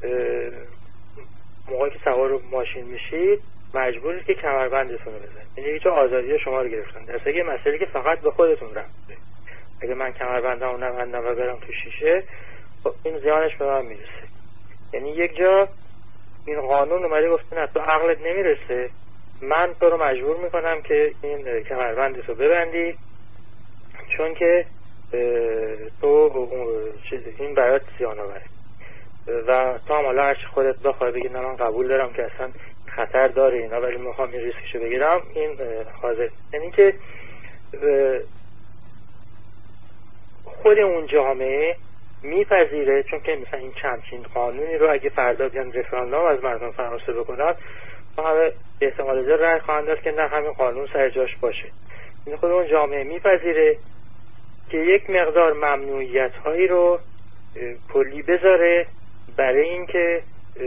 موقعی که سوار ماشین میشید مجبورید که کمربندتون رو بزنید، یعنی هیچ آزادی شما رو گرفتن. در اصل یه مسئله که فقط به خودتون رفته. اگه من کمربندمو نبندم و برم تو شیشه، خب این زیانش به من میرسه. یعنی یک جا این قانون اومده گفته نه تو عقلت نمیرسه، من تو رو مجبور میکنم که این کمربندت رو ببندی، چون که تو این برات زیان آوره و تو هم حالا هرچی خودت بخوای بگی نه من قبول دارم که اصلا خطر داره اینا ولی میخوام این ریسکشو بگیرم، این حاضر. یعنی که خود اون جامعه میپذیره، چون که مثلا این چندین قانونی رو اگه فردا بیان رفراندوم از مردم فرانسه بکنن ما همه به احتمال زیاد رأی خواهند داد که نه همین قانون سر جاش باشه. این خود اون جامعه میپذیره که یک مقدار ممنوعیت هایی رو کلی بذاره برای اینکه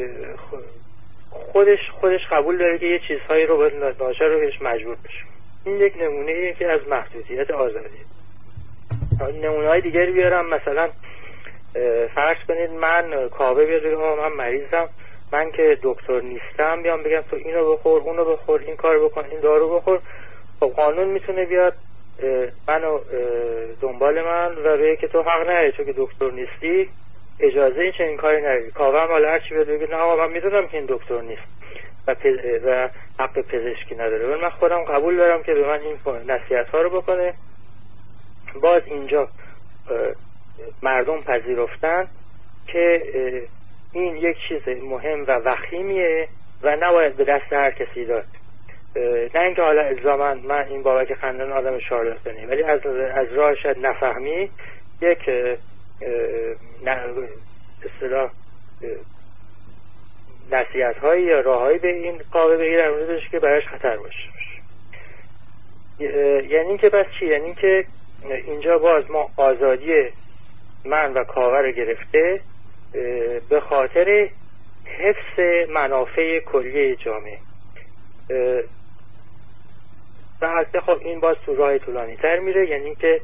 خودش خودش قبول داره که یه چیزهایی رو باید ناچار رو بهش مجبور بشه. این یک نمونه ایه که از محدودیت آزادی. نمونه های دیگری بیارم، مثلا فرض کنید من کاوه بیاد بگم من مریضم، من که دکتر نیستم بیام بگم تو اینو بخور اونو بخور این کارو بکن این دارو بخور. خب قانون میتونه بیاد منو دنبال من و بگه که تو حق نداری، تو که دکتر نیستی اجازه این چنین کاری نداری. کاوه هم حالا هرچی بیاد بگه نه آقا من میدونم که این دکتر نیست و, پز... و حق پزشکی نداره، ولی من خودم قبول دارم که به من این نصیحت ها رو بکنه. باز اینجا مردم پذیرفتن که این یک چیز مهم و وخیمیه و نباید به دست هر کسی داد. نه اینکه حالا الزاما من این بابک خندان آدم شارلاتانی، ولی از از راه شاید نفهمی یک اصطلاح نصیحت هایی یا راههایی به این قاوه بگیرن روزش که براش خطر باشه. یعنی که بس چی؟ یعنی که اینجا باز ما آزادی من و کاوه رو گرفته به خاطر حفظ منافع کلی جامعه. و حتی خب این باز تو راه طولانی تر میره، یعنی که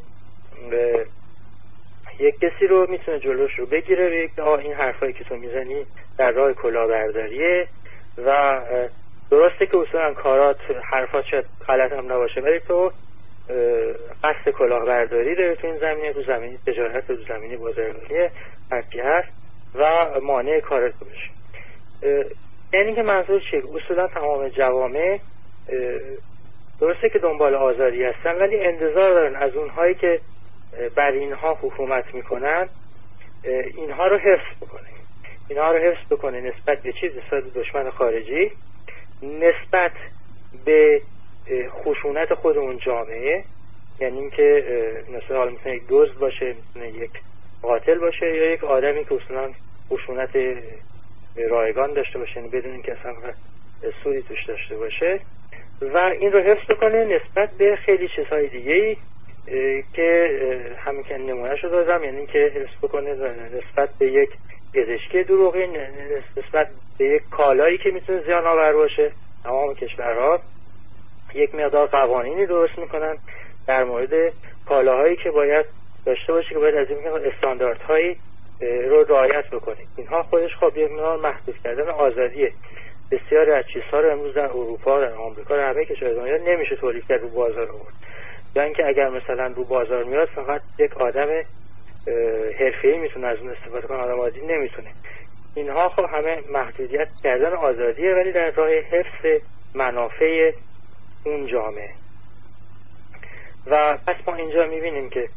یک کسی رو میتونه جلوش رو بگیره و یک آه این حرفایی که تو میزنی در راه کلاهبرداریه و درسته که اصولا کارات حرفات شاید غلط هم نباشه ولی تو قصد کلاهبرداری داره تو این زمینه، تو زمینی تجارت، تو زمینی بازرگانی هرکی هست و مانع کارت بشه. یعنی که منظور چیه؟ اصولا تمام جوامع درسته که دنبال آزادی هستن ولی انتظار دارن از اونهایی که بر اینها حکومت میکنن اینها رو حفظ بکنه، اینها رو حفظ بکنه نسبت به چیز، نسبت به دشمن خارجی، نسبت به خشونت خود اون جامعه. یعنی اینکه مثلا حالا میتونه یک دزد باشه، میتونه یک قاتل باشه یا یک آدمی که اصلا خشونت رایگان داشته باشه، یعنی بدون اینکه اصلا سودی توش داشته باشه، و این رو حفظ بکنه نسبت به خیلی چیزهای دیگه‌ای که همین که نمونه‌شو دادم، یعنی که حفظ بکنه نسبت به یک پزشکی دروغی، نسبت به یک کالایی که میتونه زیان آور باشه. تمام کشورها یک مقدار قوانینی درست میکنن در مورد کالاهایی که باید داشته باشه که باید از این استانداردهایی رو رعایت بکنه. اینها خودش خب یک مقدار محدود کردن آزادیه. بسیاری از چیزها رو امروز در اروپا، در آمریکا، در همه کشورهای دنیا نمیشه تولید کرد رو بازار آورد، یا اینکه اگر مثلا رو بازار میاد فقط یک آدم حرفه‌ای میتونه از اون استفاده کنه، آدم عادی نمیتونه. اینها خب همه محدودیت کردن آزادیه ولی در راه حفظ منافع اون جامعه. و پس ما اینجا میبینیم که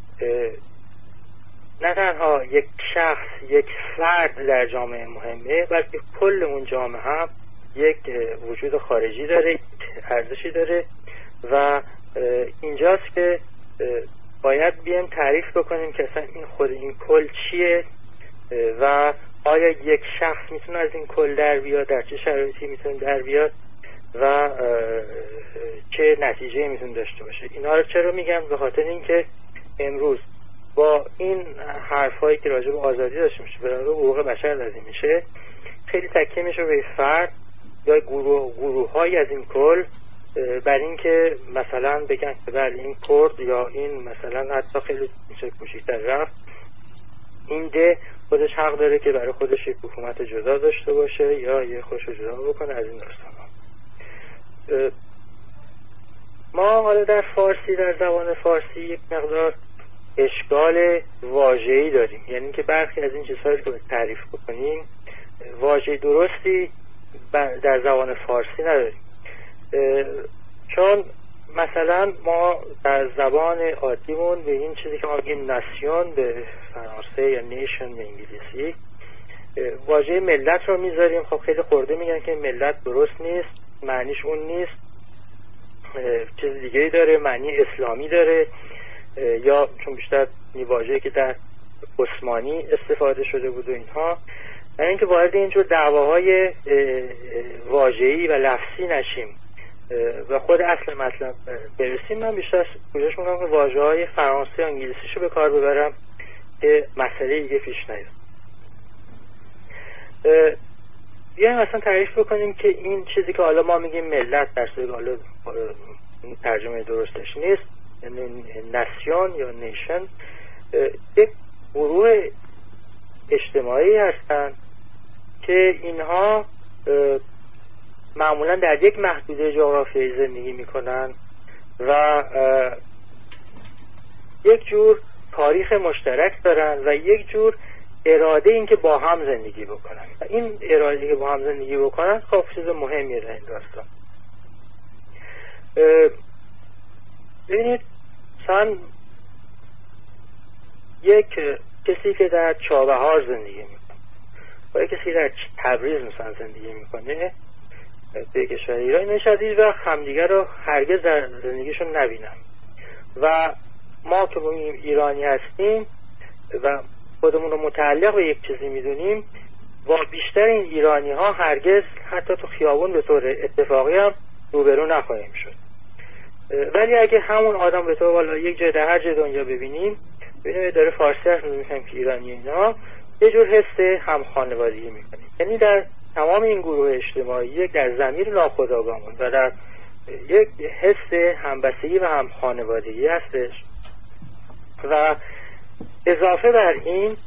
نه تنها یک شخص، یک فرد در جامعه مهمه، بلکه کل اون جامعه هم یک وجود خارجی داره، ارزشی داره و اینجاست که باید بیایم تعریف بکنیم که اصلا این خود این کل چیه و آیا یک شخص میتونه از این کل در بیاد، در چه شرایطی میتونه در بیاد و چه نتیجه میتونه داشته باشه. اینا رو چرا میگم؟ به خاطر اینکه امروز با این حرفایی که راجع به آزادی داشته میشه، به حقوق بشر لازم میشه، خیلی تکیه میشه به فرد یا گروه گروه‌هایی از این کل، بر این که مثلا بگن که بله این کرد یا این مثلا حتی خیلی میشه کوچیک‌تر رفت، این ده خودش حق داره که برای خودش یک حکومت جدا داشته باشه یا یه خوش جدا بکنه از این داستانا. ما حالا در فارسی، در زبان فارسی یک مقدار اشکال واژه‌ای داریم، یعنی که برخی از این چیزهایی که تعریف بکنیم واژه درستی در زبان فارسی نداریم. چون مثلا ما در زبان عادیمون به این چیزی که ما میگیم ناسیون به فرانسه یا نیشن به انگلیسی واژه ملت رو میذاریم. خب خیلی خورده میگن که ملت درست نیست، معنیش اون نیست، چیز دیگه‌ای داره، معنی اسلامی داره، یا چون بیشتر این واژه‌ای که در عثمانی استفاده شده بود و اینها، برای اینکه وارد اینجور دعواهای واژه‌ای و لفظی نشیم و خود اصل مطلب برسیم، من بیشتر کوشش میکنم که واژه‌های فرانسه یا انگلیسیشو به کار ببرم که مسئله دیگه پیش نیاد. بیایم مثلا تعریف بکنیم که این چیزی که حالا ما میگیم ملت، در صورتی حالا ترجمه درستش نیست، یعنی ناسیون یا نیشن، یک گروه اجتماعی هستن که اینها معمولا در یک محدوده جغرافیایی زندگی میکنن و یک جور تاریخ مشترک دارن و یک جور اراده این که با هم زندگی بکنن و این اراده که با هم زندگی بکنن خب چیز مهمیه در این داستان. ببینید مثلا یک کسی که در چابهار زندگی میکنه و یک کسی در تبریز مثلا زندگی میکنه به کشور ایران، این شدید و همدیگر رو هرگز در زندگیشون نبینن و ما که ایرانی هستیم و خودمون رو متعلق به یک چیزی میدونیم، با بیشتر این ایرانی ها هرگز حتی تو خیابون به طور اتفاقی هم روبرو نخواهیم شد. ولی اگه همون آدم به طور والا یک جای در هر جای دنیا ببینیم، ببینیم داره فارسی حرف میزنه که ایرانی اینا، یه جور حس هم خانوادگی میکنیم. یعنی در تمام این گروه اجتماعی یک در ضمیر ناخودآگاهمون و در یک حس همبستگی و هم خانوادگی هستش و اضافه بر این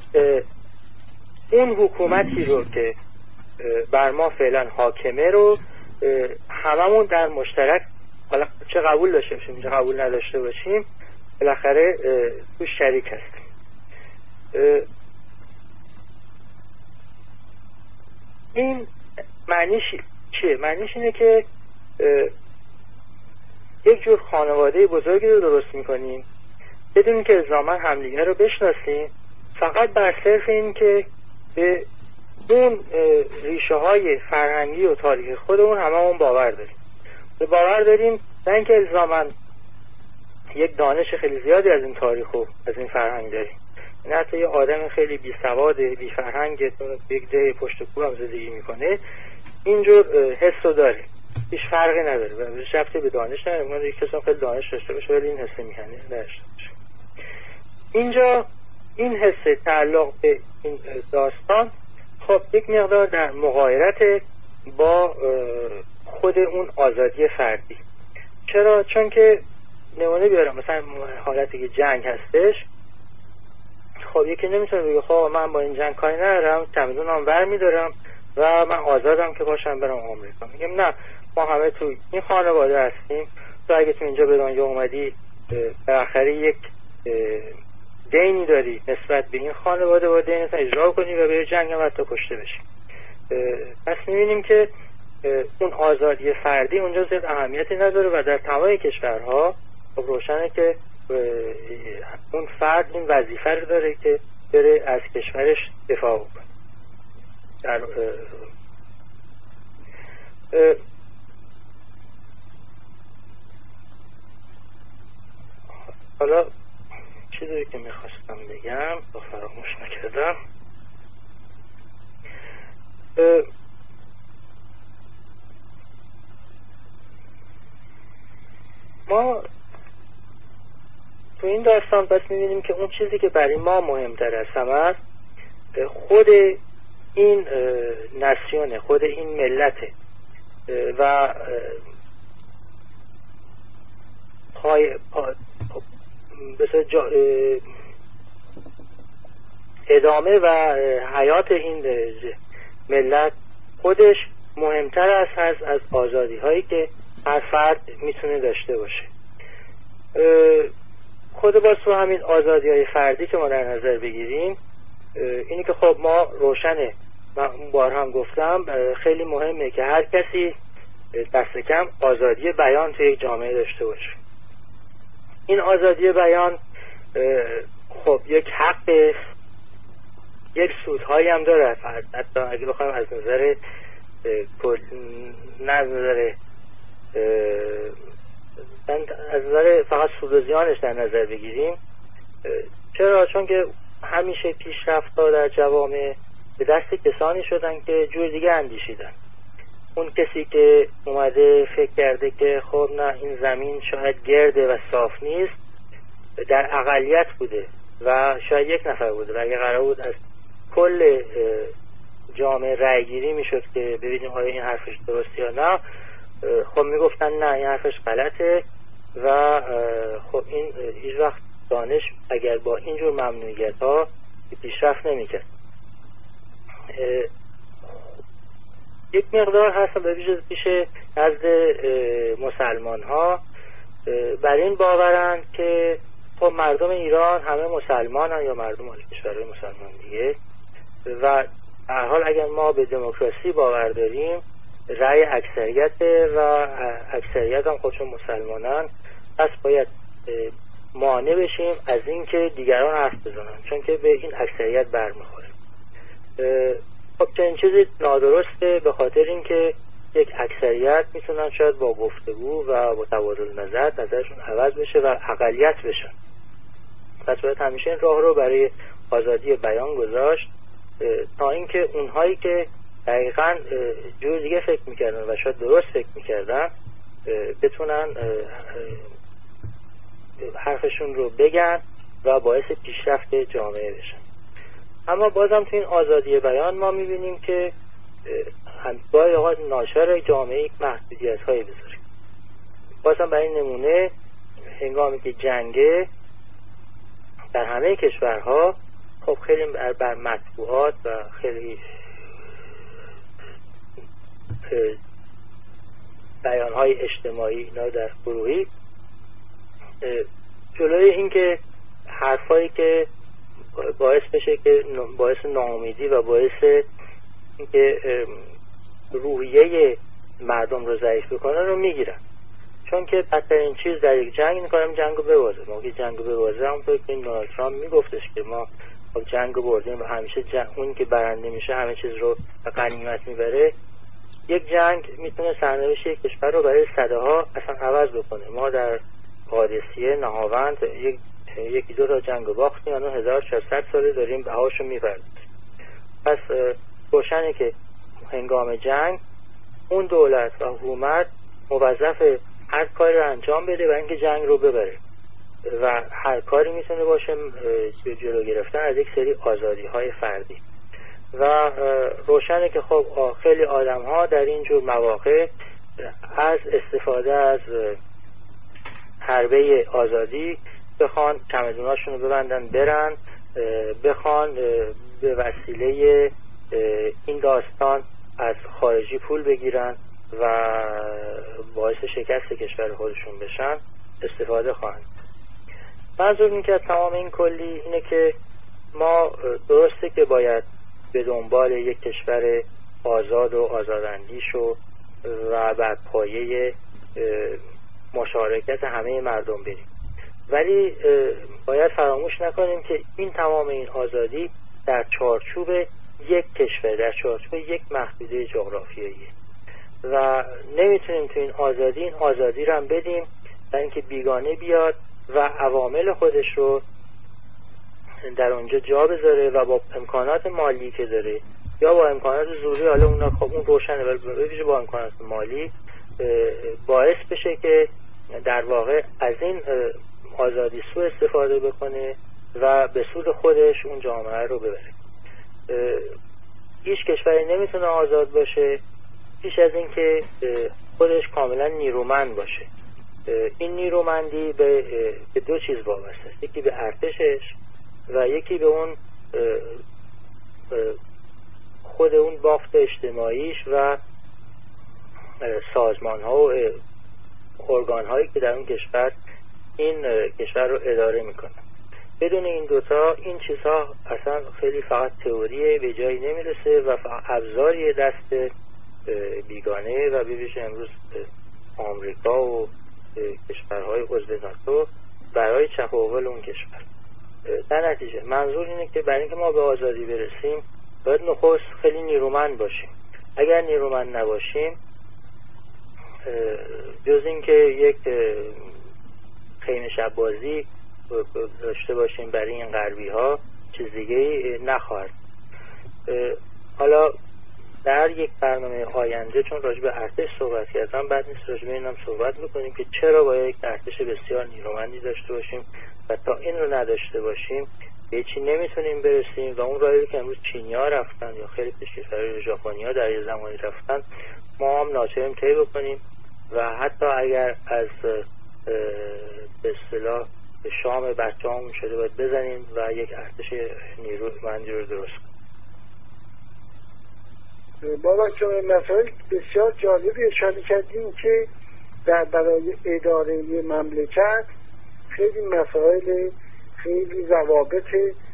اون حکومتی رو که بر ما فعلا حاکمه رو هممون در مشترک، حالا چه قبول داشته باشیم چه قبول نداشته باشیم، بالاخره تو شریک هستیم. این معنیش چیه؟ معنیش اینه که یک جور خانواده بزرگی رو درست میکنیم بدون که الزاما همدیگه رو بشناسیم، فقط بر صرف این که به اون ریشه های فرهنگی و تاریخ خودمون هممون باور داریم. به باور داریم نه اینکه الزاما یک دانش خیلی زیادی از این تاریخ و از این فرهنگ داریم، نه حتی یه آدم خیلی بی سواد بی فرهنگ یک جای پشت کوه هم زندگی میکنه اینجور حس رو داره، هیچ فرقی نداره و بهش رفتی به دانش نداره. ممکنه یک کسی خیلی دانش داشته باشه ولی این حس میکنه نداشته باشه. اینجا این حس تعلق به این داستان خب یک مقدار در مغایرت با خود اون آزادی فردی. چرا؟ چون که نمونه بیارم مثلا حالتی که جنگ هستش، خب یکی نمیتونه بگه خب من با این جنگ کاری ندارم، چمدونم ور میدارم و من آزادم که باشم برم آمریکا. میگم نه، ما همه تو این خانواده هستیم، تو اگه تو اینجا به دنیا اومدی بالاخره یک دینی داری نسبت به این خانواده و دینت اجرا کنی و به جنگ هم حتی کشته بشی. پس میبینیم که اون آزادی فردی اونجا زیاد اهمیتی نداره و در تمام کشورها خب روشنه که اون فرد این وظیفه رو داره که بره از کشورش دفاع کنه. در حالا چیزی که میخواستم بگم با فراموش نکردم، ما تو این داستان پس میبینیم که اون چیزی که برای ما مهمتر از همه است خود این ناسیونه، خود این ملته و پای بسیار جا ادامه و حیات این ملت خودش مهمتر است از از آزادی هایی که هر فرد میتونه داشته باشه. خود باز تو همین آزادی های فردی که ما در نظر بگیریم، اینی که خب ما روشنه، من اون بار هم گفتم خیلی مهمه که هر کسی دست کم آزادی بیان توی یک جامعه داشته باشه. این آزادی بیان خب یک حق، یک سودهایی هم داره، حتی اگه بخوایم از نظر نه از نظر از نظر فقط سود و زیانش در نظر بگیریم. چرا؟ چون که همیشه پیشرفت‌ها در جوامع به دست کسانی شدن که جور دیگه اندیشیدن. اون کسی که اومده فکر کرده که خب نه این زمین شاید گرده و صاف نیست، در اقلیت بوده و شاید یک نفر بوده و اگه قرار بود از کل جامعه رأی گیری میشد که ببینیم آیا این حرفش درست یا نه، خب میگفتن نه این حرفش غلطه و خب این هیچ وقت دانش اگر با اینجور ممنوعیت ها پیشرفت نمیکرد. یک مقدار هست به ویژه پیش نزد مسلمان ها بر این باورند که خب مردم ایران همه مسلمان هستند یا مردم کشورهای مسلمان دیگه و هر حال اگر ما به دموکراسی باور داریم رأی اکثریت و اکثریت هم خودشون مسلمانان، پس باید مانع بشیم از این که دیگران حرف بزنن چون که به این اکثریت برمیخوره. خب چنین چیزی نادرسته به خاطر اینکه یک اکثریت میتونن شاید با گفتگو و با تبادل نظر نظرشون عوض بشه و اقلیت بشن. پس باید همیشه این راه رو برای آزادی بیان گذاشت تا اینکه اونهایی که دقیقاً جور دیگه فکر میکردن و شاید درست فکر میکردن بتونن حرفشون رو بگن و باعث پیشرفت جامعه بشن. اما بازم تو این آزادی بیان ما میبینیم که باید آقا ناچار جامعه یک محدودیت هایی بذاریم. بازم برای نمونه هنگامی که جنگه در همه کشورها خب خیلی بر مطبوعات و خیلی بیانهای اجتماعی اینا در گروهی جلوی این که حرفایی که باعث بشه که باعث ناامیدی و باعث اینکه روحیه مردم رو ضعیف بکنه رو میگیرن، چون که بدترین چیز در یک جنگ این کارم جنگ رو ببازه. ما که جنگ رو ببازه همونطور که دونالد ترامپ میگفتش که ما جنگ رو بردیم و همیشه جنگ اون که برنده میشه همه چیز رو به غنیمت میبره. یک جنگ میتونه سرنوشت یک کشور رو برای صده ها اصلا عوض بکنه. ما در قادسیه نهاوند یک یکی دو تا جنگ باختیم و هزار و چهارصد ساله داریم بهاشو میبریم. پس روشنه که هنگام جنگ اون دولت و حکومت موظف هر کاری رو انجام بده برای اینکه جنگ رو ببره و هر کاری میتونه باشه جلو گرفتن از یک سری آزادی های فردی و روشنه که خب خیلی آدم ها در این جور مواقع از استفاده از حربه آزادی بخوان چمدوناشون رو ببندن برن، بخوان به وسیله این داستان از خارجی پول بگیرن و باعث شکست کشور خودشون بشن استفاده خواهند. منظور این که از تمام این کلی اینه که ما درسته که باید به دنبال یک کشور آزاد و آزاداندیش و بر پایه مشارکت همه مردم بریم، ولی باید فراموش نکنیم که این تمام این آزادی در چارچوب یک کشور، در چارچوب یک محدوده جغرافیایی و نمیتونیم تو این آزادی این آزادی رو هم بدیم برای اینکه بیگانه بیاد و عوامل خودش رو در اونجا جا بذاره و با امکانات مالی که داره یا با امکانات زوری، حالا اونا خب اون روشنه، ولی ببینید با امکانات مالی باعث بشه که در واقع از این آزادی سوء استفاده بکنه و به سود خودش اون جامعه رو ببره. هیچ کشوری نمیتونه آزاد باشه پیش از این که خودش کاملا نیرومند باشه. این نیرومندی به, به دو چیز وابسته است، یکی به ارتشش و یکی به اون خود اون بافت اجتماعیش و سازمان ها و ارگان هایی که در اون کشور این کشور رو اداره میکنن. بدون این دوتا این چیزها اصلا خیلی فقط تئوریه، به جایی نمیرسه و فقط ابزاری دست بیگانه و ببیشه امروز آمریکا و کشورهای عضو ناتو برای چپ و اول اون کشور. در نتیجه منظور اینه که برای اینکه ما به آزادی برسیم باید نخست خیلی نیرومند باشیم. اگر نیرومند نباشیم جز اینکه یک خیمه شب بازی داشته باشیم برای این غربی ها چیز دیگه نخواهد. حالا در یک برنامه آینده چون راجع به ارتش صحبت کردم، بعد نیست راجع به اینم صحبت بکنیم که چرا باید یک ارتش بسیار نیرومندی داشته باشیم و تا این رو نداشته باشیم به چی نمیتونیم برسیم. و اون راهی که امروز چینی‌ها رفتن یا خیلی کشورهای ژاپنی‌ها در یه زمانی رفتن، ما هم ناچاریم طی بکنیم و حتی اگر از به اصطلاح شام بچه‌هامون شده باید بزنیم و یک ارتش نیرومندی رو درست کنیم. بابا چون مسائل بسیار جالبی اشاره کردیم که در برای اداره مملکت خیلی مسائل خیلی ضوابط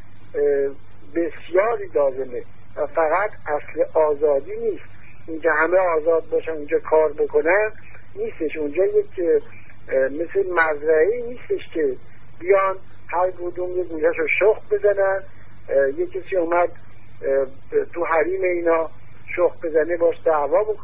بسیاری لازمه و فقط اصل آزادی نیست اینجا همه آزاد باشن اونجا کار بکنن نیستش. اونجا یک مثل مزرعه نیستش که بیان هر کدوم یه گوشش رو شخ بزنن. یه کسی اومد تو حریم اینا شخ بزنه باش دعوا بکن.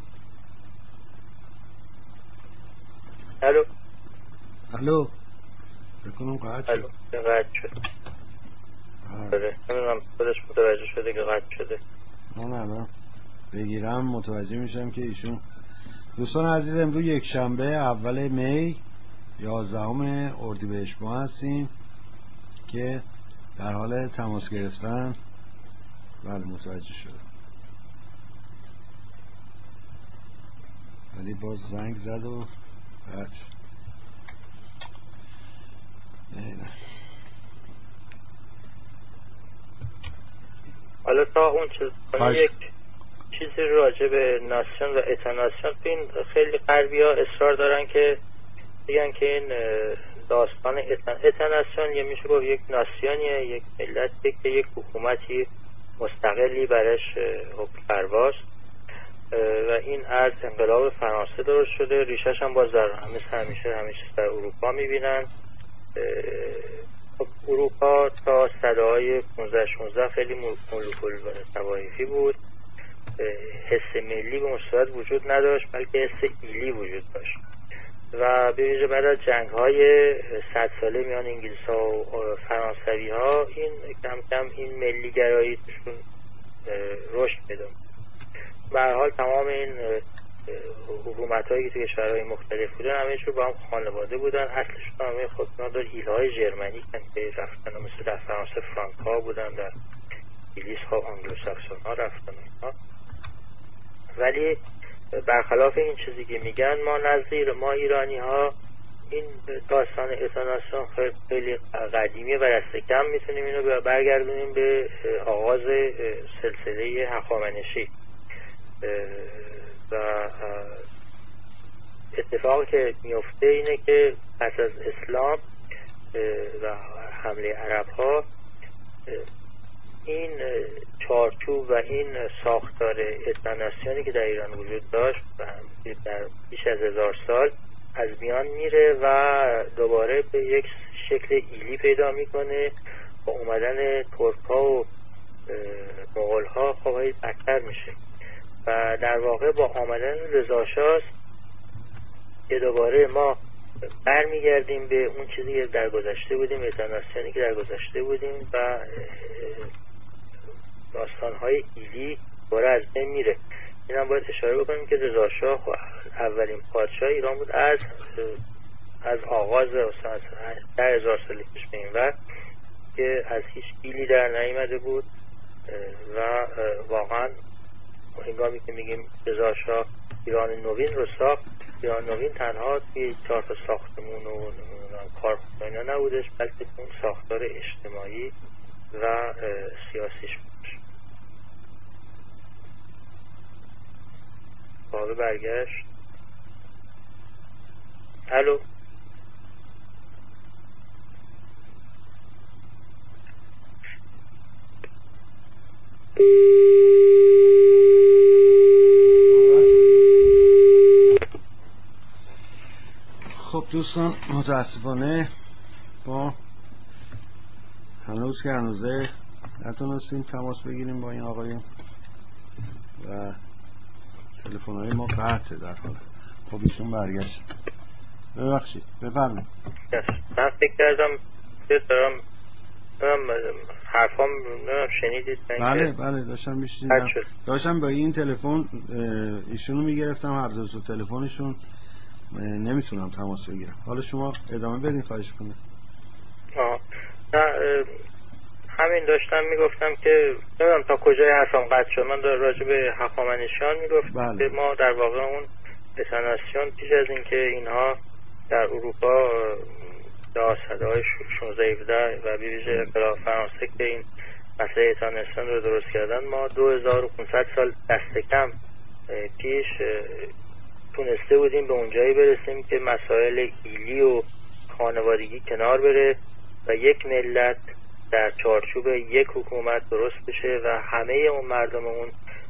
الو الو بکنم قطع شد. الو قطع شد. آره نمیدونم خودش متوجه شده که قطع شده. من الان بگیرم متوجه میشم که ایشون. دوستان عزیز، امروز یک شنبه اول می یازدهم اردیبهشت ماه هستیم که در حال تماس گرفتن. بله متوجه شد ولی باز زنگ زد و بعد نه. حالا تا اون چیز یک چیزی راجع به ناسیون و اتاناسیون، این خیلی غربی ها اصرار دارن که بگن که این داستان اتاناسیون یه میشه گفت یک ناسیونیه، یک ملتی که یک حکومتی مستقلی برش حکم فرواست و این از انقلاب فرانسه درست شده. ریشش هم باز در مثل همیشه همیشه در اروپا میبینن. اروپا تا صداهای پانزده شانزده خیلی ملوک الطوایفی بود، حس ملی به مصورت وجود نداشت بلکه حس ایلی وجود داشت و به ویژه بعد از جنگ های صد ساله میان انگلیس ها و فرانسوی ها این کم کم این ملی گرایی توشون رشد پیدا. به هر حال تمام این حکومت هایی که تو کشورهای مختلف بودن همه‌شون با هم خانواده بودن، اصلشون همه خودشون در ایل های ژرمنیک که رفتن، مثل در فرانسه فرانک ها بودن، در انگلیس ها آنگلو ساکسون ها رفتن ها. ولی برخلاف این چیزی که میگن، ما نظیر ما ایرانی ها این داستان اتاناسیون خیلی قدیمیه و دست کم میتونیم اینو برگردونیم به آغاز سلسله هخامنشی و اتفاقی که میفته اینه که پس از اسلام و حمله عرب ها این چارچوب و این ساختار اتاناسیونی که در ایران وجود داشت در بیش از هزار سال از میان میره و دوباره به یک شکل ایلی پیدا میکنه. با اومدن ترک ها و مغول ها خب بدتر میشه و در واقع با آمدن رضا شاه که دوباره ما برمیگردیم به اون چیزی که در گذشته بودیم، اتاناسیونی که در گذشته بودیم و داستان‌های ایلی دوباره از بین میره. این هم باید اشاره بکنیم که رضا شاه اولین پادشاه ایران بود از از آغاز از ده هزار سال پیش به این وقت که از هیچ ایلی در نیامده بود و واقعا هنگامی که میگیم رضا شاه ایران نوین رو ساخت، ایران نوین تنها توی چهار تا ساختمون و کارخونه اینا نبودش، بلکه اون ساختار اجتماعی و سیاسیش بود. باقی برگشت. الو خب دوستان، متاسفانه با هنوز که هنوزه نتونستیم تماس بگیریم با این آقایون و تلفن های ما قطعه در حال. خب ایشون برگشت. ببخشید بفرمایید. من فکر کردم که دارم حرفام شنیدید؟ بله بله داشتم میشنیدم، داشتم با این تلفن ایشونو میگرفتم، هر دو تا تلفنشون نمیتونم تماس بگیرم. حالا شما ادامه بدین خواهش کنم. آه نه همین داشتم میگفتم که نمیدونم تا کجای حرفم قطع شد. من در راجع به هخامنشیان میگفتم که ما در واقع اون اتناسیون پیش از اینکه اینها در اروپا در سده‌های شانزده هفده و بیویژه انقلاب فرانسه که این مسئله اتناسیون رو درست کردن، ما دو هزار و پانصد سال دست کم پیش تونسته بودیم به اونجایی برسیم که مسائل ایلی و خانوادگی کنار بره و یک ملت در چارچوب یک حکومت درست بشه و همه اون مردم اون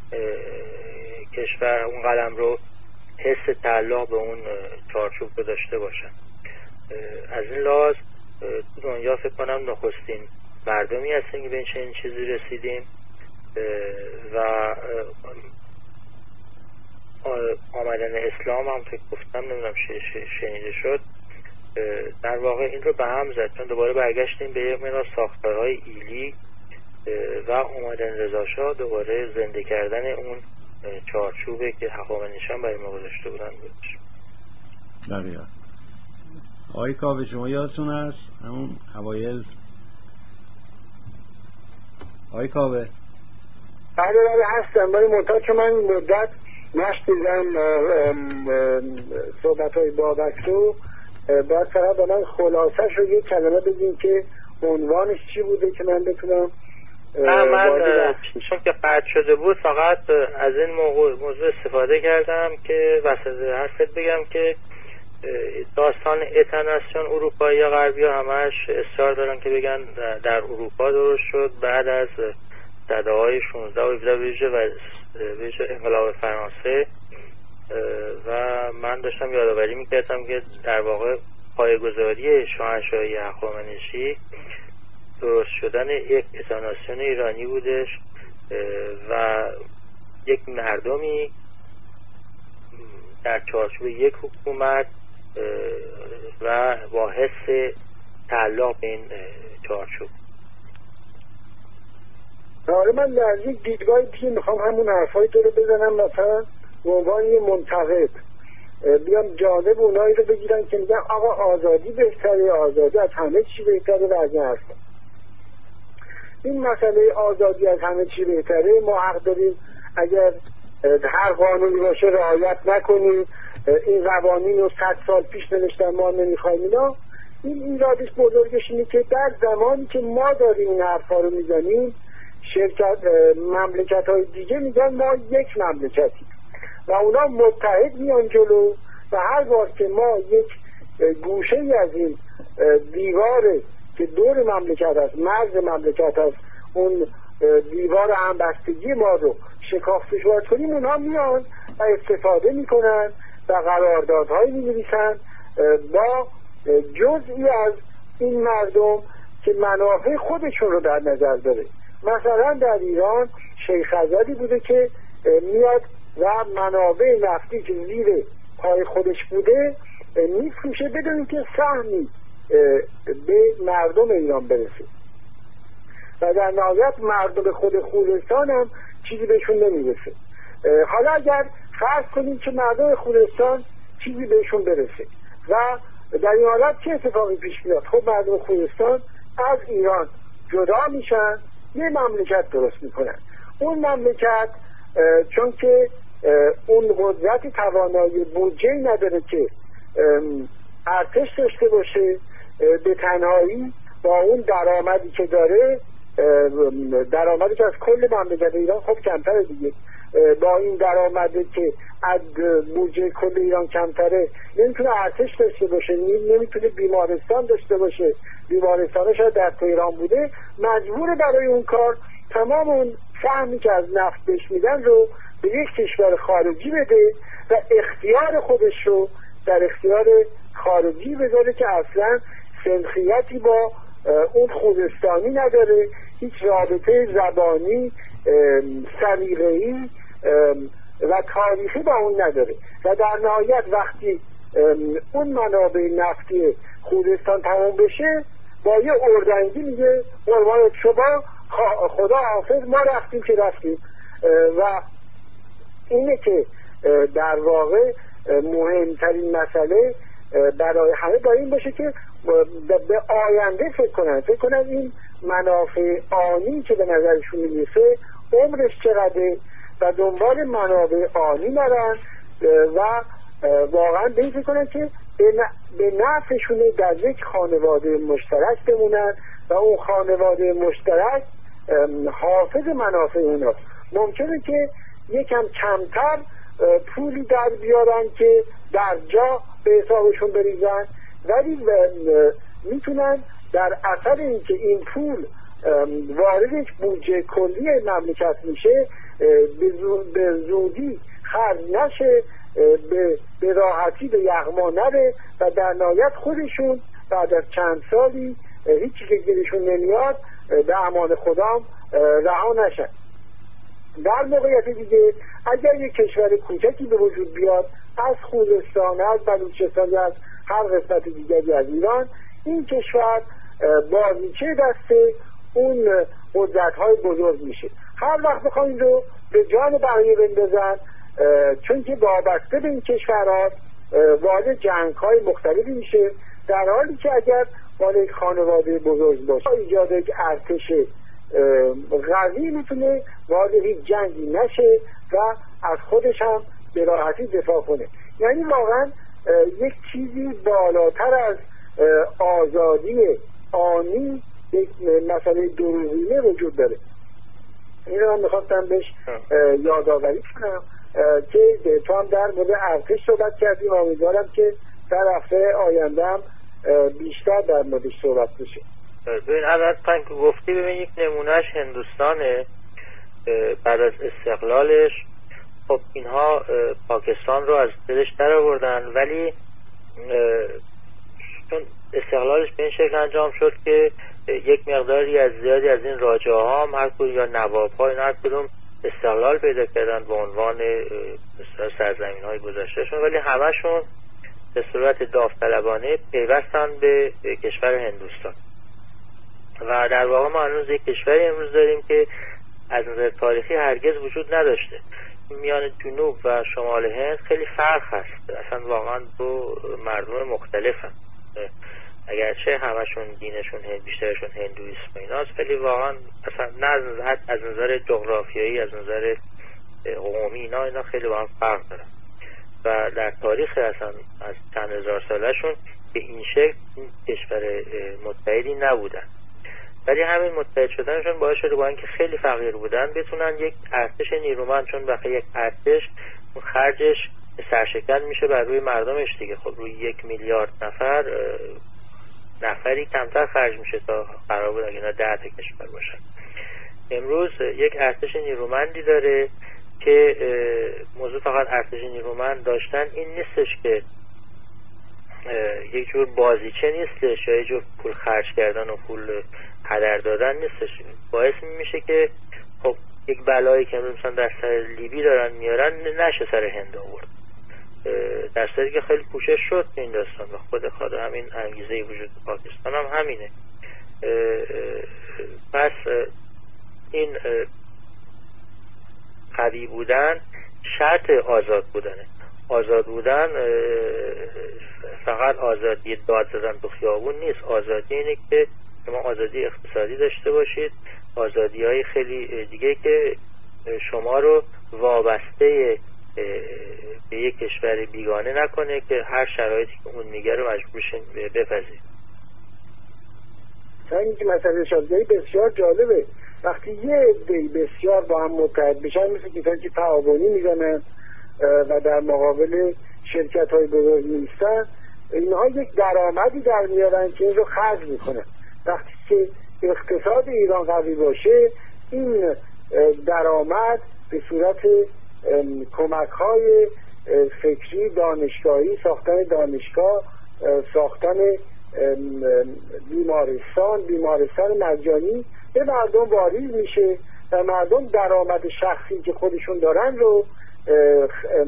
کشور اون قلم رو حس تعلق به اون چارچوب رو داشته باشن. از این لحاظ تو دنیا فکر کنم نخستین مردمی هستیم که به این چیزی رسیدیم و آمدن اسلام هم که گفتم نمیدونم شنیده شد در واقع این رو به هم زد، چون دوباره برگشتیم به یک مقدار ساختارهای ایلی و اومدن رضاشاه دوباره زنده کردن اون چارچوبه که هخامنشیان برای ما گذاشته بودن بودش. دقیقا. آقای کاوه شما یادتون هست همون اوایل؟ آقای کاوه بله بله هستم، ولی منتها که من مدت نشنیدم صحبت های بابک رو، باید فقط با من خلاصه شو یک کلمه بگیم که عنوانش چی بوده که من بتونم. نه من چون که قطع شده بود فقط از این موضوع, موضوع استفاده کردم که وسط حرفت بگم که داستان اتناسیون اروپایی یا غربی ها همش اصرار دارن که بگن در اروپا درست شد بعد از سده های شانزده و هفده ویژه و ویژه انقلاب فرانسه، و من داشتم یادآوری میکردم که در واقع پایه‌گذاری شاهنشاهی هخامنشی درست شدن یک اتناسیون ایرانی بودش و یک مردمی در چارچوب یک حکومت و با حس تعلق به این چارچوب. آره من در یک دیدگاه دیگه میخوام همون حرفای تو رو بزنم، مثلا به عنوان یه منتقد بیام جانب اونایی رو بگیرن که میگن آقا آزادی بهتره، آزادی از همه چی بهتره و از این حرفا. این مسئله آزادی از همه چی بهتره، ما حق داریم اگر هر قانونی باشه رعایت نکنیم، این قوانین رو صد سال پیش نوشتن ما نمیخوایم اینا. این ایرادش بزرگش اینه که در زمانی که ما داریم این حرفا رو میزنیم شرکت مملکت های دیگه میگن ما یک مملکتی و اونا متحد میان جلو و هر بار که ما یک گوشه ای از این دیوار که دور مملکت هست، مرز مملکت هست، اون دیوار همبستگی ما رو شکافتش وارد کنیم، اونها میان و استفاده میکنن و قراردادهایی می‌نویسن با جزئی از این مردم که منافع خودشون رو در نظر داره. مثلا در ایران شیخ ازلی بوده که میاد و منابع نفتی که زیر پای خودش بوده میفروشه بدون اینکه سهمی به مردم ایران برسه و در نهایت مردم خود خوزستان هم چیزی بهشون نمیرسه. حالا اگر فرض کنیم که مردم خوزستان چیزی بهشون برسه و در این حالت چه اتفاقی پیش میاد؟ خب مردم خوزستان از ایران جدا میشن، یه مملکت درست میکنن. اون مملکت چون که اون قدرت توانایی بودجه نداره که ارتش داشته باشه، به تنهایی با اون درآمدی که داره، درآمدی که از کل مملکت ایران خب کمتره دیگه، با این درآمدی که از بودجه کل ایران کمتره نمیتونه ارتش داشته باشه، نمیتونه بیمارستان داشته باشه، بیمارستانش در تهران بوده، مجبور برای اون کار تمام اون سهمی که از نفت بهش میدن رو به یک کشور خارجی بده و اختیار خودش رو در اختیار خارجی بذاره که اصلا سنخیتی با اون خوزستانی نداره، هیچ رابطه زبانی، سلیقه‌ای و تاریخی با اون نداره و در نهایت وقتی اون منابع نفتی خوزستان تمام بشه با یه اردنگی میگه قربانت شما خدا حافظ ما رفتیم که رفتیم. و اینه که در واقع مهمترین مسئله برای همه با این باشه که به آینده فکر کنن فکر کنن این منافع آنی که به نظرشون میرسه عمرش چقدره و دنبال منابع آنی نرن و واقعا به این فکر کنن که به نفعشونه در یک خانواده مشترک بمونن و اون خانواده مشترک حافظ منافع اوناست. ممکنه که یکم کمتر پولی در بیارن که در جا به حسابشون بریزن، ولی میتونن در اثر اینکه این پول وارد یک بودجه کلی مملکت میشه به زودی خرج نشه، به راحتی به یغما نره و در نهایت خودشون بعد از چند سالی هیچی که گیرشون نمیاد به امان خدا رها نشن. در موقعیت دیگه اگر یک کشور کوچکی به وجود بیاد از خوزستان، از بلوچستان، از هر قسمت دیگری از ایران، این کشور بازیچه دست اون قدرت‌های بزرگ میشه. هر وقت بخوام این رو به جان بقیه بندازن، چون که وابسته به این کشورها وارد جنگ‌های مختلفی میشه، در حالی که اگر وارد یک خانواده بزرگ باشه ایجاد یک ارتش قوی میتونه وارد هیچ جنگی نشه و از خودش هم به راحتی دفاع کنه. یعنی واقعا یک چیزی بالاتر از آزادی آنی یک مسئله دروغینه وجود داره. این رو من میخواستم بهش یادآوری کنم که تو هم در مورد ارتش صحبت کردیم، امیدوارم که در هفته آینده هم بیشتر در موردش صحبت بشه. ببین الان که گفتی، ببین یک نمونهش هندوستانه. بعد از استقلالش خب اینها پاکستان رو از دلش در آوردن، ولی چون استقلالش به این شکل انجام شد که یک مقداری از زیادی از این راجه ها هم هر کدوم یا نواب ها این هر کدوم استقلال پیدا کردن به عنوان سرزمین های گذشتهشون، ولی همشون به صورت داوطلبانه پیوستن به کشور هندوستان. و در واقع ما هنوز یک کشوری امروز داریم که از نظر تاریخی هرگز وجود نداشته. میان جنوب و شمال هند خیلی فرق هست، اصلا واقعا دو مردم مختلف هست. اگرچه همشون دینشون هند، بیشترشون هندویسم و ایناست، ولی واقعا اصلا نه از نظر جغرافیایی، از نظر قومی اینا اینا خیلی با هم فرق دارن و در تاریخ اصلا از چند هزار سالشون به این شکل این کشور متحدی نبودن، ولی همین متحد شدنشون باعث شده با اینکه خیلی فقیر بودن بتونن یک ارتش نیرومند، چون بخی یک ارتش اون خرجش سرشکن میشه بر روی مردمش دیگه. خب روی یک میلیارد نفر نفری کمتر خرج میشه تا قرار بود اگه اینا ده تا کشور باشن. امروز یک ارتش نیرومندی داره که موضوع فقط ارتش نیرومند داشتن این نیستش که یک جور بازیچه نیستش یا یک جور پول خرج کردن و پول هدر دادن نیستش. باعث میشه که خب یک بلایی که مثلا در سر لیبی دارن میارن نشه سر هند آورد، در صورتی که خیلی کوشش شد این داستان و خود خود همین انگیزه وجود پاکستان هم همینه. پس این قوی بودن شرط آزاد بودنه. آزاد بودن فقط آزادی داد زدن تو خیابون نیست، آزادی اینه که شما آزادی اقتصادی داشته باشید، آزادی های خیلی دیگه که شما رو وابسته به یک کشور بیگانه نکنه که هر شرایطی که اون میگه رو مجبورشین بپذیرید. این که مسئله شادگاهی بسیار جالبه. وقتی یه عده‌ای بسیار با هم متحد بشن، مثل کسانی که تعاونی میزنن و در مقابل شرکت های بزرگ نیستن، اینها یک درآمدی در میارن که این رو خرج میکنن. وقتی که اقتصاد ایران قوی باشه، این درآمد به صورت کمک های فکری، دانشگاهی، ساختن دانشگاه، ساختن بیمارستان بیمارستان مجانی به مردم واریز میشه و مردم درآمد شخصی که خودشون دارن رو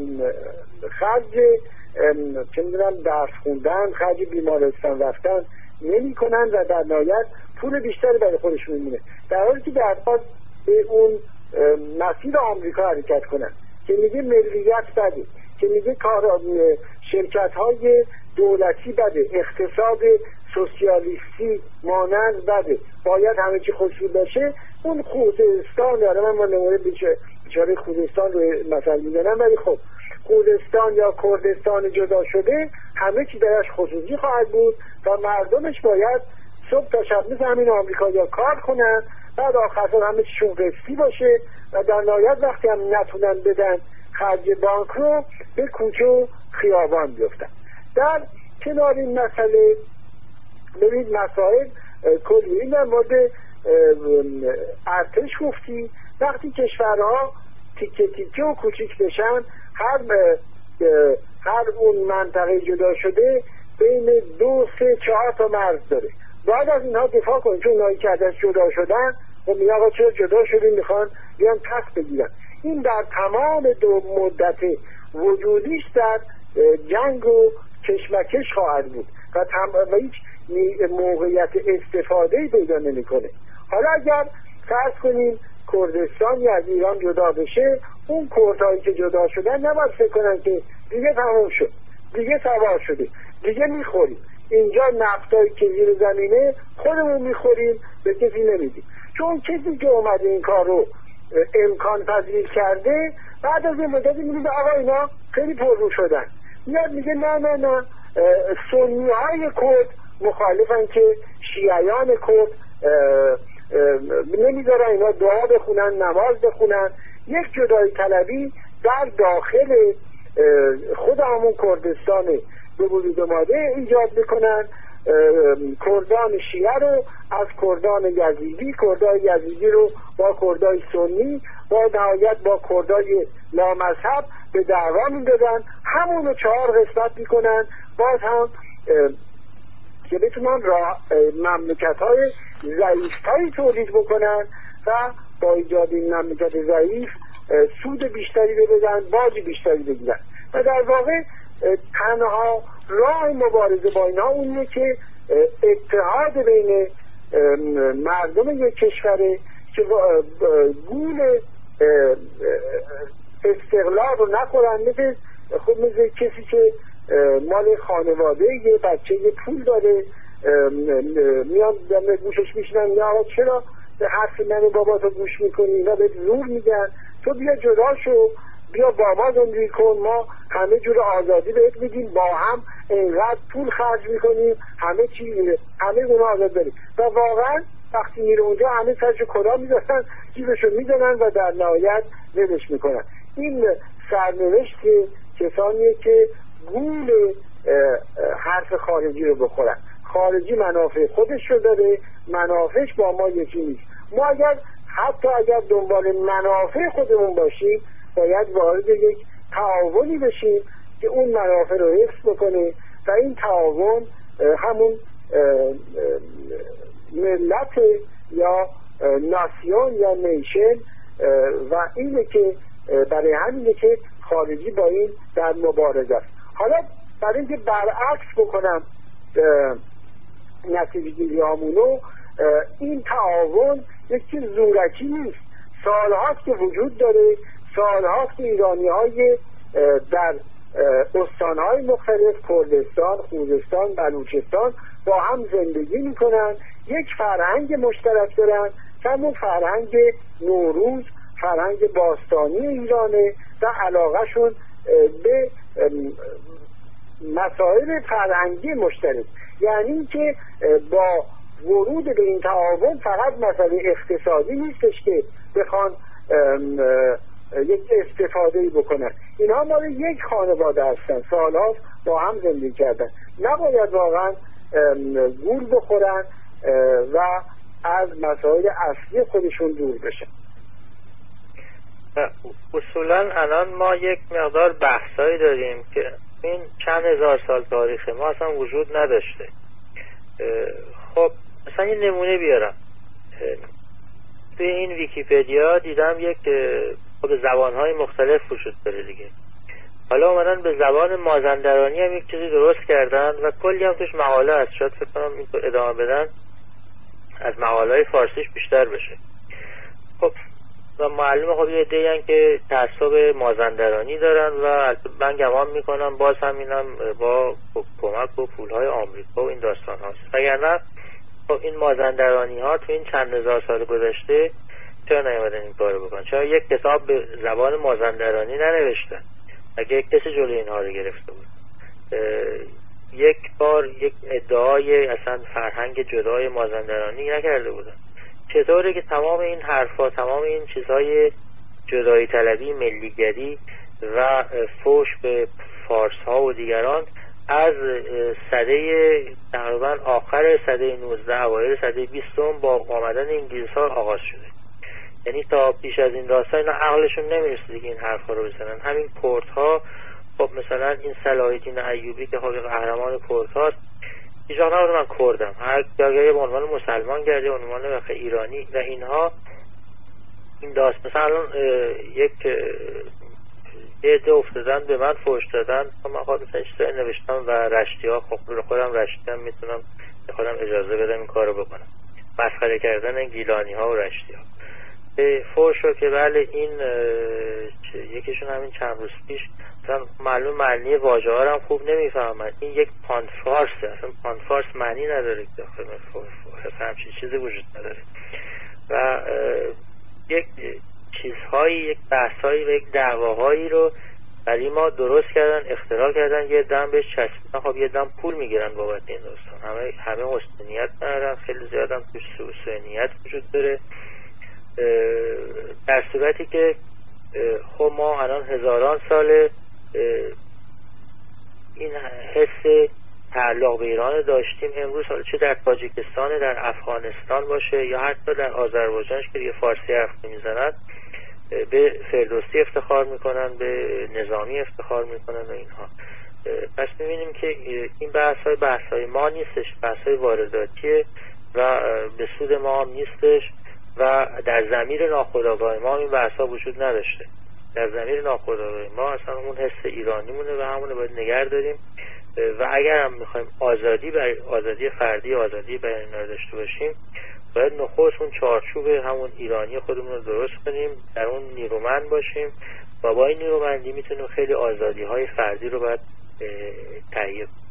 خرج چه میدونم درس خوندن، خرج بیمارستان رفتن نمی کنن و در نهایت پول بیشتری برای خودشون میمونه، در حالی که در واقع به اون مسیر آمریکا حرکت کنن که میگه ملیت بده، که میگه کار شرکت های دولتی بده، اقتصاد سوسیالیستی مانند بده، باید همه چی خصوصی باشه. اون خوزستان داره، من با نمونه بیچاره خوزستان رو مثلا میزنم، ولی خب خوزستان یا کردستان جدا شده همه چی درش خصوصی خواهد بود و مردمش باید صبح تا شب مثل همین آمریکا یا کار کنن، بعد آخر همه چیشون قسطی باشه و در نهایت وقتی هم نتونن بدن خرج بانک رو به کوچه و خیابان بیفتن. در کنار این مسئله ببینید مسائل کلی این در مورد ارتش گفتی، وقتی کشورها تیکه تیکه و کوچیک بشن، هر هر اون منطقه جدا شده بین دو سه چهار تا مرز داره، باید از اینها دفاع کنید، چون اونایی که ازش جدا شدن و میگن آقا چرا جدا شدیم میخوان بیان پس بگیرن. این در تمام دو مدت وجودیش در جنگ و کشمکش خواهد بود و, تم... و هیچ موقعیت استفاده پیدا نمیکنه. حالا اگر فرض کنیم کردستان از ایران جدا بشه، اون کردهایی که جدا شدن نباید فکر کنن که دیگه تمام شد، دیگه سوار شده، دیگه میخوریم اینجا نفتایی که زیر زمینه خودمون میخوریم، به کسی نمیدیم. چون کسی که اومده این کار رو امکان پذیر کرده، بعد از این مدتی میگه آقا اینا خیلی پررو شدن، میاد میگه نه نه نه سنی های کرد مخالفن که شیعیان کرد نمیذارن اینا دعا بخونن، نماز بخونن. یک جدایی طلبی در داخل خود همون کردستان به وجود اومده ایجاد بکنن، کردان شیعه رو از کردان یزیدی، کردای یزیدی رو با کردای سنی، با نهایت با کردای لامذهب به دعوا میدادن، همونو چهار قسمت میکنن، باز هم که بتونن را مملکت های ضعیفتری تولید بکنن و با ایجاد این مملکت ضعیف سود بیشتری رو بدن، باج بیشتری بگیرن. و در واقع تنها راه مبارزه با اینها اونیه که اتحاد بین مردم یک کشوره که گول استقلال رو نخورن، مثل خب مثل کسی که مال خانواده یه بچه یه پول داره میان دم گوشش میشنن، یا چرا به حرف من بابا تو گوش میکنی، اینا به زور میگن تو بیا جدا شو، بیا با ما زندگی کن، ما همه جور آزادی بهت میدیم، با هم اینقدر پول خرج میکنیم، همه چی همه اونا آزاد داریم. و واقعا وقتی میره اونجا همه سرشو کلا میذارن، جیبشو میزنن و در نهایت ولش میکنن. این سرنوشت کسانیه که گول حرف خارجی رو بخورن. خارجی منافع خودش رو داره، منافعش با ما یکی نیست. ما اگر حتی اگر دنبال منافع خودمون باشیم، باید وارد یک تعاونی بشیم که اون منافع رو حفظ بکنه و این تعاون همون ملت یا ناسیون یا نیشن و اینه که برای همینه که خارجی با این در مبارزه است. حالا برای اینکه برعکس بکنم نتیجه گیری هامونو، این تعاون یک چیز زورکی نیست، سالهاست که وجود داره، سالهاست که ایرانی های در استانهای مختلف کردستان، خوزستان، بلوچستان با هم زندگی میکنن، یک فرهنگ مشترک دارن که همون فرهنگ نوروز، فرهنگ باستانی ایرانه و علاقه شون به مسائل فرهنگی مشترک. یعنی که با ورود به این تعاون فقط مسئله اقتصادی نیستش که بخوان یک استفاده بکنن، اینها مال یک خانواده هستن، سالهاست با هم زندگی کردن، نباید واقعا گول بخورن و از مسائل اصلی خودشون دور بشن. اصولا الان ما یک مقدار بحثایی داریم که این چند هزار سال تاریخه ما اصلا وجود نداشته. خب مثلا یه نمونه بیارم، توی این ویکیپدیا دیدم یک خب زبانهای مختلف وجود داره دیگه. حالا اومدن به زبان مازندرانی هم یک چیزی درست کردن و کلی هم توش مقاله هست. شاید فکر کنم این ادامه بدن از مقاله‌های فارسیش بیشتر بشه. خب و معلومه خب یه عده‌ای که تعصب مازندرانی دارن و من گمان میکنم باز هم اینم با کمک و پولهای آمریکا و این داستان هاست. وگرنه خب این مازندرانی ها تو این چند هزار سال گذشته چرا نیومدن این کارو بکنن؟ چرا یک کتاب به زبان مازندرانی ننوشتن اگه کسی جلوی اینها رو گرفته بود؟ یک بار یک ادعای اصلا فرهنگ جدای مازندرانی نکرده بودن. چطوره که تمام این حرفا، تمام این چیزهای جدایی طلبی، ملیگری و فوش به فارس ها و دیگران از سده تقریبا آخر سده نوزده اوایل سده بیستم با آمدن انگلیس ها آغاز شده. یعنی تا پیش از این داستان اینا عقلشون نمیرسید که این حرفا رو بزنن. همین کرد ها، خب مثلا این صلاح الدین ایوبی که خب قهرمان کرد هاست، هیچ وقت نبود من کردم، هر جایی به عنوان مسلمان گرده، به عنوان وقت ایرانی و اینها. این داست مثلا یک عده افتادن به من فوش دادن، من خواهد مثلا چیزایی نوشتم و رشتی ها، خب رو خودم رشتی هم میتونم به خودم اجازه بدم این کارو بکنم، مسخره کردن گیلانی ها و رشتی ها. فوش رو که بله این یکیشون همین چند روز پیش مثلا معلوم معنی واژه ها هم خوب نمیفهمن، این یک پانفارسه، اصلا پانفارس معنی نداره که داخل همچین چیزی وجود نداره و یک چیزهایی، یک بحثهایی و یک دعواهایی رو برای ما درست کردن، اختراع کردن، یه دم بهش چسبیدن. خب یه دم پول میگیرن بابت این داستان، همه همه حسنیت ندارن، خیلی زیاد هم توش سوء وجود داره. در صورتی که خب ما الان هزاران سال این حس تعلق به ایران داشتیم. امروز حالا چه در تاجیکستان، در افغانستان باشه یا حتی در آذربایجان که دیگه فارسی حرف میزنن، به فردوسی افتخار میکنن، به نظامی افتخار میکنن و اینها. پس میبینیم که این بحث های بحث های ما نیستش، بحث های وارداتیه و به سود ما هم نیستش و در ضمیر ناخودآگاه ما این بحث ها وجود نداشته. در ضمیر ناخودآگاه ما اصلا اون حس ایرانی مونه و همونه باید نگه داریم و اگر هم میخوایم آزادی برای آزادی فردی، آزادی بیان داشته باشیم، باید نخست اون چارچوب همون ایرانی خودمون رو درست کنیم، در اون نیرومند باشیم و با این نیرومندی میتونیم خیلی آزادی های فردی رو باید تهیه کنیم.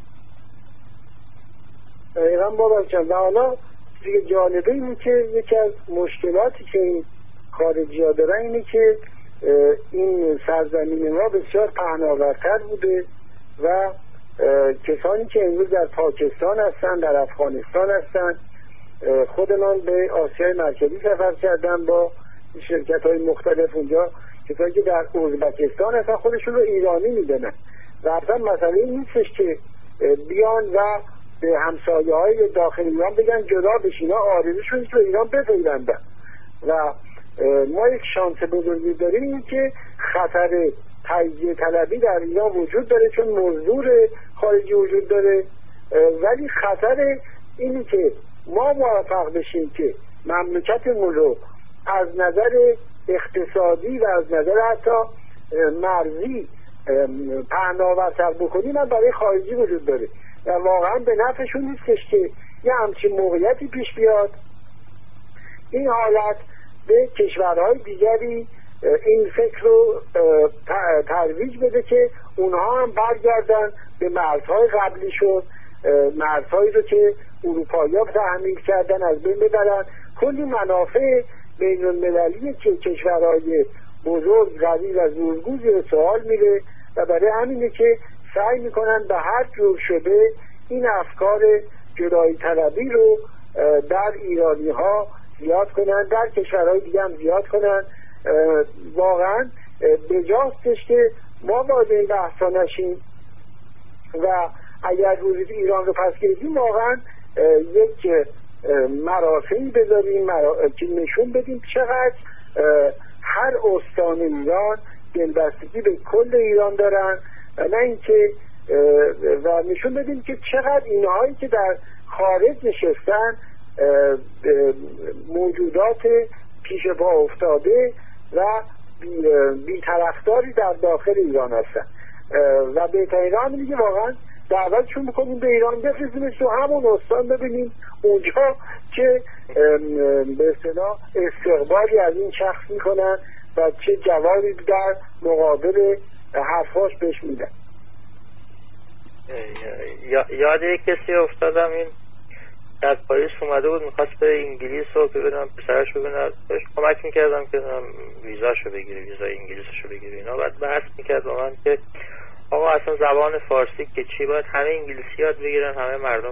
دقیقا بابا جان. و حالا دیگه جالبه اینه که یکی از مشکلاتی که این خارجی ها دارن اینه که این سرزمین ما بسیار پهناورتر بوده و کسانی که امروز در پاکستان هستن، در افغانستان هستن، خود من به آسیای مرکزی سفر کردم با شرکت های مختلف اونجا، کسانی که در ازبکستان هستن خودشون رو ایرانی میدونن و اصلا مسئله این نیستش که بیان و به همسایه های داخل ایران بگن جدا بشین، آرزوشون که ایران بپیوندن. و ما یک شانس بزرگی داریم این که خطر تجزیه طلبی در ایران وجود داره چون مزدور خارجی وجود داره، ولی خطر اینی که ما موفق بشیم که مملکتمون رو از نظر اقتصادی و از نظر حتی مرزی پهناورتر بکنیم هم برای خارجی وجود داره و واقعا به نفعشون نیستش که یه همچین موقعیتی پیش بیاد. این حالت به کشورهای دیگری این فکر رو ترویج بده که اونها هم برگردن به مرزهای قبلیشون، مرزهایی رو که اروپایی ها تحمیل کردن از بین ببرن. کلی منافع بین المللی که کشورهای بزرگ قوی و زورگوزی رو سوال میره و برای همینه که سعی میکنن به هر جور شده این افکار جدایی طلبی رو در ایرانی ها زیاد کنن، در کشورهای دیگه هم زیاد کنن. واقعا بجاستش که ما باید این بحثا نشیم و اگر روزی ایران رو پس گرفتیم واقعا یک مراسمی بذاریم مرا... که نشون بدیم چقدر هر استان ایران دلبستگی به کل ایران دارن و نه اینکه و نشون بدیم که چقدر اینهایی که در خارج نشستن موجودات پیش پا افتاده و بی‌طرفداری در داخل ایران هستن. و بهترین راه میگه واقعا دعوتشون بکنیم به ایران، بفرستیمش تو همون استان، ببینیم اونجا که به اصطلاح استقبالی از این شخص میکنن و چه جوابی در مقابل حرفاش بهش میدن. یاد یک کسی افتادم، این از پاریس اومده بود میخواست به انگلیس رو ببینم، پسرش ببینم، بهش کمک میکردم که ویزاشو بگیره، ویزای انگلیسشو بگیره اینا. بعد بحث میکرد با من که آقا اصلا زبان فارسی که چی، باید همه انگلیسی یاد بگیرن همه مردم.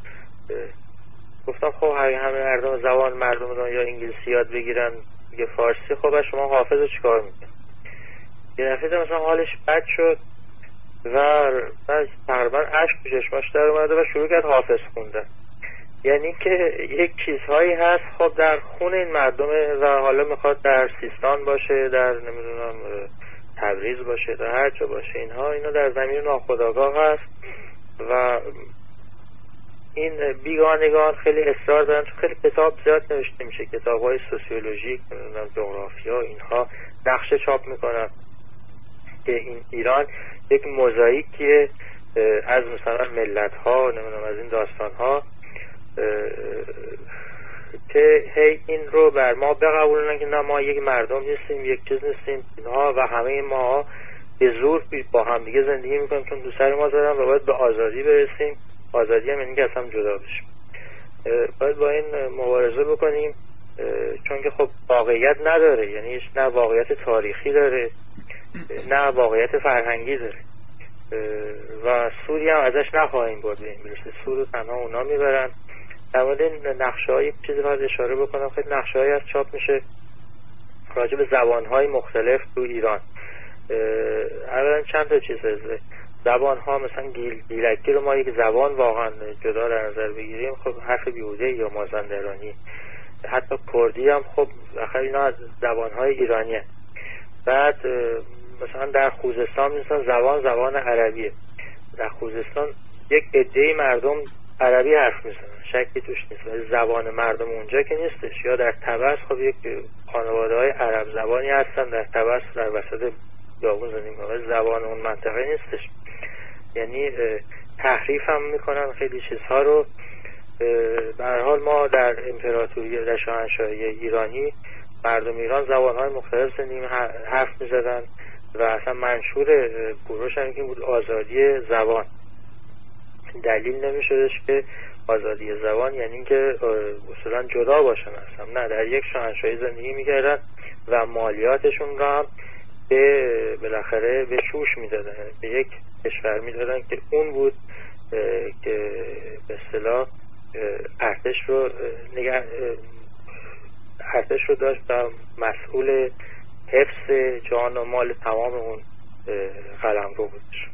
گفتم خب همه مردم زبان مردم دنیا انگلیسی یاد بگیرن یه فارسی، خب شما حافظ رو چیکار میکنی؟ یه دفعه مثلا حالش بد شد و تقریبا اشک تو چشماش در اومده و شروع کرد حافظ خوندن. یعنی که یک چیزهایی هست خب در خون این مردمه و حالا میخواد در سیستان باشه، در نمیدونم تبریز باشه، در هر جا باشه، اینها اینا در زمین ناخودآگاه هست و این بیگانگان خیلی اصرار دارن. تو خیلی کتاب زیاد نوشته میشه، کتاب‌های سوسیولوژیک، نمیدونم جغرافیا، اینها نقشه چاپ میکنن که این ایران یک موزاییکیه از مثلا ملت‌ها، نمیدونم از این داستان‌ها که هی این رو بر ما بقبولونن که نه ما یک مردم نیستیم، یک چیز نیستیم اینها و همه ما به زور با هم دیگه زندگی میکنیم چون دو سر ما زدن و باید به آزادی برسیم. آزادی هم یعنی که اصلا جدا بشیم. باید با این مبارزه بکنیم چون که خب واقعیت نداره، یعنی نه واقعیت تاریخی داره نه واقعیت فرهنگی داره و سوری هم ازش نخواهیم برد به انگلیس. سور رو تنها اونا میبرن. در مورد نقشه های چیزی باید اشاره بکنم، خیلی نقشه های از چاپ میشه راجع به زبانهای مختلف تو ایران. اولا چند تا چیز هست. زبان ها مثلا گیل، گیلکی رو ما یک زبان واقعا جدا در نظر بگیریم، خب حرف بیهوده یا مازندرانی، حتی کردی هم خب آخر اینا از زبان های ایرانیه. بعد مثلا در خوزستان مثلا زبان زبان عربیه. در خوزستان یک عده مردم عربی حرف میزنن، شکی توش نیست، ولی زبان مردم اونجا که نیستش. یا در طبس خب یک خانواده های عرب زبانی هستن در طبس در وسط بیابون زندگی میکنن، زبان اون منطقه نیستش. یعنی تحریف هم میکنن خیلی چیزها رو. به هر حال ما در امپراتوری در شاهنشاهی ایرانی مردم ایران زبانهای مختلف زندگی حرف میزدن و اصلا منشور کوروش هم که بود آزادی زبان. دلیل نمیشدش که آزادی زبان یعنی اینکه اصولا جدا باشن اصلا، نه، در یک شاهنشاهی زندگی میکردن و مالیاتشون را هم به بالاخره به شوش میدادن، به یک کشور میدادن که اون بود که به اصطلاح ارتش رو نگه ارتش رو داشت و مسئول حفظ جان و مال تمام اون قلمرو بودش.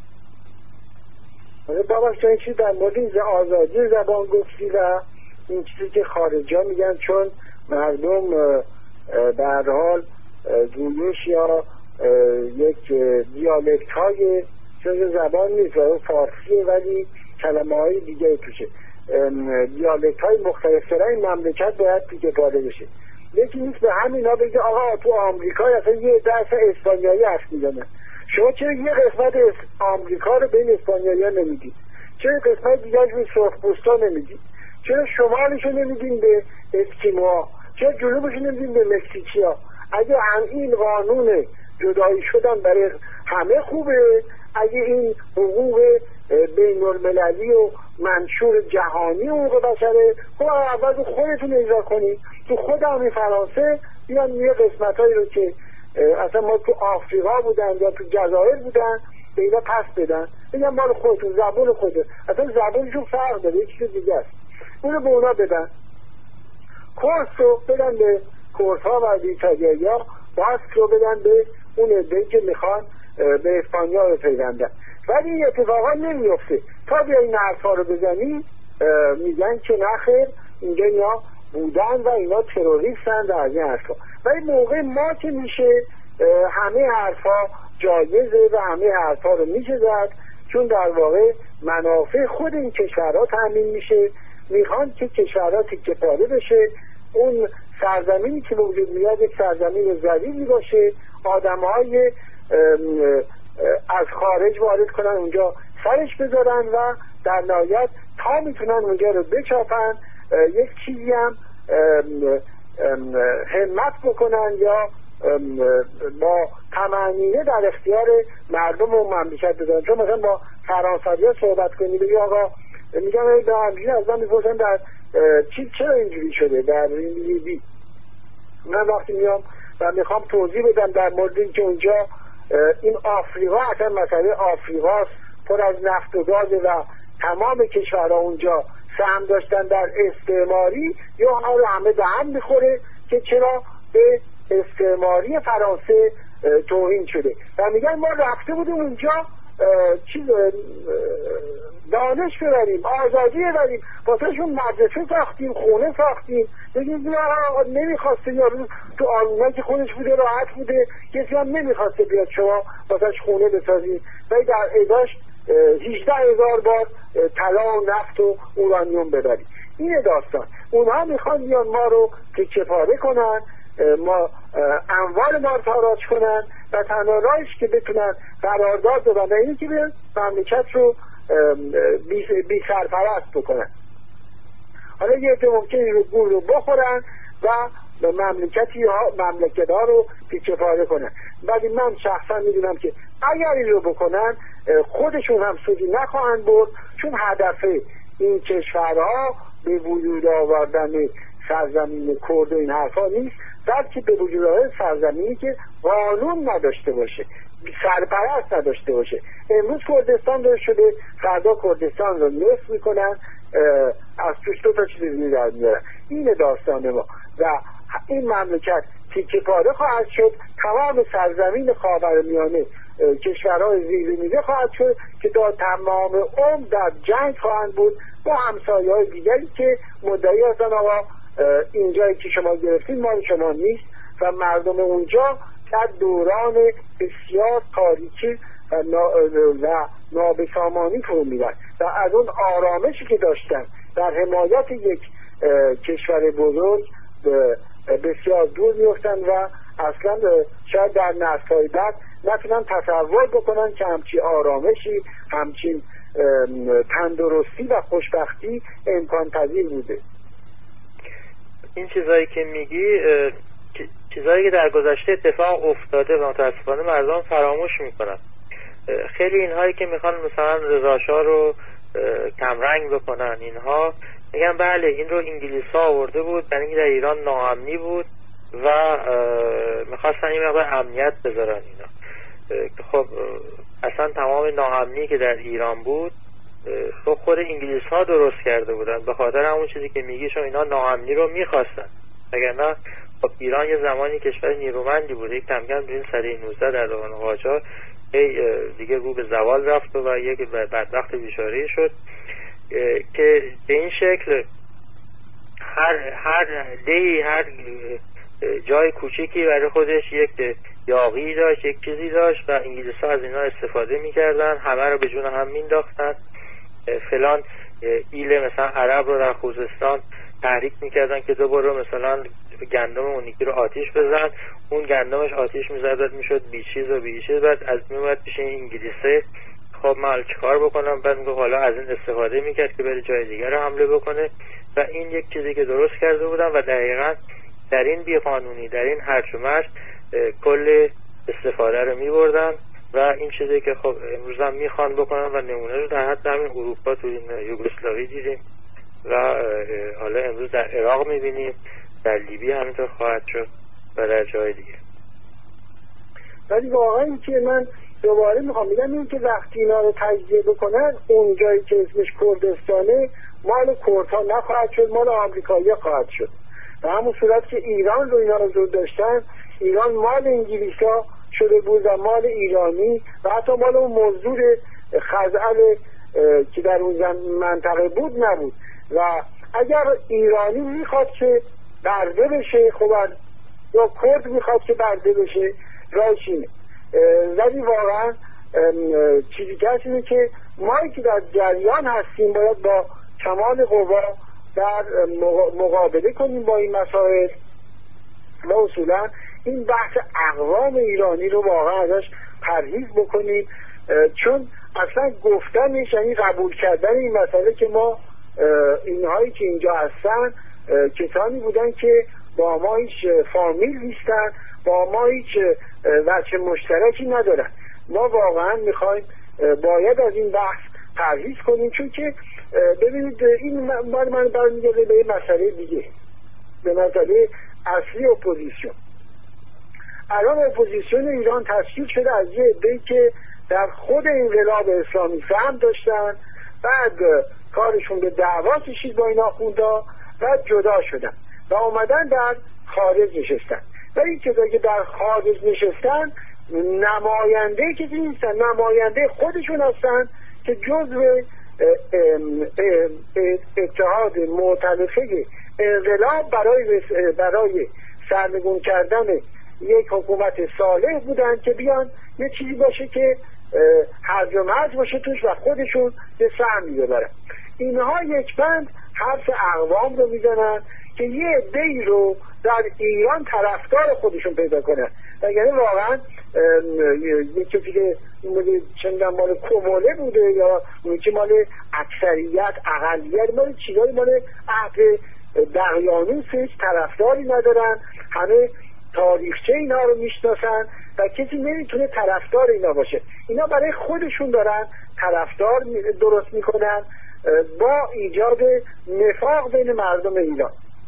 بابا این چیز در مورد این آزادی زبان گفتی و این چیزی که خارجی ها میگن چون مردم به هر حال گویش یا یک دیالکت های چون زبان نیست و فارسیه ولی کلمه های دیگه توشه، دیالکت های مختلف سره این مملکت باید دیگه پاده بشه. یکی نیست به همینا بگه آقا تو آمریکا اصلا یه درس اسپانیایی حرف میزنه، شما چرا یه قسمت آمریکا رو بین اسپانیایی ها نمیدید؟ چرا قسمت دیگرش به سرخپوستا نمیدید؟ چرا شمالشو نمیدین به اسکیموها؟ چرا جنوبشو نمیدین به مکزیکیا؟ اگه هم این قانون جدایی شدن برای همه خوبه، اگه این حقوق بین المللی و منشور جهانی حقوق بشره، خب اول خودتون اجرا کنید. تو خود همین فرانسه بیان یه قسمتایی رو که اصلا ما تو آفریقا بودن یا تو جزایر بودن به اینا پس بدن، بگن مال خودتون، زبون خودتون، اصلا زبونشون فرق داره، یک چیز دیگه است، اونو به اونا بدن. کورس رو بدن به کورس ها و ایتالیایی ها، باسک رو بدن به اون عده‌ای که میخوان به اسپانیا رو پیوندن. ولی این اتفاقا نمیفته. تا بیا این حرفا رو بزنی میگن که نخیر اینجا اینا بودن و اینا تروریستن و از این حرفا. ولی موقع ما که میشه همه حرفا جایزه و همه حرفا رو میشه زد، چون در واقع منافع خود این کشورها تامین میشه. میخوان که کشورها تیکه پاره بشه، اون سرزمینی که وجود میاد یک سرزمین ذلیلی باشه، آدمهای از خارج وارد کنن، اونجا سرش بذارن و در نهایت تا میتونن اونجا رو بچاپن یک چیزی هم همت بکنن یا با تمنینه در اختیار مردم و مملکت بذارن. چون مثلا با فرانسوی ها صحبت کنی بگی آقا میگم به همجوری از من میپرسن در چی چرا اینجوری شده در لیبی. من وقتی میام و میخوام توضیح بدم در مورد اینکه اونجا این آفریقا اصلا مسئله آفریقاست، پر از نفت و گاز و تمام کشورها اونجا سهم داشتن در استعماری، یا حال همه به هم میخوره که چرا به استعماری فرانسه توهین شده. و میگن ما رفته بودیم اونجا چیز دانش ببریم، آزادی ببریم، واسهشون مدرسه ساختیم، خونه ساختیم. بگیم یا نمیخواسته، یا تو آلمان که خودش بوده راحت بوده، کسی هم نمیخواسته بیاد شما واسهش خونه بسازید و در اداش هجده هزار بار طلا و نفت و اورانیوم ببرید. این داستان. اونها میخوان بیان ما رو تکه پاره کنن، ما اموال ما رو تاراج کنن و تنها راهش که بتونن قرارداد ببندن اینه که به مملکت رو بی, بی سرپرست بکنن. حالا یه عده ممکنه رو گول رو بخورن و مملکتی ها مملکت ها رو تکه پاره کنن. ولی من شخصا میدونم که اگر این رو بکنن خودشون هم سودی نخواهند برد، چون هدف این کشورها به وجود آوردن سرزمین کرد و این حرفا نیست، بلکه به وجود آوردن سرزمینی که قانون نداشته باشه، سرپرست نداشته باشه. امروز کردستان داشت شده، فردا کردستان رو نصف میکنن، از توش دو تا چیز در میارن. این داستان ما و این مملکت تیکه پاره خواهد شد. تمام سرزمین خاورمیانه کشورهای زیرمیده خواهد شد که تا تمام عمر در جنگ خواهند بود با همسایه های دیگری که مدعی هستن آقا اینجایی که شما گرفتید مال شما نیست و مردم اونجا در دوران بسیار تاریکی و نابسامانی فرو میرن و از اون آرامشی که داشتن در حمایت یک کشور بزرگ بسیار دور میفتن و اصلا شاید در نسل‌های بعد نتونن تصور بکنن که همچین آرامشی، همچین تندرستی و خوشبختی امکان پذیر بوده. این چیزایی که میگی چیزایی که در گذشته اتفاق افتاده و متاسفانه مردم فراموش میکنن. خیلی اینهایی که میخوان مثلا رضاشاه رو کمرنگ بکنن، اینها میگن بله این رو انگلیس ها آورده بود برای اینکه در ایران ناامنی بود و میخواستن این مقدار امنیت بذارن اینا. خب اصلا تمام ناامنی که در ایران بود خب خود انگلیس ها درست کرده بودن به خاطر همون چیزی که میگی، چون اینا ناامنی رو میخواستن. اگر نه خب ایران یه زمانی کشور نیرومندی بود، یک کم کم این سده نوزده در دوران قاجار دیگه رو به زوال رفت و یک بدبخت بیچاره شد که به این شکل هر هر دی هر جای کوچیکی برای خودش یک یاغی داشت، یک چیزی داشت و انگلیس ها از اینا استفاده میکردن، همه رو به جون هم مینداختن. فلان ایل مثلا عرب رو در خوزستان تحریک میکردن که دوباره مثلا گندم اونیکی رو آتیش بزن، اون گندمش آتیش میزد میشد بیچیز و بیچیز، بعد از میومد پیش انگلیسه خب من چیکار بکنم، بعد میگه حالا از این استفاده میکرد که بره جای دیگر رو حمله بکنه و این یک چیزی که درست کرده بودن و دقیقاً در این بیقانونی، در این هرچ و مرج کل استفاده رو میبردن و این چیزی که خب امروز هم میخوان بکنن و نمونه رو در حد همین اروپا تو این یوگسلاوی دیدیم و حالا امروز در عراق میبینیم، در لیبی همینطور خواهد شد و در جای دیگه. ولی واقعا این که من دوباره میخوام بگم این که وقتی اینا رو تجزیه بکنن اون جایی که اسمش کردستانه مال کردها نخواهد شد، مال آمریکایی خواهد شد. به همون صورت که ایران رو اینا رو زود داشتن، ایران مال انگلیسا شده بود و مال ایرانی و حتی مال اون مزدور خزعل که در اون منطقه بود نبود. و اگر ایرانی میخواد که برده بشه خب یا کرد میخواد که برده بشه راهش اینه. ولی واقعا چیزی که هست اینه که مایی که در جریان هستیم باید با کمال قوا در مقابله کنیم با این مسائل و اصولا این بحث اقوام ایرانی رو واقعا ازش پرهیز بکنیم چون اصلا گفتنش یعنی قبول کردن این مسئله که ما اینهایی که اینجا هستن کسانی بودن که با ما هیچ فامیل نیستن، با ما هیچ وجه مشترکی ندارن. ما واقعا میخوایم باید از این بحث پرهیز کنیم، چون که ببینید این من من برمیگرده به مسئله دیگه، به مسئله اصلی اپوزیسیون. الان اپوزیسیون ایران تشکیل شده از یه عده‌ای که در خود انقلاب اسلامی فهم داشتن، بعد کارشون به دعوا کشید با این آخوندا، بعد جدا شدن و اومدن در خارج نشستن. و این کسایی که در خارج نشستن نماینده کسی نیستن، نماینده خودشون هستن که جزو اتحاد مؤتلفه انقلاب برای برای سرنگون کردن یک حکومت صالح بودن که بیان یه چیزی باشه که هرج و مرج باشه توش و خودشون به سهم ببرن. اینها یک بند حرف اقوام رو میزنن که یه عده‌ای رو در ایران طرفدار خودشون پیدا کنن. یعنی واقعا یک کسی که چندان مال کموله بوده یا اون که مال اکثریت اقلیت مال چیزایی مال عهد دقیانوسش طرفداری ندارن، همه تاریخچه اینا رو میشناسن و کسی نمیتونه طرفدار اینا باشه. اینا برای خودشون دارن طرفدار درست میکنن با ایجاد نفاق بین مردم ایران.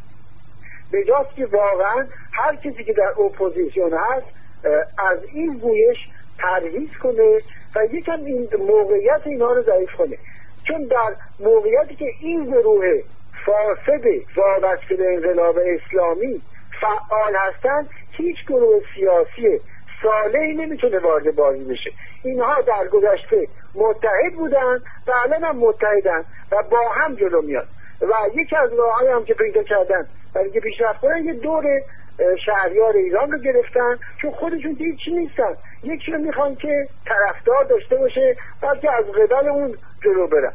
به جاست که واقعا هر کسی که در اپوزیسیون هست از این گویش پرهیز کنه و یکم این موقعیت اینا رو ضعیف کنه، چون در موقعیتی که این گروه فاسد وابسته به انقلاب اسلامی فعال هستن، هیچ گروه سیاسی صالحی نمیتونه وارد بازی بشه. اینها در گذشته متحد بودن و الان هم متحدن و با هم جلو میاد و یکی از راه‌هایی هم که پیدا کردن برای که پیشرفت کنن یه دور شهریار ایران رو گرفتن، چون خودشون که هیچی نیستن، یکی رو میخوان که طرفدار داشته باشه بلکه از قبل اون جلو برن.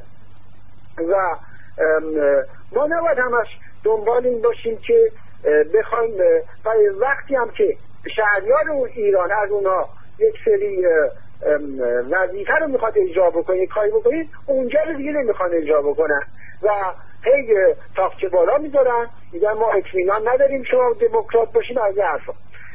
و ما نباید همش دنبال این باشیم که بخوایم برای وقتی هم که شهریار ایران از اونها یک سری وظیفه رو میخواد اجرا بکنه، کاری بکنه، اونجا رو دیگه نمیخوان اجرا بکنن و هی تاقچه بالا میذارن، میگن ما اطمینان نداریم شما دموکرات باشیم از این حرفا.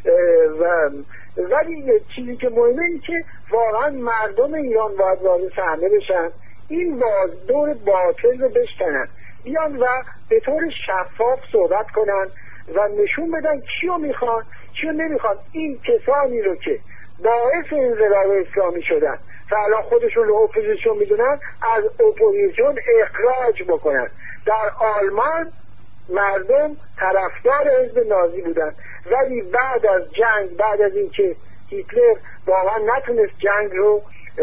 و ولی چیزی که مهمه این که واقعا مردم ایران باید وارد صحنه بشن، این باز دور باطل رو بشکنن، بیان و به طور شفاف صحبت کنن و نشون بدن کیو میخوان کیو نمیخوان. این کسانی رو که باعث انقلاب اسلامی شدن و الان خودشون رو اپوزیسیون میدونن از اپوزیسیون اخراج بکنن. در آلمان مردم طرفدار حزب نازی بودن، ولی بعد از جنگ، بعد از اینکه هیتلر واقعا نتونست جنگ رو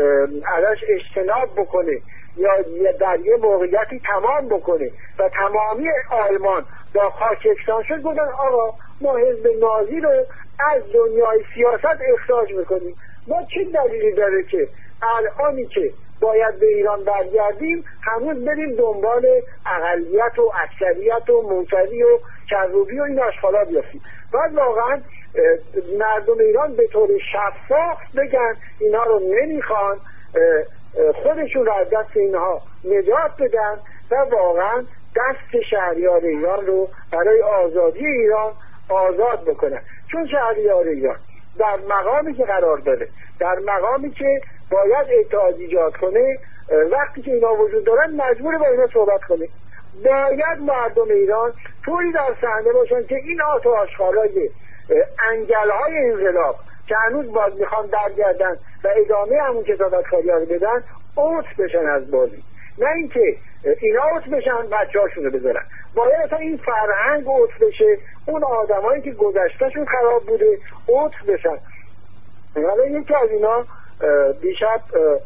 ازش اجتناب بکنه یا در یه موقعیتی تمام بکنه و تمامی آلمان با خاک یکسان شد، گفتن آقا ما حزب نازی رو از دنیای سیاست اخراج میکنیم. ما چه دلیلی داره که الانی که باید به ایران برگردیم هنوز بریم دنبال اقلیت و اکثریت و موسوی و کروبی و این آشغالا بیافتیم؟ باید واقعا مردم ایران به طور شفاف بگن اینا رو نمیخوان، خودشون رو از دست اینها نجات بدن و واقعا دست شهریار ایران رو برای آزادی ایران آزاد بکنن. چون شهریار ایران در مقامی که قرار داره، در مقامی که باید اتحاد ایجاد کنه، وقتی که اینا وجود دارن مجبور با اینا صحبت کنه. باید مردم ایران طوری در صحنه باشن که این آت و آشغالای انگل‌های انقلاب که هنوز باز میخوان برگردن و ادامه همون کثافتکاری ها رو بدن اوت بشن از بازی، نه اینکه اینا اوت بشن بچه هاشون رو بذارن. باید اصلا این فرهنگ اوت بشه، اون آدمایی که گذشتهشون خراب بوده اوت بشن. ولی یکی از اینا دیشب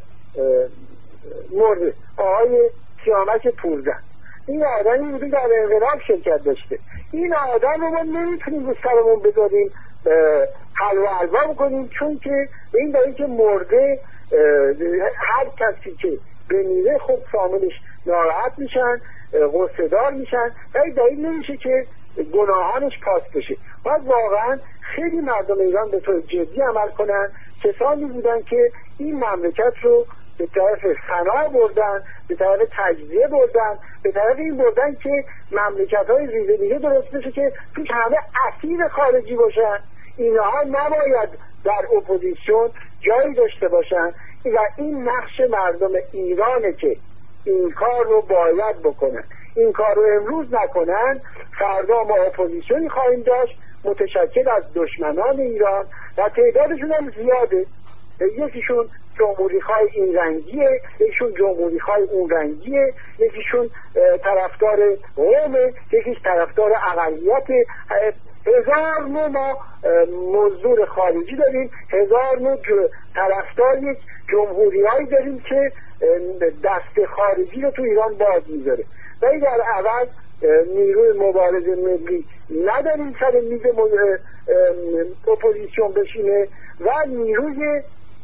مرده، آقای سیامک پورزن. این آدمی بوده در انقلاب شرکت داشته. این آدم رو ما نمیتونیم رو سرمون بذاریم حل و علوا بکنیم، چون که به این دلیل که مرده هر کسی که بمیره خب فامیلش ناراحت میشن، غصه‌دار میشن و این دلیل نمیشه که گناهانش پاس بشه. باید واقعا خیلی مردم ایران به طور جدی عمل کنن کسانی بودن که این مملکت رو به طرف فنا بردن، به طرف تجزیه بردن، به طرف این بردن که مملکت های ریزه میزه درست بشه که توش همه اسیر خارجی باشن. اینها نباید در اپوزیسیون جایی داشته باشن و این نقش مردم ایرانه که این کار رو باید بکنن. این کار رو امروز نکنن، فردا ما اپوزیسیونی خواهیم داشت متشکل از دشمنان ایران و تعدادشون هم زیاده. یکیشون جمهوری خواه این رنگیه، یکیشون جمهوری خواه اون رنگیه، یکیشون طرفدار قومه، یکیش طرفدار اقلیت. هزار نوع ما مزدور خارجی داریم، هزار نوع طرفدار یک جمهوری هایی داریم که دست خارجی رو تو ایران باز میذاره. ولی در عوض نیروی مبارزه ملی نداریم سر میز اپوزیسیون بشینه و نیروی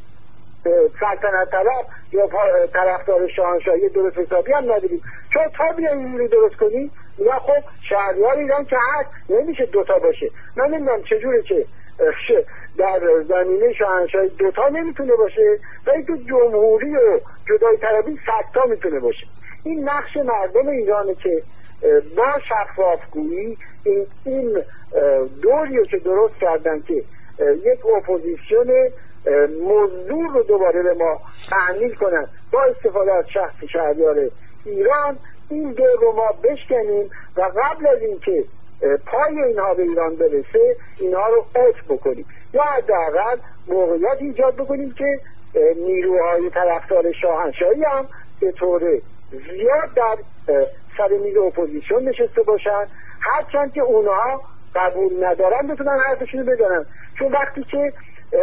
سلطنت طلب یا طرفدار شاهنشاهی درست حسابی هم نداریم. چون تا بیایم این رو درست کنیم میگن خب شهریار ایران که هست نمیشه دوتا باشه. من نمیدونم چجوره که در زمینه شاهنشاهی دوتا نمیتونه باشه ولی تو جمهوری و جدای طلبی صدتا میتونه باشه. این نقش مردم ایرانه که با شفافگویی این, این دوریو که درست کردن که یک اپوزیسیون مزدور رو دوباره به ما تحمیل کنن با استفاده از شخص شهریار ایران، این دور رو ما بشکنیم و قبل از اینکه پای اینها به ایران برسه اینها رو قطع بکنیم یا حداقل موقعیت ایجاد بکنیم که نیروهای طرفدار شاهنشاهی هم به طور زیاد در سر میز اپوزیسیون نشسته باشن، هرچند که اونها قبول ندارن بتونن حرفشون رو بزنن. چون وقتی که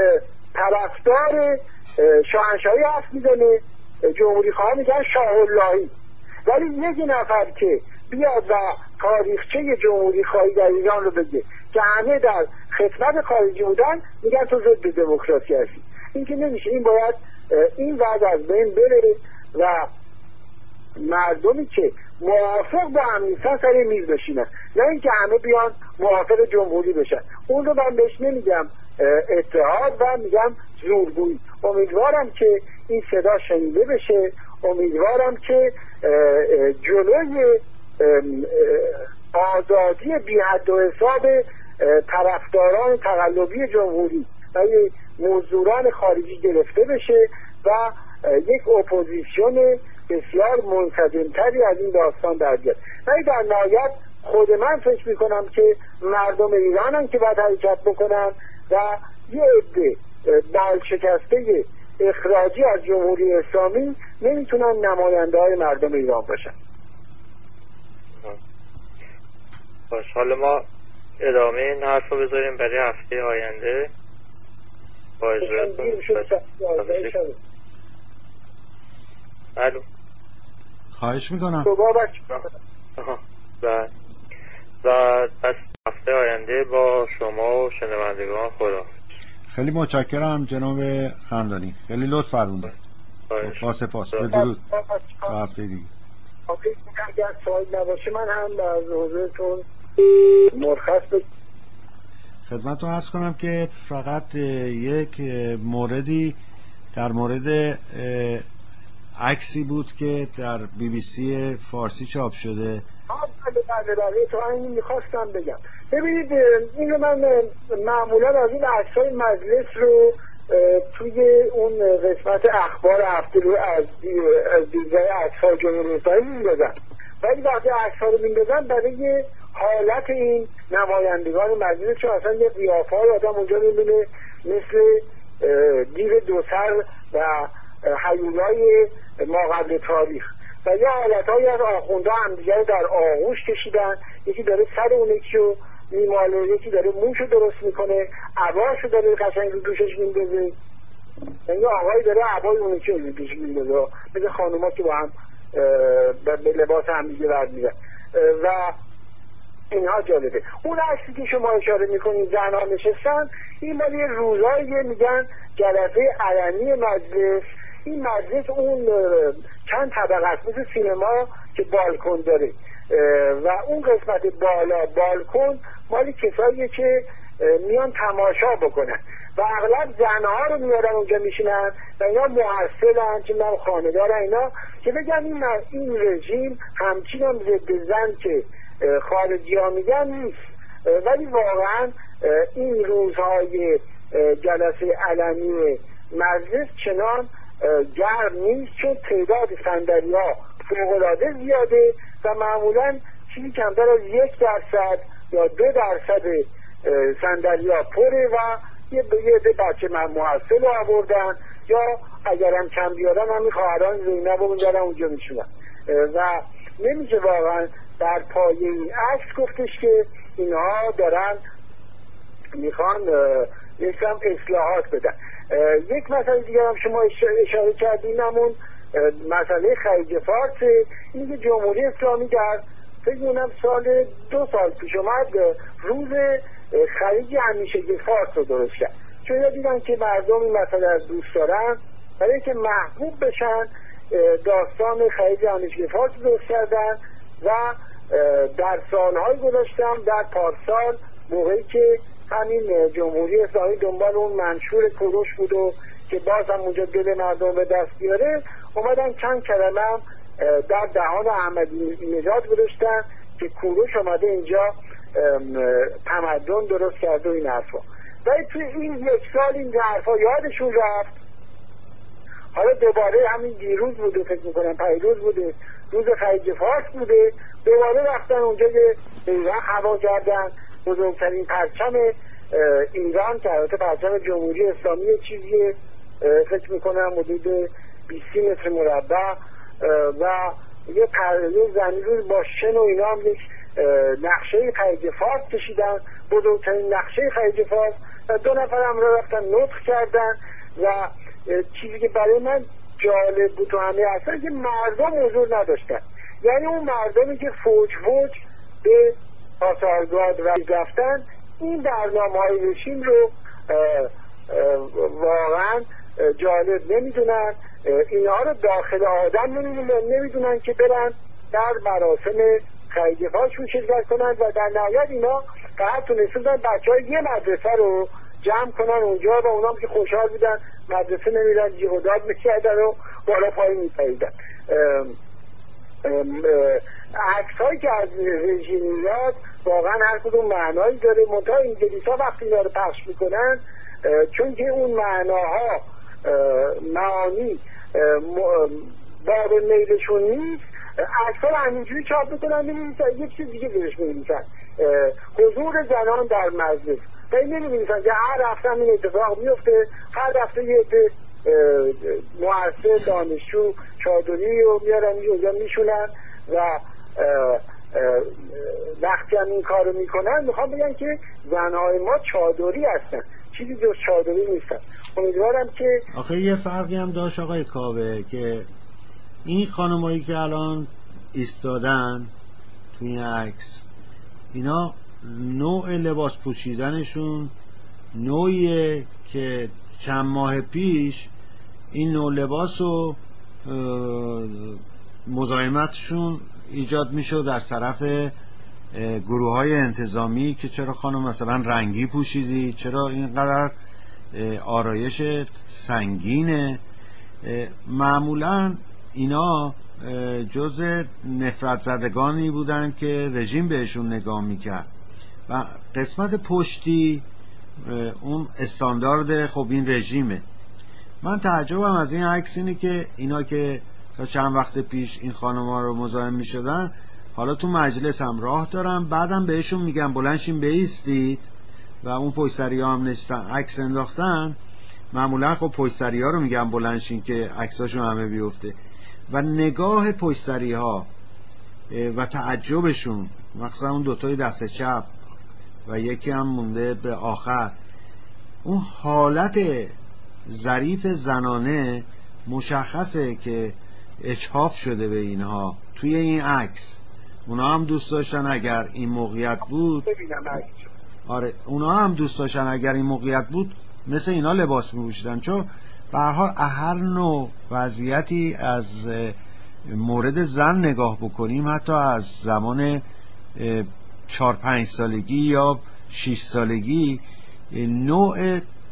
طرفدار شاهنشاهی حرف میزنه جمهوری خواه میگن شاه اللهی، ولی یک نفر که بیاد و تاریخچه جمهوری خواهی در ایران رو بگه که همه در خدمت خارجی بودن میگن تو ضد دموکراسی هستی. این که نمیشه. این باید این وضع از بین بره و مردمی که موافق با هم نیستن سر میز بشینن، نه اینکه همه بیان موافق جمهوری بشن. اون رو من بهش نمیگم اتحاد و میگم زورگویی. امیدوارم که این صدا شنیده بشه، امیدوارم که جلوی آزادی بی حد و حساب طرفداران تقلبی جمهوری و مزدوران خارجی گرفته بشه و یک اپوزیسیون بسیار منسجمتری از این داستان در بیاد. ولی در نهایت خود من فکر میکنم که مردم ایرانن که باید حرکت بکنن و یه عده بالشکسته اخراجی از جمهوری اسلامی نمیتونن نماینده های مردم ایران باشن. باش، حالا ما ادامه این حرف رو بذاریم برای هفته آینده با اجراتون. الو، خواهش میکنم. و و پس هفته آینده با شما و شنوندگان خدا. خیلی متشکرم جناب خندانی، خیلی لطف فرمودید. با سپاس. بدرود. تا هفته دیگه. اگر سوال نباشه من هم از حضورتون مرخص به خدمتتون عرض کنم که فقط یک موردی در مورد عکسی بود که در بی بی سی فارسی چاپ شده. بله بله بله تو همین میخواستم بگم. ببینید این رو من معمولا از این عکسای مجلس رو توی اون قسمت اخبار هفته رو از از دیگه عکس‌های جمهوری اسلامی میندازن، ولی وقتی عکس‌ها رو میندازن برای حالت این نمایندگان مجلس، چون اصلا یه قیافه‌ای آدم اونجا میبینه مثل دیو دو سر و هیولای ما قبل تاریخ و یه حالتهایی از آخونده هم دیگر در آغوش کشیدن. یکی داره سر اون یکی رو میماله، یکی داره موشو درست میکنه، عباشو داره قشنگ رو دوشش میندازه، یعنی آقایی داره عبای اون یکی رو دوش میندازه مثل خانوما که با هم به لباس هم دیگه برد میدن و اینها جالبه. اون عکسی که شما اشاره میکنید زنها نشستن، این مالی روزایی میگن جلسه علنی مجلس. این مجلس اون چند طبقه است مثل سینما که بالکن داره و اون قسمت بالا بالکن مالی کساییه که میان تماشا بکنن و اغلب زنها رو میارن اونجا میشینن و اینا محصلن که من خانه‌دار اینا که بگن این این رژیم همچین هم ضد زن که خارجی ها میگن نیست، ولی واقعا این روزهای جلسه علنی مجلس چنان گرم نیست، چون تعداد صندلی ها فوق‌العاده زیاده و معمولا چیزی کمتر از یک درصد یا دو درصد صندلی ها پره و یه یه بچه من محصل رو آوردن یا اگرم کم بیارن همین خواهران زینب رو میدارن اونجا میشونن و نمیشه واقعا در پایه این عکس گفتش که اینها دارن میخوان یکم اصلاحات بدن. یک مسئله دیگر هم شما اشاره کردین، همون مسئله خلیج فارس. این که جمهوری اسلامی در فکر می‌کنم سال دو سال پیش اومد روز خلیج همیشگی فارس رو درست کرد، چون دیدن که مردم این مسئله از دوست دارن، برای اینکه محبوب بشن داستان خلیج همیشگی فارس رو درست کردن و در سالهای گذشتم در پارسال موقعی که همین جمهوری اسلامی دنبال اون منشور کوروش بود و که باز هم اونجا دل مردم به دست بیاره، اومدن چند کلمه هم در دهان احمدی نژاد گذاشتن که کوروش اومده اینجا تمدن درست کرده و این حرفا. ولی توی این یک سال این حرفا یادشون رفت. حالا دوباره همین دیروز بوده، فکر میکنم پیروز بوده، روز خلیج فارس بوده، دوباره رفتن اونجا که بیرق هوا کردن. بزرگترین پرچم ایران که البته پرچم جمهوری اسلامی چیزی فکر میکنم حدود بیست متر مربع و یه پرده زمین با شن و اینا هم یک نقشه خلیج فارس کشیدن، بزرگترین نقشه خلیج فارس، و دو نفر هم را رفتن نطق کردن. و چیزی که برای من جالب بود تو همه اصلا که مردم حضور نداشتن، یعنی اون مردمی که فوج فوج به پاسارگاد رفتن این برنامه های رژیم رو واقعا جالب نمیدونن، اینها رو داخل آدم نمیدونن که برن در مراسم خلیج فارس شرکت کنن و در نهایت اینا فقط تونستن بچه های یه مدرسه رو جمع کنن اونجا و اونا که خوشحال بودن مدرسه نمیرن جیغ و داد میکردن و بالا پایین میپریدن. عکس هایی که از رژیم میاد واقعا هر کدوم معنایی داره، منتها انگلیس ها وقتی اینا رو پخش میکنن چون که اون معناها معانی باب میلشون نیست، عکس ها رو همینجوری چاپ میکنن می‌نویسن یک چیز دیگه بهش می‌نویسن حضور زنان در مجلس، ولی نمی‌نویسن که هر هفته این اتفاق میفته، هر هفته یه عده مؤسسه دانشجو چادری رو میارن اونجا میشونن و وقتی هم این کار رو میکنن میخوام بگن که زنهای ما چادری هستن، چیزی جز چادری نیستن. امیدوارم که آخه یه فرقی هم داشت آقای کاوه که این خانمایی که الان ایستادن توی این عکس، اینا نوع لباس پوشیدنشون نوعیه که چند ماه پیش این نوع لباس رو مزاحمتشون ایجاد میشد از طرف گروه های انتظامی که چرا خانم مثلا رنگی پوشیدی، چرا اینقدر آرایش سنگینه. معمولا اینا جز نفرت زدگانی بودن که رژیم بهشون نگاه میکرد و قسمت پشتی اون استاندارد خب این رژیمه. من تعجبم از این عکس اینه که اینا که تا چند وقت پیش این خانم‌ها رو مزاحم می‌شدن حالا تو مجلس هم راه دارن، بعدم بهشون میگن بلندشین بایستید و اون پشت‌سری‌ها هم نشستن عکس انداختن. معمولا خب پشت‌سری‌ها رو میگن بلندشین که عکساشون همه بیفته و نگاه پشت‌سری‌ها و تعجبشون، مثلا اون دوتای دست چپ و یکی هم مونده به آخر، اون حالت ظریف زنانه مشخصه که اجحاف شده به اینها توی این عکس. اونا هم دوست داشتن اگر این موقعیت بود آره اونا هم دوست داشتن اگر این موقعیت بود مثل اینا لباس می‌پوشیدن، چون به هر حال هر نوع وضعیتی از مورد زن نگاه بکنیم، حتی از زمان چهار پنج سالگی یا شش سالگی، نوع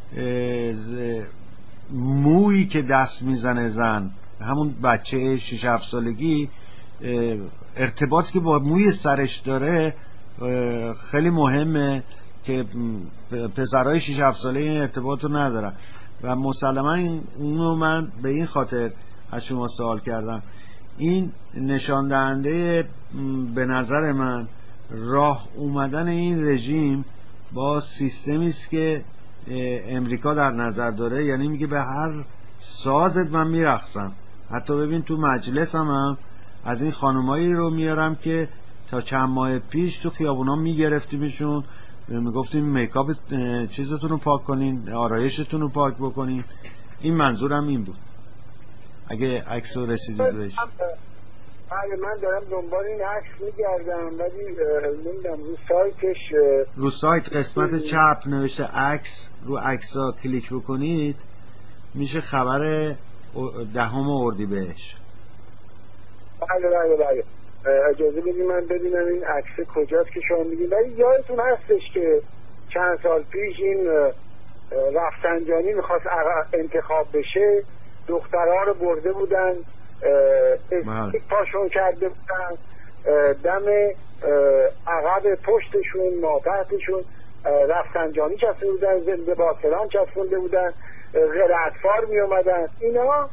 مویی که دست میزنه زن، همون بچه شش هفت سالگی، ارتباطی که با موی سرش داره خیلی مهمه که پسرهای شش هفت ساله این ارتباط رو ندارن و مسلما اینو من به این خاطر از شما سوال کردم. این نشان دهنده به نظر من راه اومدن این رژیم با سیستمی است که امریکا در نظر داره، یعنی میگه به هر سازت من میرقصم. حتی ببین تو مجلس هم, هم از این خانمایی رو میارم که تا چند ماه پیش تو خیابونا میگرفتیمشون، میگفتیم میکاپ چیزتون رو پاک کنین، آرایشتون رو پاک بکنین. این منظورم این بود. اگه عکس رو رسیدید بهش. بله من دارم دنبال این عکس میگردم، ولی نمیدونم رو سایتش، رو سایت قسمت چپ نوشته عکس، رو عکس ها کلیک بکنید میشه خبر دهم اردیبهشت. بله بله بله اجازه بدید من ببینم این عکس کجاست که شما میگید. ولی یادتون هستش که چند سال پیش این رفسنجانی میخواست انتخاب بشه، دخترها رو برده بودن استیک پاشون کرده بودن، دم عقب پشتشون ماتحتشون رفسنجانی چسبونده بودن، زنده باطلان چسبونده بودن، غیر اطفار می اومدن. اینا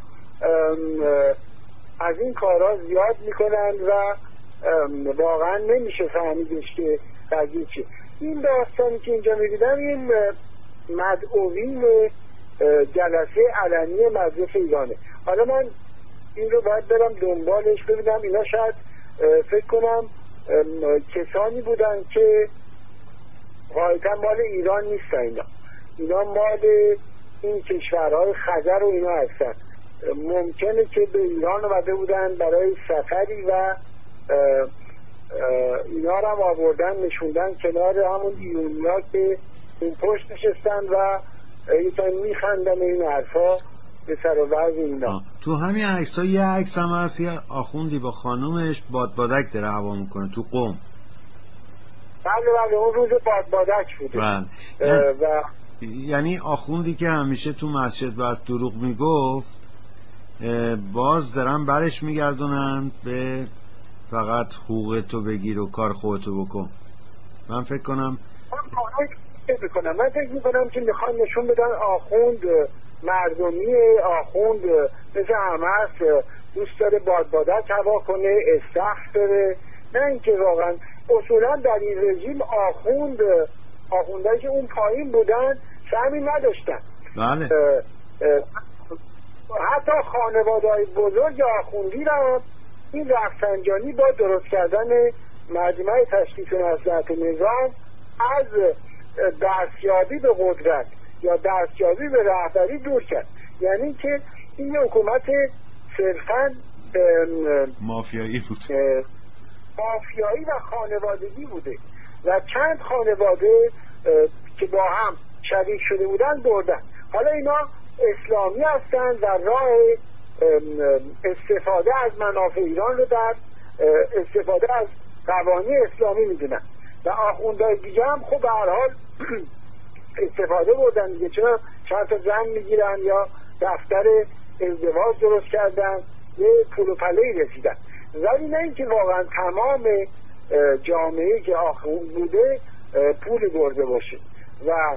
از این کارها زیاد میکنن و واقعا نمیشه فهمیدش که قضیه چیه. این داستانی که اینجا میبینم این مدعوین جلسه علنی مجلس ایرانه. حالا من این رو باید برم دنبالش ببینم. اینا شاید فکر کنم کسانی بودن که غالبا مال ایران نیستن، اینا اینا مال این کشورهای خزر و اینا هستن. ممکنه که به ایران اومده بودن برای سفری و اینا رو هم آوردن نشوندن کنار همون ایرونیا که این پشت نشستن و یکن میخندن این حرفا به سر و وضع اینا. تو همین عکس ها یه عکس هم هست یه آخوندی با خانومش بادبادک داره هوا میکنه تو قم. بله بله اون روز بادبادک بوده. بله و یعنی آخوندی که همیشه تو مسجد باید دروغ میگفت باز دارن برش میگردونن به فقط حقوق تو بگیر و کار خودتو بکن. من فکر کنم من فکر میکنم من فکر میکنم که میخوان نشون بدن آخوند مردمی، آخوند مثل همه هست، دوست داره بادبادک هوا کنه، استخر داره. نه اینکه واقعا اصولا در این رژیم آخوند آخوندهایی که اون پایین بودن سهمی نداشتن. بله اه اه حتی خانواده‌های بزرگ آخوندی را این رفسنجانی با درست کردن مجمع تشخیص مصلحت نظام از دستیابی به قدرت یا دستیابی به رهبری دور کرد. یعنی که این حکومت صرفاً مافیایی بود، مافیایی و خانوادگی بوده و چند خانواده که با هم شریک شده بودن بردن. حالا اینا اسلامی هستند و راه استفاده از منافع ایران رو در استفاده از قوانین اسلامی میدونن و آخوندهای دیگه هم خب به هر حال استفاده بردن دیگه. چرا چند تا زن میگیرن یا دفتر ازدواج درست کردن، یه پول و پله‌ای رسیدن. ولی نه اینکه واقعا تمام جامعه که آخوند بوده پول برده باشه و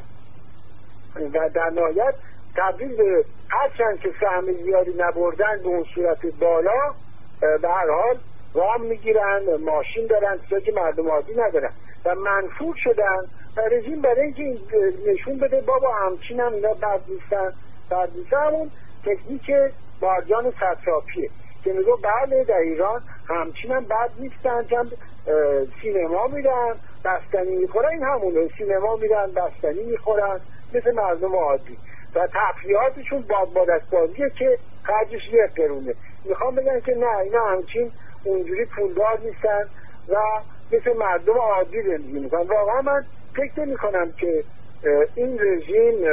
و در نهایت تبدیل به هرچند که سهم زیادی نبردن به اون صورت بالا به هر حال وام میگیرن، ماشین دارن، چیزایی که مردم عادی ندارن و منفور شدن و رژیم برای اینکه نشون بده بابا همچین هم اینا بد نیستن بد نیستن همون تکنیک مارجان ستراپیه که میگو بله در ایران همچین هم بد نیستن، چند سینما میرن بستنی میخورن، این همونه، سینما میرن بستنی میخورن مثل مردم عادی و تفریحاتشون بادبادک بازیه که خرجش یک قرونه. میخوام بگن که نه اینا همچین اونجوری پولدار نیستن و مثل مردم عادی زندگی میکنن. واقعا من فکر نمی‌کنم که این رژیم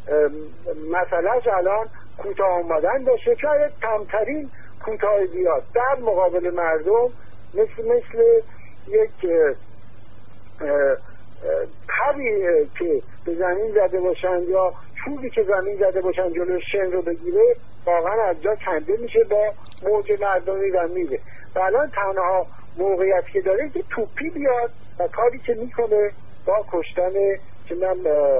مسئلهش الان کوتاه اومدن باشه، شاید کمترین کوتاه بیاد در مقابل مردم مثل مثل یک پری که به زمین زده باشن یا چوبی که زمین زده باشن جلوی شن رو بگیره واقعا از جا کنده میشه با موج مردمی و میره. و الان تنها موقعیت که داره که توپی بیاد و کاری که میکنه با کشتن که من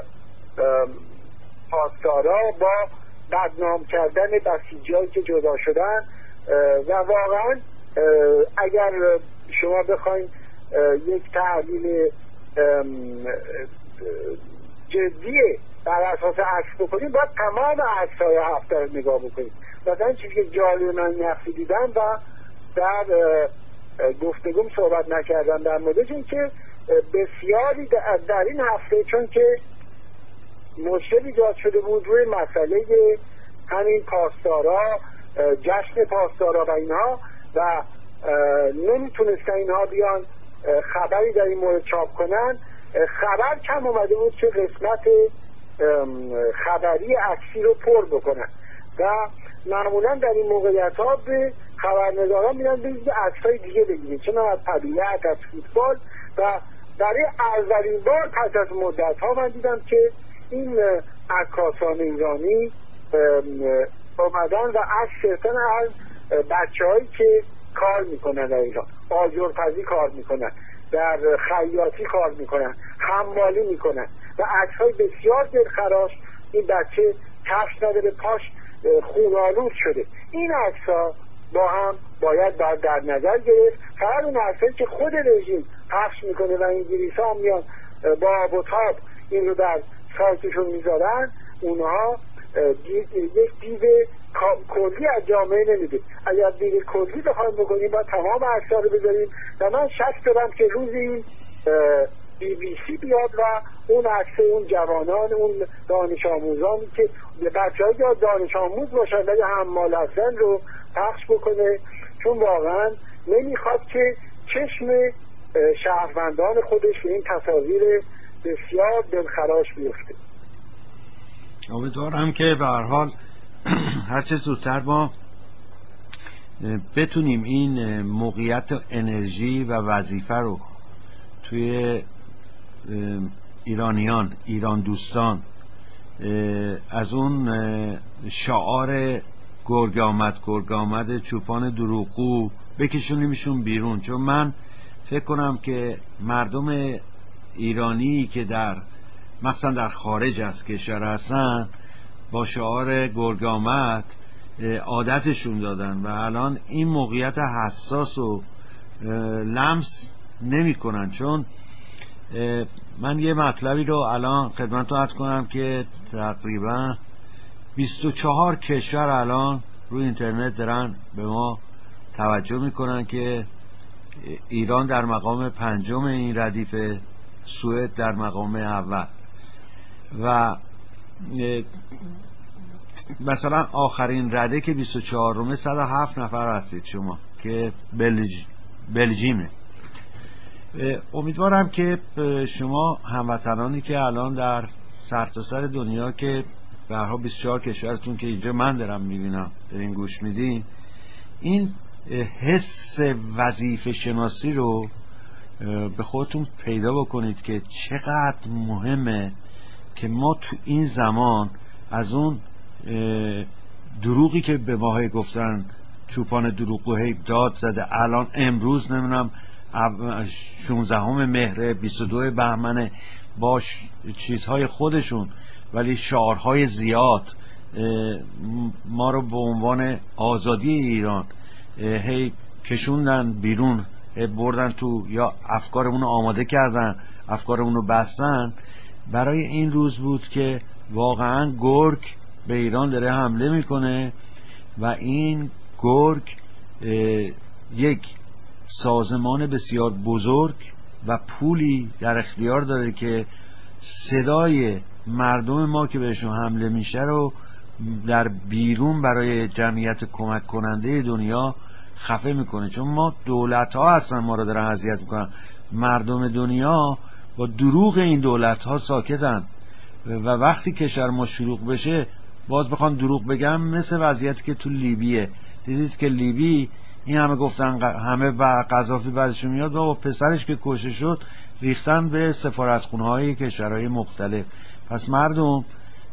پاسدارا، با بدنام کردن بسیجی‌هایی که جدا شدن. و واقعا اگر شما بخواید یک تحلیل جدی بر اساس عکس بکنید باید تمام عکس‌های هفته رو نگاه بکنید. مثلا چیزی که جالب من نقصی دیدم و در گفتگوم صحبت نکردم در موردش این که بسیاری در این هفته چون که مشکل ایجاد شده بود روی مسئله همین پاسدارا، جشن پاسدارا و اینها و نمیتونستن اینها بیان خبری در این مورد چاپ کنن، خبر کم اومده بود که قسمت خبری عکسی رو پر بکنن و معمولا در این موقعیت ها به خبرنگاران میدن بگید عکسای دیگه بگیرید، چون از طبیعت، از فوتبال. و برای اولین بار پس از مدت ها من دیدم که این عکاسان ایرانی اومدن و عکس گرفتن از بچه هایی که کار میکنن در ایران، آجرپزی کار میکنن، در خیاطی کار میکنن، حمالی میکنن و عکس های بسیار دلخراش. این بچه کفش نداره، پاش خونالود شده. این عکس ها با هم باید باید در نظر گرفت. فقط اون عکسایی که خود رژیم پخش میکنه و انگلیس ها میان با آب و تاب این رو در سایتشون میذارن، اونها یک دید کلی از جامعه نمیده. اگر دید کلی بخوایم بکنیم با تمام عکس‌ها رو بذاریم و من شک دارم که روز این بی بی سی بیاد و اون عکس اون جوانان، اون دانش آموزانی که بچه‌ها یا دانش آموز باشن ولی حمال هستن رو پخش بکنه، چون واقعا نمیخواد که چشم شهروندان خودش به این تصاویر بسیار دلخراش بیفته. امیدوارم که به هر حال هر چه زودتر ما بتونیم این موقعیت انرژی و وظیفه رو توی ایرانیان، ایران دوستان، از اون شعار گرگ آمد گرگ آمد چوپان دروغگو بکشونیمشون بیرون. چون من فکر کنم که مردم ایرانی که در مثلا در خارج از کشور هستن با شعار گرگ آمد عادتشون دادن و الان این موقعیت حساس و لمس نمی کنن. چون من یه مطلبی رو الان خدمتتون عرض کنم که تقریبا بیست و چهار کشور الان روی اینترنت دارن به ما توجه میکنن که ایران در مقام پنجم این ردیف، سوئد در مقام اول و مثلا آخرین رده که بیست و چهارم صد و هفت نفر هستید شما که بلژ... بلژیمه. امیدوارم که شما هموطنانی که الان در سرتاسر دنیا که به هر حال بیست و چهار کشورتون که اینجا من دارم میبینم دارین گوش میدین، این حس وظیفه شناسی رو به خودتون پیدا بکنید که چقدر مهمه که ما تو این زمان از اون دروغی که به ما گفتن چوپان دروغگو هی داد زده، الان امروز نمیدونم شانزدهم مهر بیست و دوم بهمن با چیزهای خودشون ولی شعارهای زیاد ما رو به عنوان آزادی ایران هی کشوندن بیرون، هی بردن تو یا افکارمون رو آماده کردن، افکارمون رو بستن. برای این روز بود که واقعا گرگ به ایران داره حمله میکنه و این گرگ یک سازمان بسیار بزرگ و پولی در اختیار داره که صدای مردم ما که بهشون حمله میشه رو در بیرون برای جمعیت کمک کننده دنیا خفه میکنه. چون ما دولت ها هستن ما رو دارن اذیت میکنن، مردم دنیا با دروغ این دولت ها ساکتن و وقتی کشور ما شلوغ بشه باز بخوان دروغ بگم، مثل وضعیتی که تو لیبیه. دیدید که لیبی این همه گفتن همه و قذافی بعدشون میاد و پسرش که کشته شد ریختن به سفارتخونه های کشورهای مختلف. پس مردم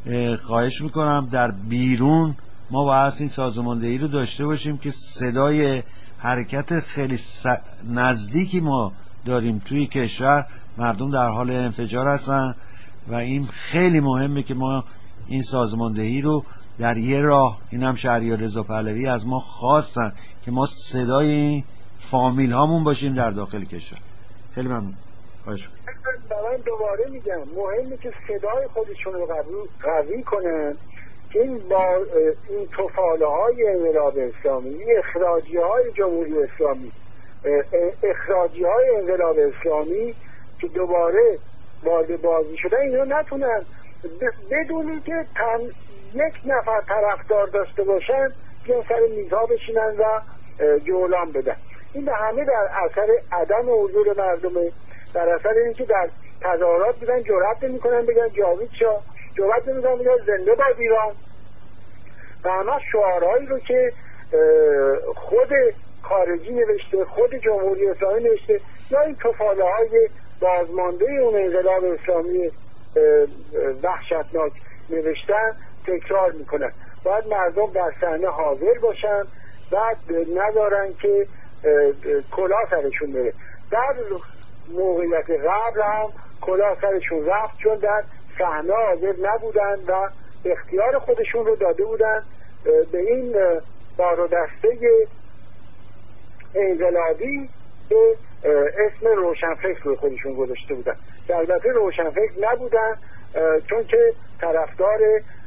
خواهش میکنم در بیرون ما باید این سازماندهی رو داشته باشیم که صدای حرکت خیلی نزدیکی ما داریم توی کشور. مردم در حال انفجار هستن و این خیلی مهمه که ما این سازماندهی رو در یه راه، این هم شهریار رضا پهلوی از ما خواستن که ما صدای این فامیل هامون باشیم در داخل کشور. خیلی ممنون. خواهش من دوباره میگم مهمه که صدای خودشون رو قوی کنن که این با این توفاله های انقلاب اسلامی، اخراجی های جمهوری اسلامی، اخراجی های انقلاب اسلامی که دوباره وارد بازی شدن، اینا نتونن بدونی که تن یک نفر طرفدار داشته باشن بیان سر میزها بشینن و جولان بدن. این به همه در اثر عدم حضور مردمه، در اثر اینکه در تظاهرات بودن جرأت نمی‌کنن بگن جاوید شاه، جرأت نمی‌کنن بگن زنده باد ایران، و همه شعارهایی رو که خود خارجی نوشته، خود جمهوری اسلامی نوشته، یا این توفاله های بازمانده اون انقلاب اسلامی وحشتناک نوشتن تکرار میکنن. باید مردم در صحنه حاضر باشن و ندارن که کلاه سرشون بره. در موقعیت قبل هم کلاه سرشون رفت، چون در صحنه حاضر نبودن و اختیار خودشون رو داده بودن به این بار و دسته انقلابی به اسم روشنفکر رو خودشون گذاشته بودن. در البته روشنفکر نبودن، چون که طرفدار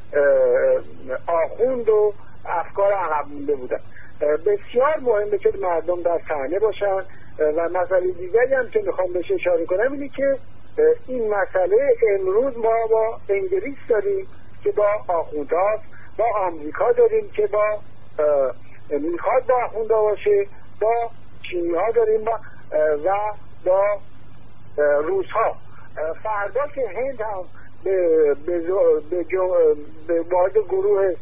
آخوند و افکار عقب مونده بودن. بسیار مهمه که مردم در صحنه باشن. و مسئله دیگری هم که میخوام بهش اشاره کنم اینه که این مسئله امروز ما با انگلیس داریم که با آخوندهاست، با آمریکا داریم که با میخواد با آخوندها باشه، با چینی ها داریم با و با روس ها. فردا که هند هم به به به وارد گروه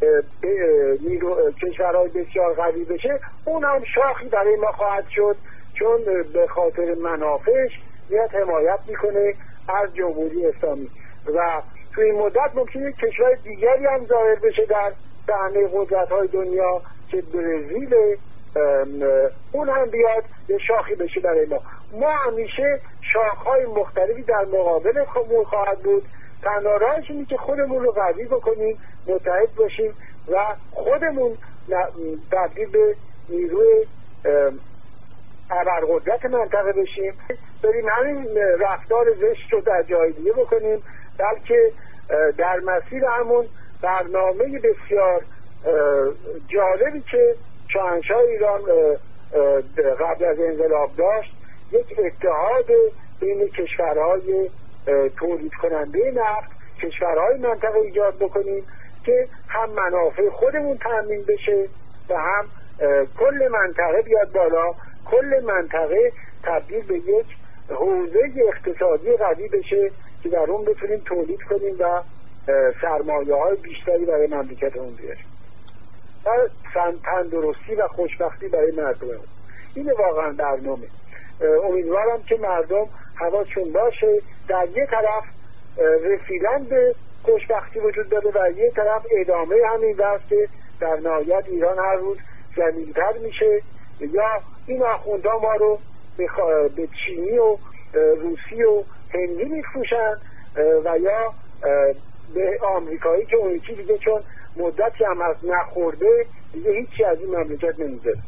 کشورهای بسیار قوی بشه، اون هم شاخی برای ما خواهد شد، چون به خاطر منافعش میاد حمایت میکنه از جمهوری اسلامی و توی این مدت ممکنه کشور دیگری هم ظاهر بشه در صحنه قدرت‌های دنیا که برزیل، اون هم بیاد یه شاخی بشه برای ما. ما همیشه شاخهای مختلفی در مقابل خودمون خواهد بود. تنها راهش اینه که خودمون رو قوی بکنیم، متحد باشیم و خودمون تبدیل به نیروی ابرقدرت منطقه بشیم، بریم همین رفتار زشت رو در جای دیگه بکنیم، بلکه در مسیر همون برنامه بسیار جالبی که شاهنشاه ایران قبل از انقلاب داشت، یک اتحاد بین کشورهای تولید کننده نفت، کشورهای منطقه ایجاد بکنیم که هم منافع خودمون تامین بشه و هم کل منطقه بیاد بالا، کل منطقه تبدیل به یک حوزه اقتصادی قوی بشه که در اون بتونیم تولید کنیم و سرمایه های بیشتری برای مملکتمون بیاریم و تندرستی و خوشبختی برای مردم. این واقعا برنامه. امیدوارم که مردم حواسشون باشه، در یک طرف رسیدن به خوشبختی وجود داره و یک طرف ادامه همین بحث که در نهایت ایران هر روز زمین‌تر میشه، یا این آخوندها ما رو به چینی و روسی و هندی میفروشن و یا به آمریکایی که اون یکی دیگه چون مدتی هم از نخورده دیگه هیچی از این مملکت نمیذاره.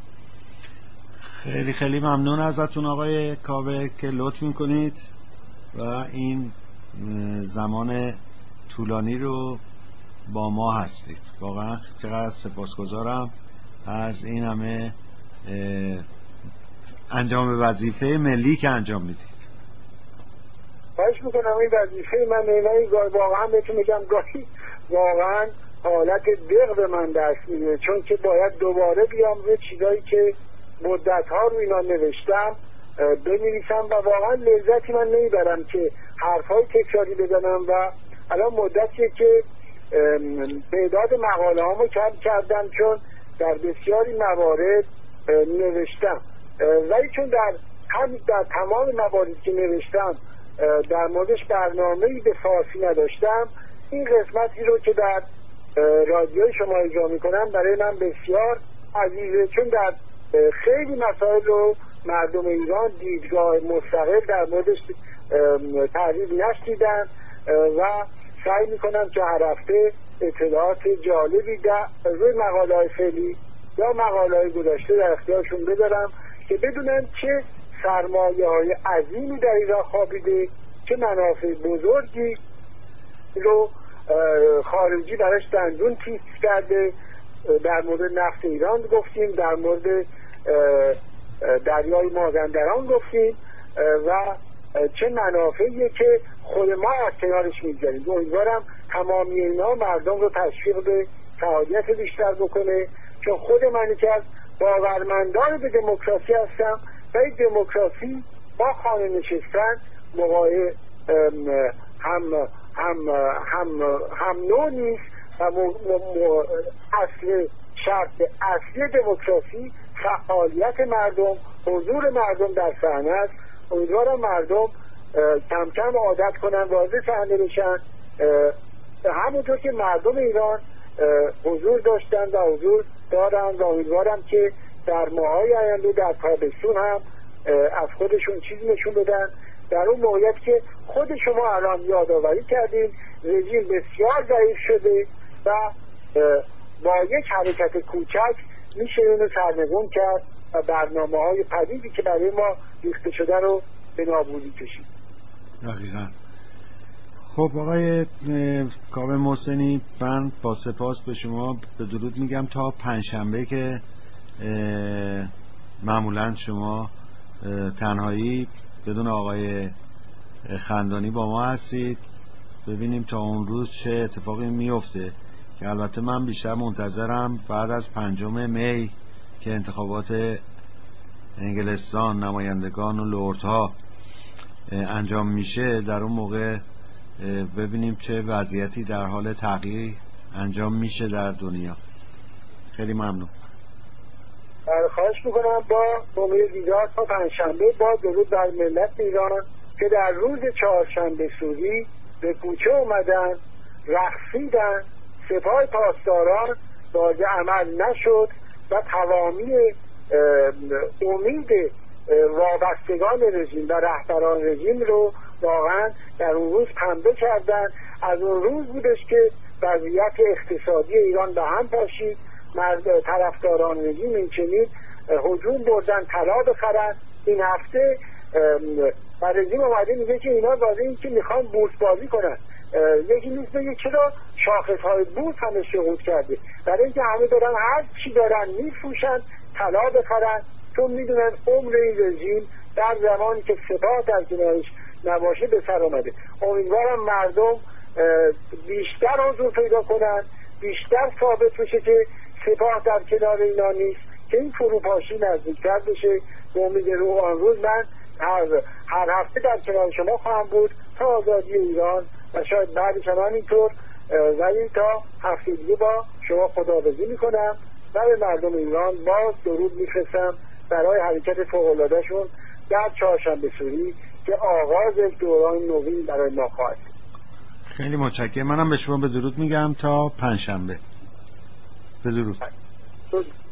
خیلی خیلی ممنون ازتون آقای کاوه که لطف میکنید و این زمان طولانی رو با ما هستید. واقعا چقدر سپاسگزارم از این همه انجام وظیفه ملی که انجام میدید. خواهش میکنم. این وظیفه من نیمه واقعا بهتون میگم گاهی واقعا حالت دق به من دست میده، چون که باید دوباره بیام به چیزایی که مدت ها رو اینا نوشتم بنویسم و واقعا لذتی من نمیبرم که حرفای تکراری بزنم و الان مدتیه که تعداد مقاله هامو کم کردم چون در بسیاری موارد نوشتم، ولی چون در هم در تمام مواردی که نوشتم در موردش برنامه‌ای به فارسی نداشتم، این قسمتی رو که در رادیو شما اجرا میکنم برای من بسیار عزیزه، چون در خیلی مسائل رو مردم ایران دیدگاه مستقل در موردش تحلیل نشدیدن و سعی میکنم که هر هفته اطلاعات جالبی در روی مقاله های فعلی یا مقاله های گذشته در اختیارشون بذارم که بدونن چه سرمایه های عظیمی در ایران خوابیده، چه منافع بزرگی رو خارجی براش دندون تیز کرده. در مورد نفت ایران گفتیم، در مورد دریای مازندران گفتیم و چه منافعیه که خود ما از کنارش میگذاریم. امیدوارم تمامی اینا مردم رو تشویق به فعالیت بیشتر بکنه، چون خود من که از باورمندان به دموکراسی هستم و این دموکراسی با خانه نشستن موقع هم هم هم هم نوع نیست و م... م... اصل شرط اصلی دموکراسی فعالیت مردم، حضور مردم در صحنه است. امیدوارم مردم کم کم عادت کنن، وارد صحنه بشن، همونطور که مردم ایران حضور داشتن و حضور دارن و امیدوارم که در ماهای آینده در تابستون هم از خودشون چیزی نشون بدن. در اون موقعیت که خود شما الان یادآوری کردین رژیم بسیار ضعیف شده و با یک حرکت کوچک میشه اینو سرنگون کرد و برنامه های پدیدی که برای ما ریخته شده رو به نابودی کشید. دقیقا. خب آقای کاوه محسنی، من با سپاس به شما به درود میگم تا پنجشنبه که معمولا شما تنهایی بدون آقای خندانی با ما هستید. ببینیم تا اون روز چه اتفاقی میفته، که البته من بیشتر منتظرم بعد از پنجم می که انتخابات انگلستان نمایندگان و لردها انجام میشه، در اون موقع ببینیم چه وضعیتی در حال تغییر انجام میشه در دنیا. خیلی ممنون. خواهش میکنم با امید دیدار تا پنجشنبه با درود بر ملت ایران که در روز چهارشنبه سوری به کوچه اومدن، رقصیدن، سپاه پاسداران باز عمل نشد و توامی امید وابستگان رژیم و رهبران رژیم رو واقعا در اون روز پنبه کردن. از اون روز بودش که وضعیت اقتصادی ایران به هم پاشید. مرد طرفداران رژیم این چنین هجوم بردن طلا بخرن. این هفته و رژیم اومده میگه که اینا واسه این که میخوان بورس بازی کنن. یکی نیست بگه چرا شاخص های بورس همه سقوط کرده، برای اینکه همه دارن هر چی دارن میفروشن طلا بخرن، چون میدونن عمر این رژیم در زمانی که سپاه در کنارش نباشه به سر آمده. امیدوارم مردم بیشتر حضور پیدا کنن، بیشتر ثابت بشه که سپاه در کنار اینا نیست، که این فروپاشی نزدیکتر بشه. به امید رو آن روز من هر, هر هفته در کنار شما خواهم بود تا آزادی ایران و شاید بعدش هم همینطور. ولی تا هفته دیگه با شما خداحافظی میکنم و به مردم ایران باز درود میفرستم برای حرکت فوق‌العاده شون در چهارشنبه سوری که آغاز دوران نوین برای ما خواهد. خیلی متشکرم. منم به شما به درود میگم تا پنجشنبه. به درود.